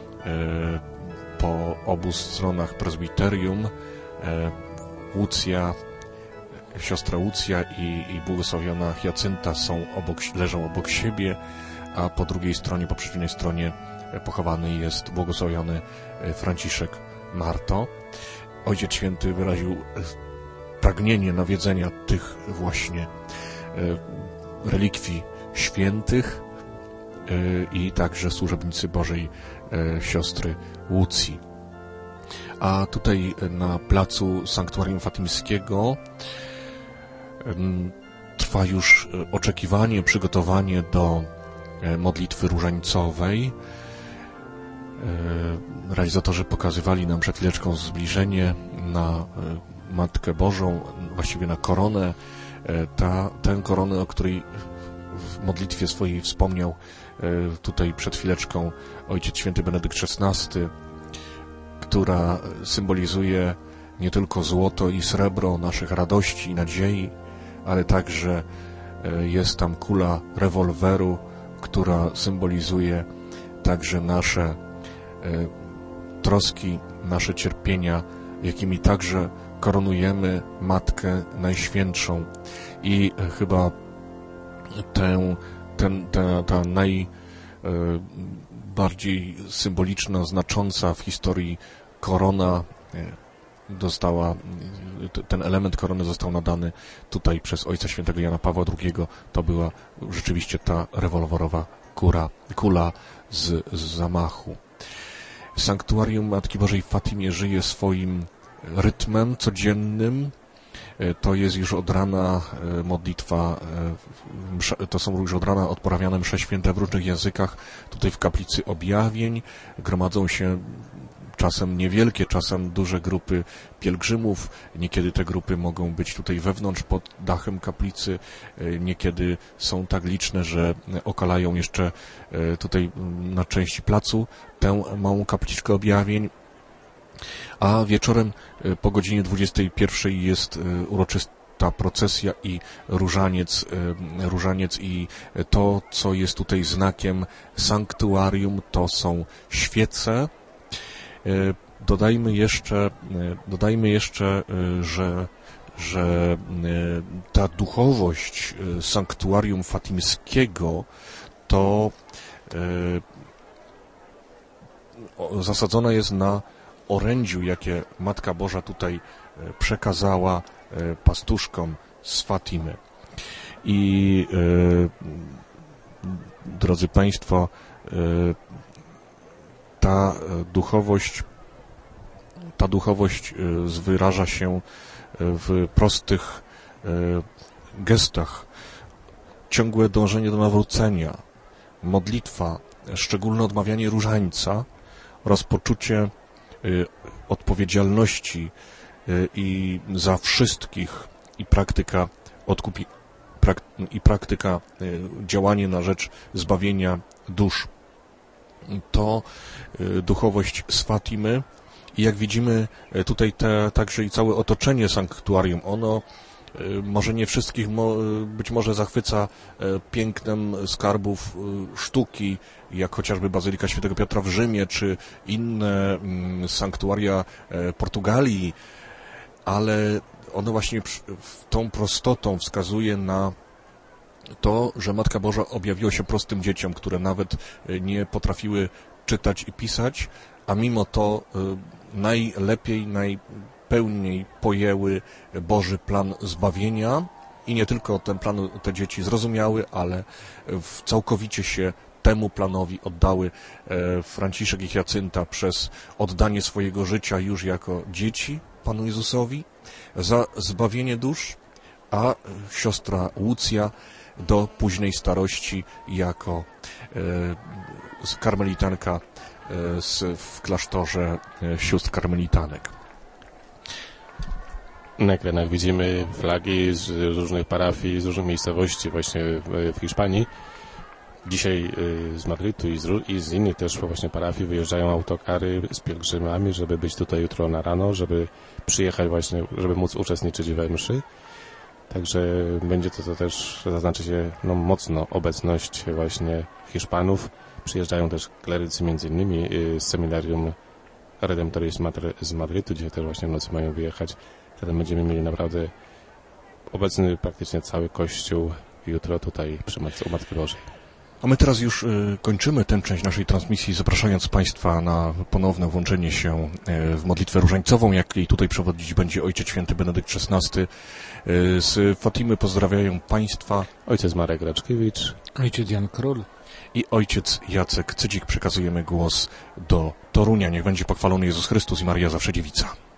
Speaker 2: po obu stronach prezbiterium. Łucja, siostra Łucja i, i błogosławiona Hiacynta są obok, leżą obok siebie, a po drugiej stronie, po przeciwnej stronie pochowany jest błogosławiony Franciszek Marto. Ojciec Święty wyraził pragnienie nawiedzenia tych właśnie relikwii świętych i także służebnicy Bożej siostry Łucji. A tutaj na placu Sanktuarium Fatimskiego trwa już oczekiwanie, przygotowanie do modlitwy różańcowej. Realizatorzy pokazywali nam przed chwileczką zbliżenie na Matkę Bożą, właściwie na koronę. Ta, tę koronę, o której w modlitwie swojej wspomniał tutaj przed chwileczką Ojciec Święty Benedykt szesnasty, która symbolizuje nie tylko złoto i srebro naszych radości i nadziei, ale także jest tam kula rewolweru, która symbolizuje także nasze troski, nasze cierpienia, jakimi także koronujemy Matkę Najświętszą. I chyba tę, ten, ta, ta najbardziej symboliczna, znacząca w historii korona dostała, ten element korony został nadany tutaj przez Ojca Świętego Jana Pawła drugiego. To była rzeczywiście ta rewolwerowa kura, kula z, z zamachu. Sanktuarium Matki Bożej w Fatimie żyje swoim rytmem codziennym. To jest już od rana modlitwa, to są już od rana odprawiane msze święte w różnych językach. Tutaj w kaplicy objawień gromadzą się czasem niewielkie, czasem duże grupy pielgrzymów. Niekiedy te grupy mogą być tutaj wewnątrz, pod dachem kaplicy. Niekiedy są tak liczne, że okalają jeszcze tutaj na części placu tę małą kapliczkę objawień. A wieczorem po godzinie dwudziestej pierwszej jest uroczysta procesja i różaniec, różaniec i to, co jest tutaj znakiem sanktuarium, to są świece. Dodajmy jeszcze, dodajmy jeszcze, że, że ta duchowość sanktuarium fatimskiego to zasadzona jest na orędziu, jakie Matka Boża tutaj przekazała pastuszkom z Fatimy. I drodzy Państwo, ta duchowość, ta duchowość wyraża się w prostych gestach. Ciągłe dążenie do nawrócenia, modlitwa, szczególne odmawianie różańca oraz poczucie odpowiedzialności i za wszystkich i praktyka odkupi, prak, i praktyka działania na rzecz zbawienia dusz. To duchowość z Fatimy i jak widzimy tutaj te, także i całe otoczenie sanktuarium, ono może nie wszystkich być może zachwyca pięknem skarbów sztuki, jak chociażby Bazylika Świętego Piotra w Rzymie, czy inne sanktuaria Portugalii, ale ono właśnie tą prostotą wskazuje na to, że Matka Boża objawiła się prostym dzieciom, które nawet nie potrafiły czytać i pisać, a mimo to najlepiej, najpełniej pojęły Boży plan zbawienia i nie tylko ten plan te dzieci zrozumiały, ale całkowicie się temu planowi oddały. Franciszek i Hiacynta przez oddanie swojego życia już jako dzieci Panu Jezusowi za zbawienie dusz, a siostra Łucja do późnej starości jako e, karmelitanka e, z, w klasztorze e, sióstr karmelitanek.
Speaker 4: Na ekranach widzimy flagi z różnych parafii, z różnych miejscowości właśnie w, w Hiszpanii. Dzisiaj y, z Madrytu i z, i z innych też właśnie parafii wyjeżdżają autokary z pielgrzymami, żeby być tutaj jutro na rano, żeby przyjechać właśnie, żeby móc uczestniczyć we mszy. Także będzie to, to też, zaznaczy się no, mocno obecność właśnie Hiszpanów. Przyjeżdżają też klerycy między innymi z seminarium Redemptoris Mater z Madrytu. Dzisiaj też właśnie w nocy mają wyjechać. Zatem będziemy mieli naprawdę obecny praktycznie cały Kościół jutro tutaj przy Matce, u Matki Bożej.
Speaker 2: A my teraz już y, kończymy tę część naszej transmisji, zapraszając Państwa na ponowne włączenie się y, w modlitwę różańcową, jakiej tutaj przewodzić będzie Ojciec Święty Benedykt szesnasty. Y, z Fatimy pozdrawiają Państwa
Speaker 4: ojciec Marek Raczkiewicz,
Speaker 1: ojciec Jan Król
Speaker 2: i ojciec Jacek Cydzik. Przekazujemy głos do Torunia. Niech będzie pochwalony Jezus Chrystus i Maria Zawsze Dziewica.